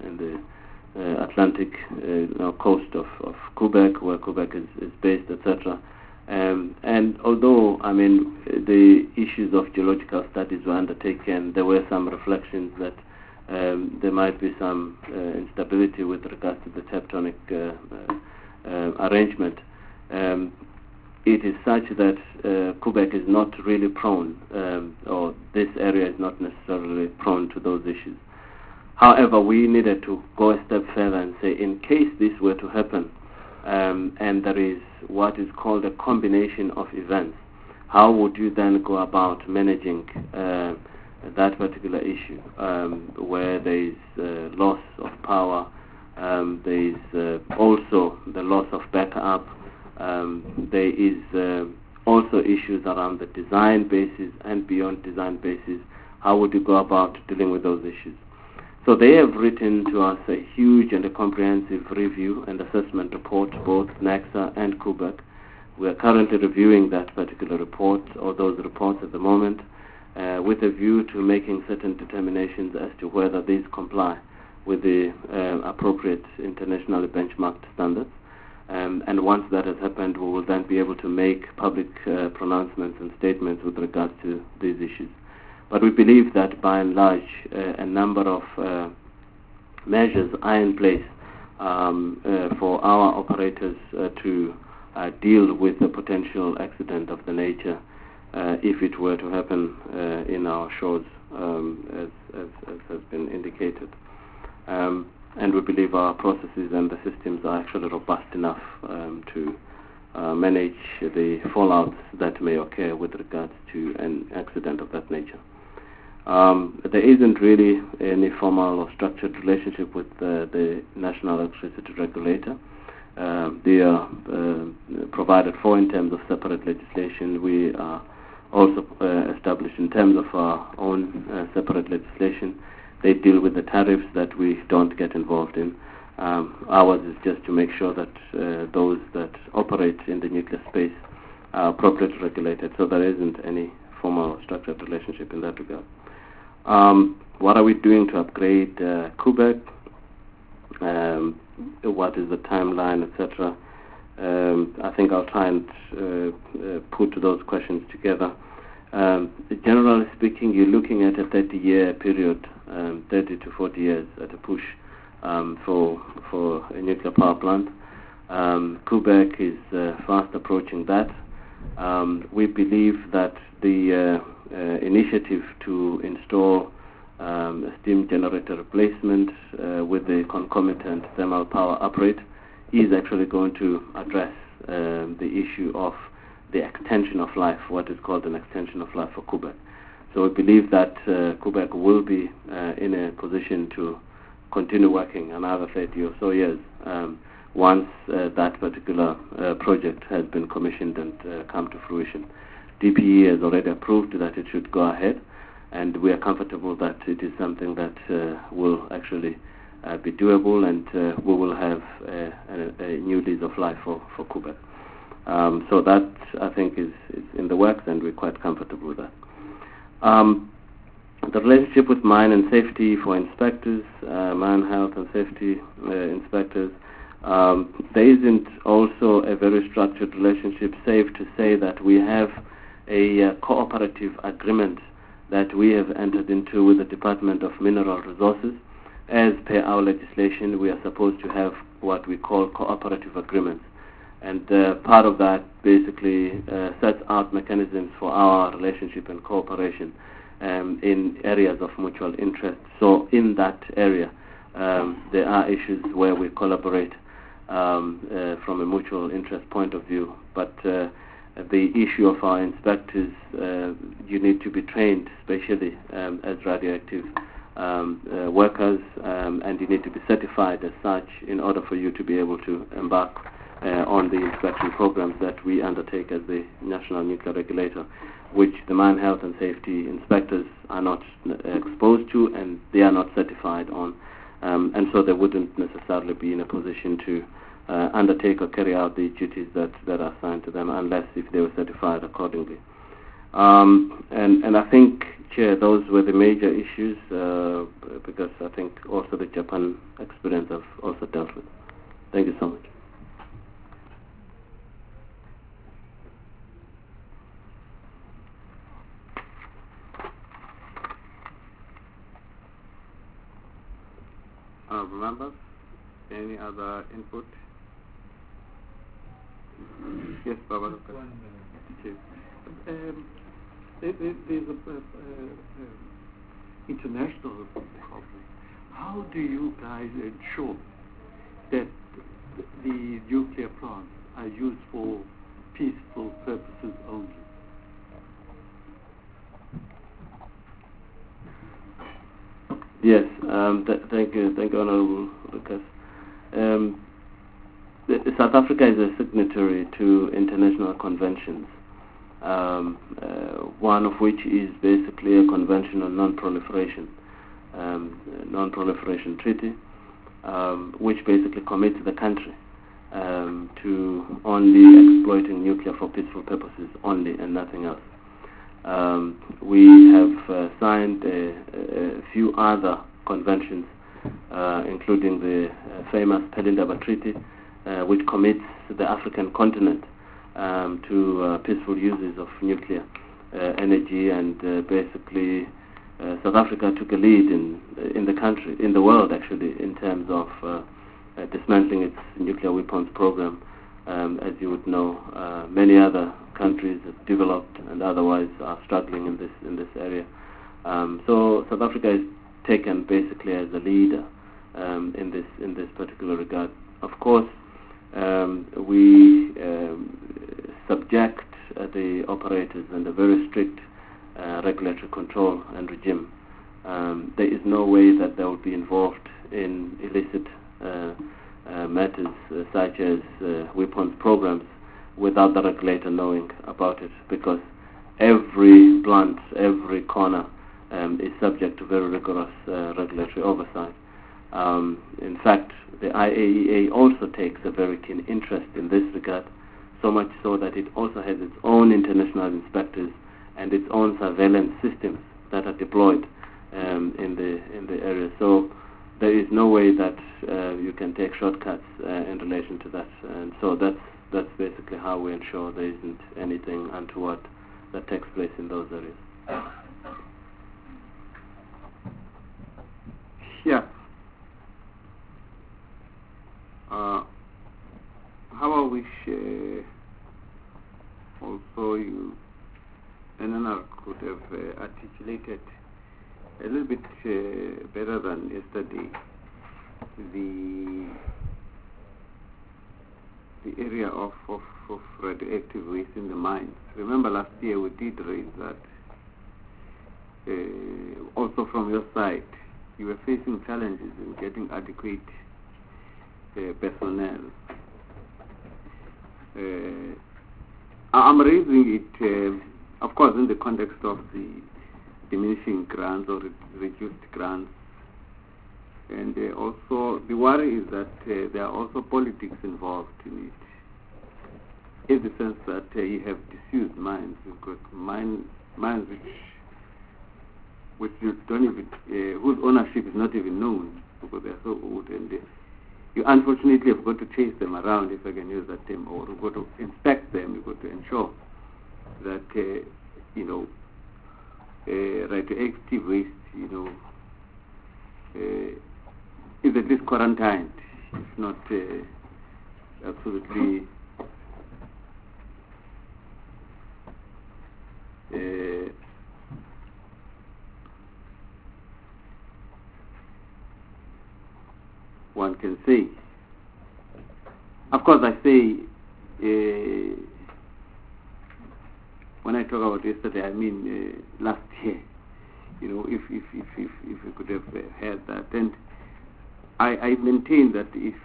the Atlantic coast of Quebec, where Quebec is based, etc. And although, the issues of geological studies were undertaken, there were some reflections that there might be some instability with regards to the tectonic arrangement. It is such that Quebec is not really prone, or this area is not necessarily prone to those issues. However, we needed to go a step further and say, in case this were to happen, and there is what is called a combination of events, how would you then go about managing that particular issue, where there is loss of power, there is also the loss of backup, there is also issues around the design basis and beyond design basis. How would you go about dealing with those issues? So they have written to us a huge and a comprehensive review and assessment report, both NACSA and Quebec. We are currently reviewing that particular report, or those reports at the moment, with a view to making certain determinations as to whether these comply with the appropriate internationally benchmarked standards. And once that has happened, we will then be able to make public pronouncements and statements with regards to these issues. But we believe that by and large, a number of measures are in place for our operators to deal with a potential accident of the nature if it were to happen in our shores, as has been indicated. And we believe our processes and the systems are actually robust enough to manage the fallouts that may occur with regards to an accident of that nature. There isn't really any formal or structured relationship with the National Electricity Regulator. They are provided for in terms of separate legislation. We are also established in terms of our own separate legislation. They deal with the tariffs that we don't get involved in. Ours is just to make sure that those that operate in the nuclear space are appropriately regulated, so there isn't any formal or structured relationship in that regard. What are we doing to upgrade Quebec? What is the timeline, etc.? I think I'll try and put those questions together. Generally speaking, you're looking at a 30-year period, 30 to 40 years at a push for a nuclear power plant. Quebec is fast approaching that. We believe that the initiative to install a steam generator replacement with the concomitant thermal power upgrade is actually going to address the issue of the extension of life, what is called an extension of life for Quebec. So we believe that Quebec will be in a position to continue working another 30 or so years once that particular project has been commissioned and come to fruition. DPE has already approved that it should go ahead, and we are comfortable that it is something that will actually be doable, and we will have a new lease of life for Quebec. So that, I think, is in the works, and we're quite comfortable with that. The relationship with mine and safety for inspectors, mine health and safety inspectors, there isn't also a very structured relationship. Safe to say that we have a cooperative agreement that we have entered into with the Department of Mineral Resources. As per our legislation, we are supposed to have what we call cooperative agreements. And part of that basically sets out mechanisms for our relationship and cooperation in areas of mutual interest. So in that area, there are issues where we collaborate from a mutual interest point of view. But the issue of our inspectors, you need to be trained, especially as radioactive workers, and you need to be certified as such in order for you to be able to embark on the inspection programs that we undertake as the National Nuclear Regulator, which the mine health and safety inspectors are not exposed to, and they are not certified on, and so they wouldn't necessarily be in a position to undertake or carry out the duties that are assigned to them unless if they were certified accordingly. And I think, Chair, those were the major issues because I think also the Japan experience I've also dealt with. Thank you so much. Members, any other input? Yes, Baba. There's an international problem. How do you guys ensure that the nuclear plants are used for peaceful purposes only? Yes, thank you, Honorable Lucas. South Africa is a signatory to international conventions, one of which is basically a convention on non-proliferation treaty, which basically commits the country to only exploiting nuclear for peaceful purposes only and nothing else. We have signed a few other conventions, including the famous Pelindaba Treaty, which commits the African continent to peaceful uses of nuclear energy, and basically South Africa took a lead in the country, in the world actually, in terms of dismantling its nuclear weapons program. As you would know, many other countries have developed and otherwise are struggling in this area. So South Africa is taken basically as a leader in this particular regard. Of course, we subject the operators under very strict regulatory control and regime. There is no way that they will be involved in illicit matters such as weapons programs without the regulator knowing about it, because every plant, every corner is subject to very rigorous regulatory oversight. In fact, the IAEA also takes a very keen interest in this regard, so much so that it also has its own international inspectors and its own surveillance systems that are deployed in the area. So there is no way that you can take shortcuts in relation to that, and so that's basically how we ensure there isn't anything untoward that takes place in those areas. Yeah. How I wish also you NNR could have articulated a little bit better than yesterday the area of radioactive waste in the mines. Remember last year we did raise that. Also from your side, you were facing challenges in getting adequate personnel. I'm raising it, of course, in the context of the diminishing grants or reduced grants. And also, the worry is that there are also politics involved in it, in the sense that you have disused mines. You've got mines which you don't even, whose ownership is not even known because they are so old, and you unfortunately have got to chase them around, if I can use that term, or you've got to inspect them. You've got to ensure that radioactive waste, is at least quarantined, if not absolutely one can say. Of course, I say, when I talk about yesterday, I mean last year. If we could have had that, and I maintain that if,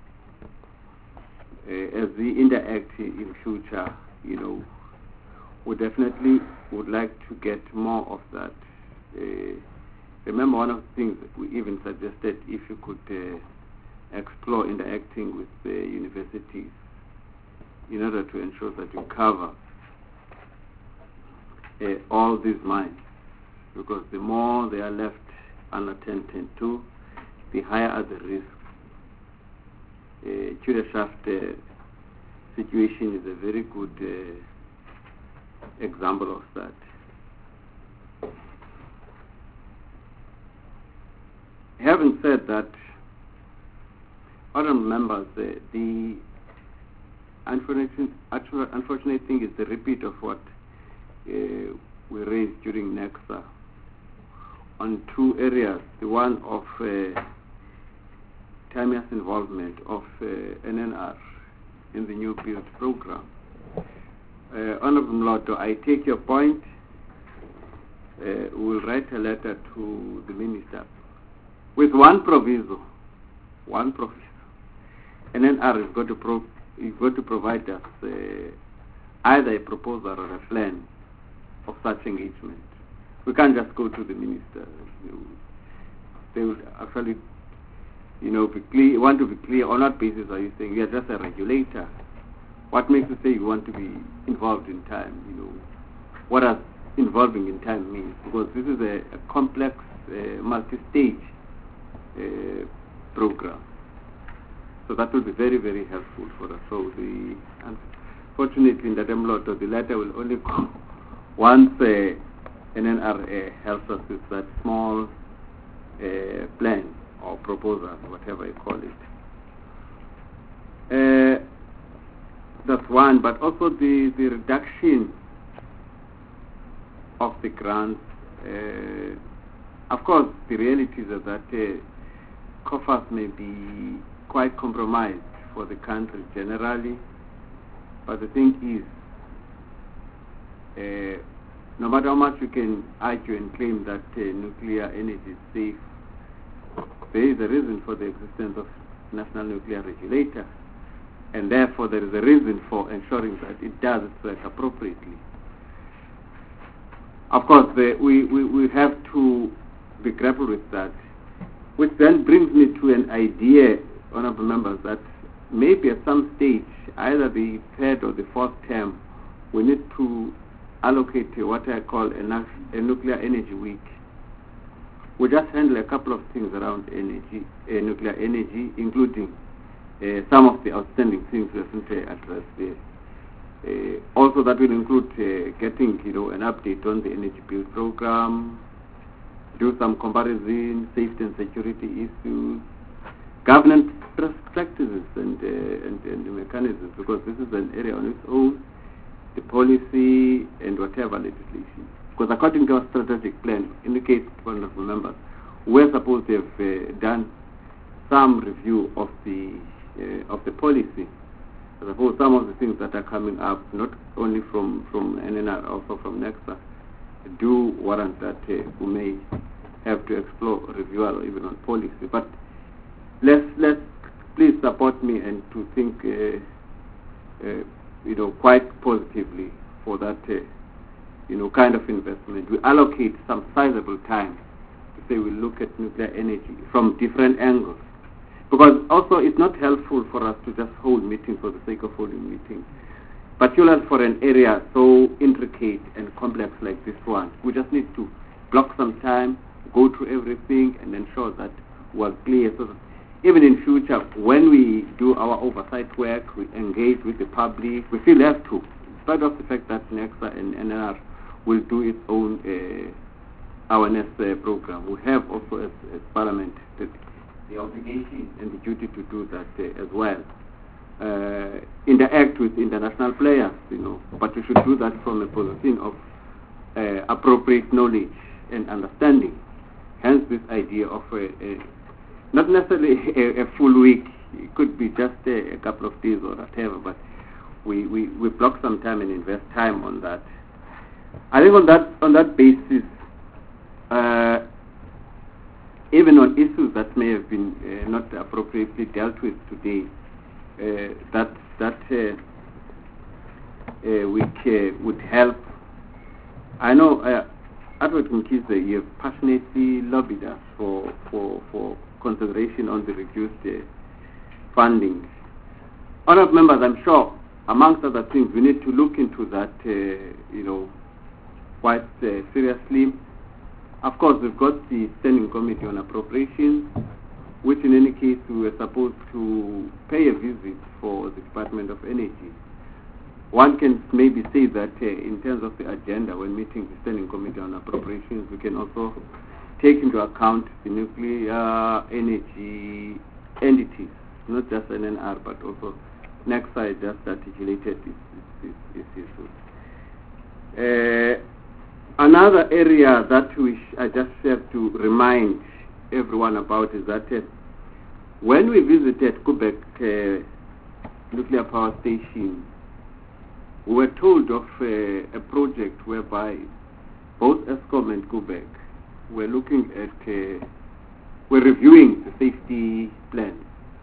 as we interact in future, we definitely would like to get more of that. Remember, one of the things that we even suggested, if you could explore interacting with the universities in order to ensure that you cover all these mines, because the more they are left unattended to, the higher are the risks. Tudor-Shaft situation is a very good example of that. Having said that, honorable members, the unfortunate thing is the repeat of what we raised during NECSA on two areas. The one of Tamia's involvement of NNR in the new build program. Honorable Mloto, I take your point. We will write a letter to the minister with one proviso. NNR is going to provide us either a proposal or a plan of such engagement. We can't just go to the minister. They will actually, be clear, want to be clear on what basis are you saying you are just a regulator? What makes you say you want to be involved in time? What does involving in time mean? Because this is a complex, multi-stage program. So that will be very, very helpful for us. So unfortunately, in the Mloto, the letter will only go once NNR helps us with that small plan or proposal, whatever you call it. That's one, but also the reduction of the grants. Of course, the reality is that COFAS may be quite compromised for the country generally, but the thing is, no matter how much you can argue and claim that nuclear energy is safe, there is a reason for the existence of National Nuclear Regulator, and therefore there is a reason for ensuring that it does its work appropriately. Of course, we have to be grappled with that, which then brings me to an idea, honorable members, that maybe at some stage, either the third or the fourth term, we need to allocate what I call a nuclear energy week. We just handle a couple of things around energy, nuclear energy, including some of the outstanding things we haven't addressed there. Also, that will include getting an update on the energy build program, do some comparison, safety and security issues, governance practices and mechanisms, because this is an area on its own, the policy and whatever legislation. Because according to our strategic plan, in the case of honorable members, we're supposed to have done some review of the policy. I suppose some of the things that are coming up, not only from NNR, also from NECSA, do warrant that we may have to explore review even on policy. But let's please support me and to think, quite positively for that, kind of investment. We allocate some sizable time to say we look at nuclear energy from different angles. Because also it's not helpful for us to just hold meetings for the sake of holding meetings. Particularly for an area so intricate and complex like this one. We just need to block some time, go through everything, and ensure that we're clear. So that even in future, when we do our oversight work, we engage with the public, we still have to, in spite of the fact that NECSA and NNR will do its own awareness program. We have also, as Parliament, the obligation and the duty to do that as well. Interact with international players, but we should do that from a position of appropriate knowledge and understanding. Hence this idea of not necessarily a full week, it could be just a couple of days or whatever, but we block some time and invest time on that. I think on that basis, even on issues that may have been not appropriately dealt with today, that week would help. I know, Edward Mkhize, you have passionately lobbied us for consideration on the reduced funding. Honourable members, I'm sure, amongst other things, we need to look into that, quite seriously. Of course, we've got the Standing Committee on Appropriations, which in any case we were supposed to pay a visit for the Department of Energy. One can maybe say that in terms of the agenda, when meeting the Standing Committee on Appropriations, we can also take into account the nuclear energy entities, not just NNR, but also NECSA just articulated this issue. Another area that I just have to remind everyone about is that when we visited Koeberg nuclear power station, we were told of a project whereby both Eskom and Koeberg were looking at, were reviewing the safety plan.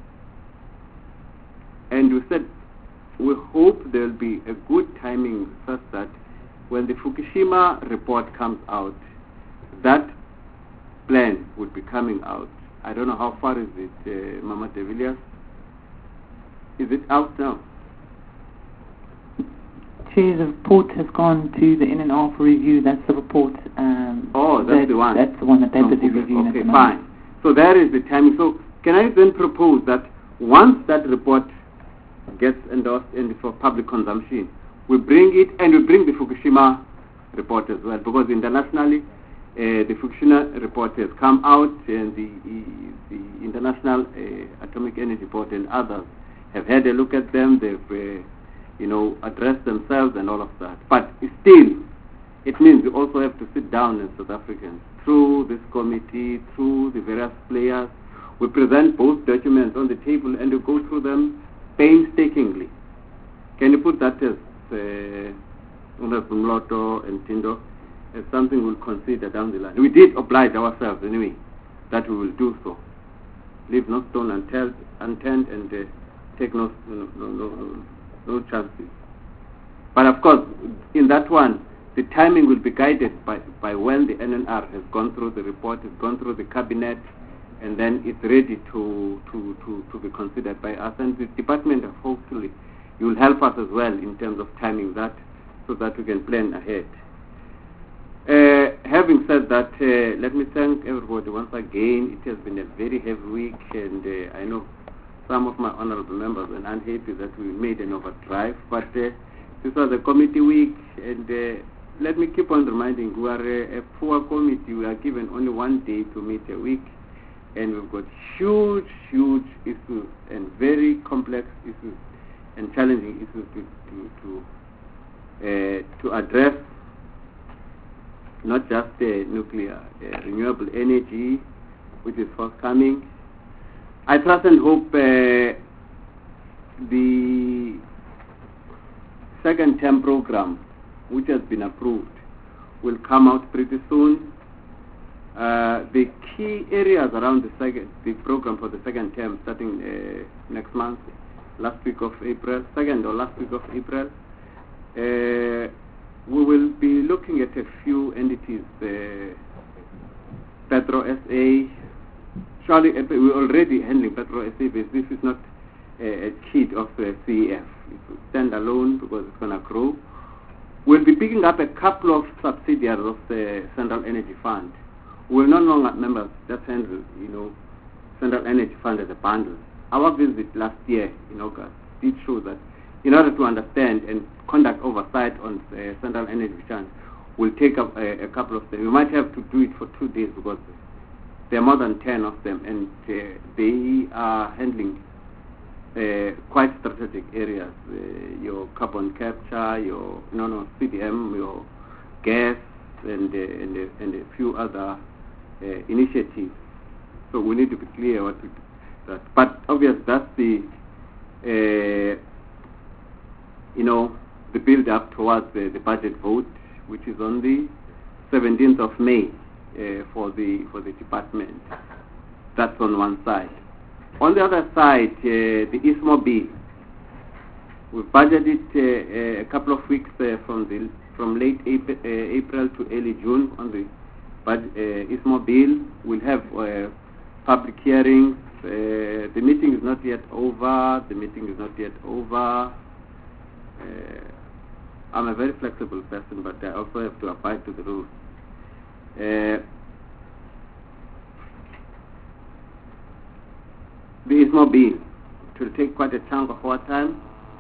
And we said, we hope there will be a good timing such that when the Fukushima report comes out, that plan would be coming out. I don't know how far is it, Mama de Villiers? Is it out now? Chair, the report has gone to the NNR for review. That's the report. That's the one. That's the one that they're busy reviewing at the moment. Okay, fine. So there is the timing. So can I then propose that once that report gets endorsed and for public consumption, we bring it and we bring the Fukushima report as well, because internationally the Fukushima report has come out and the International Atomic Energy Board and others have had a look at them. They've addressed themselves and all of that. But still, it means we also have to sit down as South Africans through this committee, through the various players. We present both documents on the table and we go through them painstakingly. Can you put that as Honorable Mloto and Tindo as something we'll consider down the line? We did oblige ourselves anyway that we will do so. Leave no stone unturned and take no chances. But of course, in that one, the timing will be guided by when the NNR has gone through the report, has gone through the cabinet, and then it's ready to be considered by us. And the department, hopefully, you will help us as well in terms of timing that, so that we can plan ahead. Having said that, let me thank everybody once again. It has been a very heavy week, and I know some of my honorable members are unhappy that we made an overdrive, but this was a committee week, and let me keep on reminding, we are a poor committee. We are given only one day to meet a week, and we've got huge issues and very complex issues and challenging issues to address, not just nuclear, renewable energy, which is forthcoming. I trust and hope the second term program, which has been approved, will come out pretty soon. The key areas around the program for the second term, starting next month, last week of April, second or last week of April, we will be looking at a few entities, Petro SA. Surely we're already handling Petro SA, but this is not a kit of the CEF. It's stand alone because it's going to grow. We'll be picking up a couple of subsidiaries of the Central Energy Fund. We're no longer members, just handle, Central Energy Fund as a bundle. Our visit last year in August did show that in order to understand and conduct oversight on Central Energy Fund, we'll take up a couple of them. We might have to do it for 2 days because there are more than 10 of them, and they are handling quite strategic areas, your carbon capture, your CDM, your gas, and a few other initiatives. So we need to be clear what we do. But obviously that's the the build up towards the budget vote, which is on the 17th of May for the department. That's on one side. On the other side, the ISMO bill. We've budgeted a couple of weeks from late April to early June on the ISMO bill. We'll have public hearings. The meeting is not yet over. I'm a very flexible person, but I also have to abide to the rules. The ISMO bill, it will take quite a chunk of our time.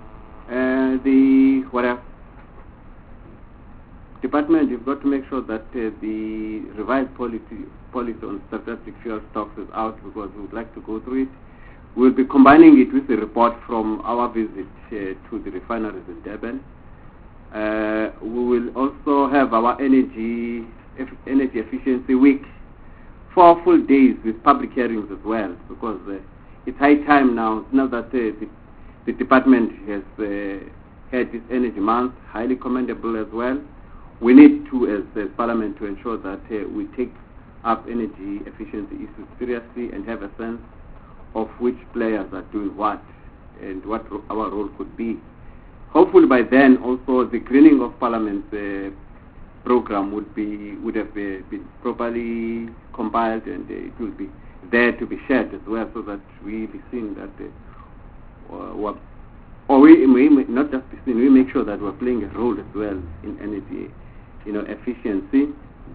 Department, you've got to make sure that the revised policy on strategic fuel stocks is out, because we would like to go through it. We'll be combining it with the report from our visit to the refineries in Durban. We will also have our energy efficiency week, 4 full days with public hearings as well, because it's high time now that the department has had this energy month, highly commendable as well. We need to, as Parliament, to ensure that we take up energy efficiency issues seriously and have a sense of which players are doing what and what our role could be. Hopefully by then also the greening of Parliament's program would have been properly compiled, and it will be there to be shared as well, so that we be seen that we not just be seen, we make sure that we're playing a role as well in energy efficiency.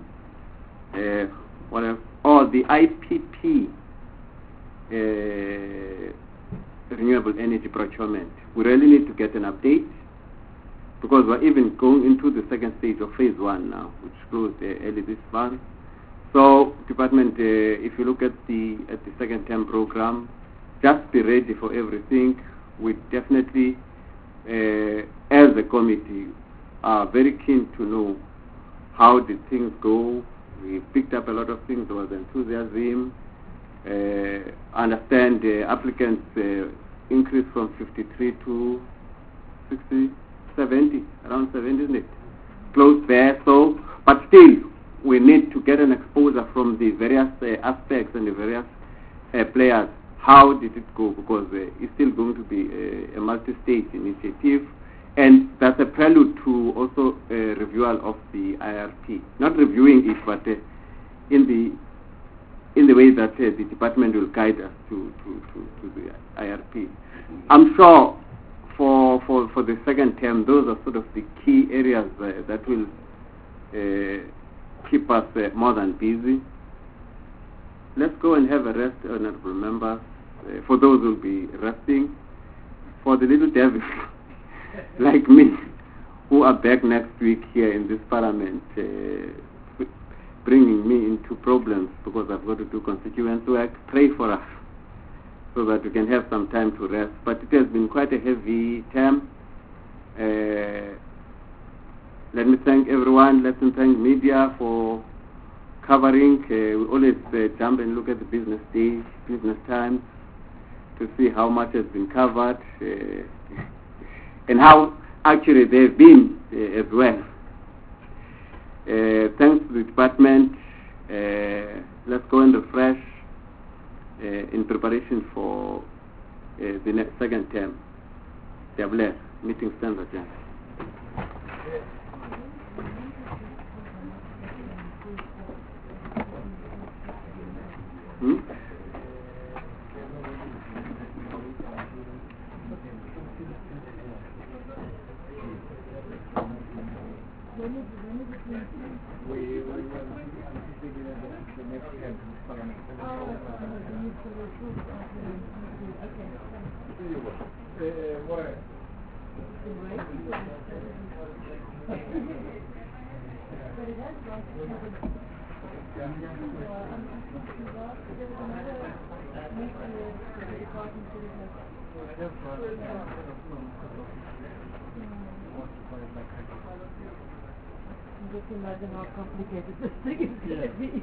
What else? The IPP, renewable energy procurement. We really need to get an update, because we're even going into the second stage of phase 1 now, which closed early this month. So, department, if you look at the second term program, just be ready for everything. We definitely, as a committee, are very keen to know how did things go. We picked up a lot of things. There was enthusiasm. Understand the applicants increased from 53 to 60, 70, around 70, isn't it? Close there. So, but still, we need to get an exposure from the various aspects and the various players. How did it go? Because it's still going to be a multi-stage initiative, and that's a prelude to also a review of the IRP. Not reviewing it, but in the way that the department will guide us to the IRP. I'm sure for the second term, those are sort of the key areas that will keep us more than busy. Let's go and have a rest, honorable members. For those who will be resting, for the little devils like me, who are back next week here in this Parliament, bringing me into problems because I've got to do constituency work, pray for us so that we can have some time to rest. But it has been quite a heavy term. Let me thank everyone. Let me thank media for covering. We always jump and look at the business days, business times, to see how much has been covered and how accurate they've been as well. Thanks to the department. let's go and refresh in preparation for the next second term. Tablet meeting stands adjourned. Just imagine how complicated this thing is going to be.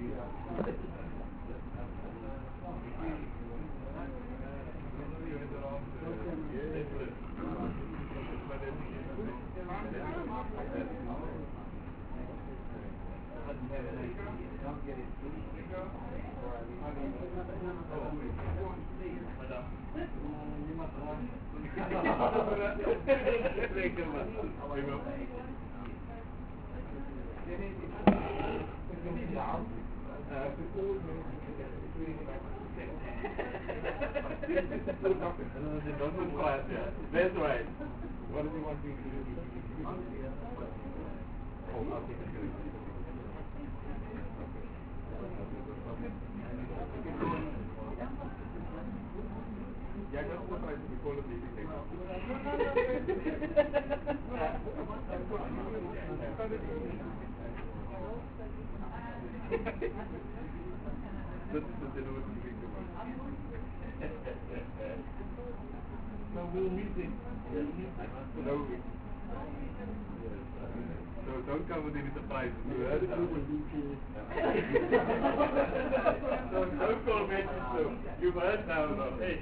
That's right. What do you want me to do? Oh, I'll take it. Yeah, that's what I before the meeting. No, we'll meet him. No. So don't come with any surprises. You heard now. So don't call me so. You've heard now. No. Hey.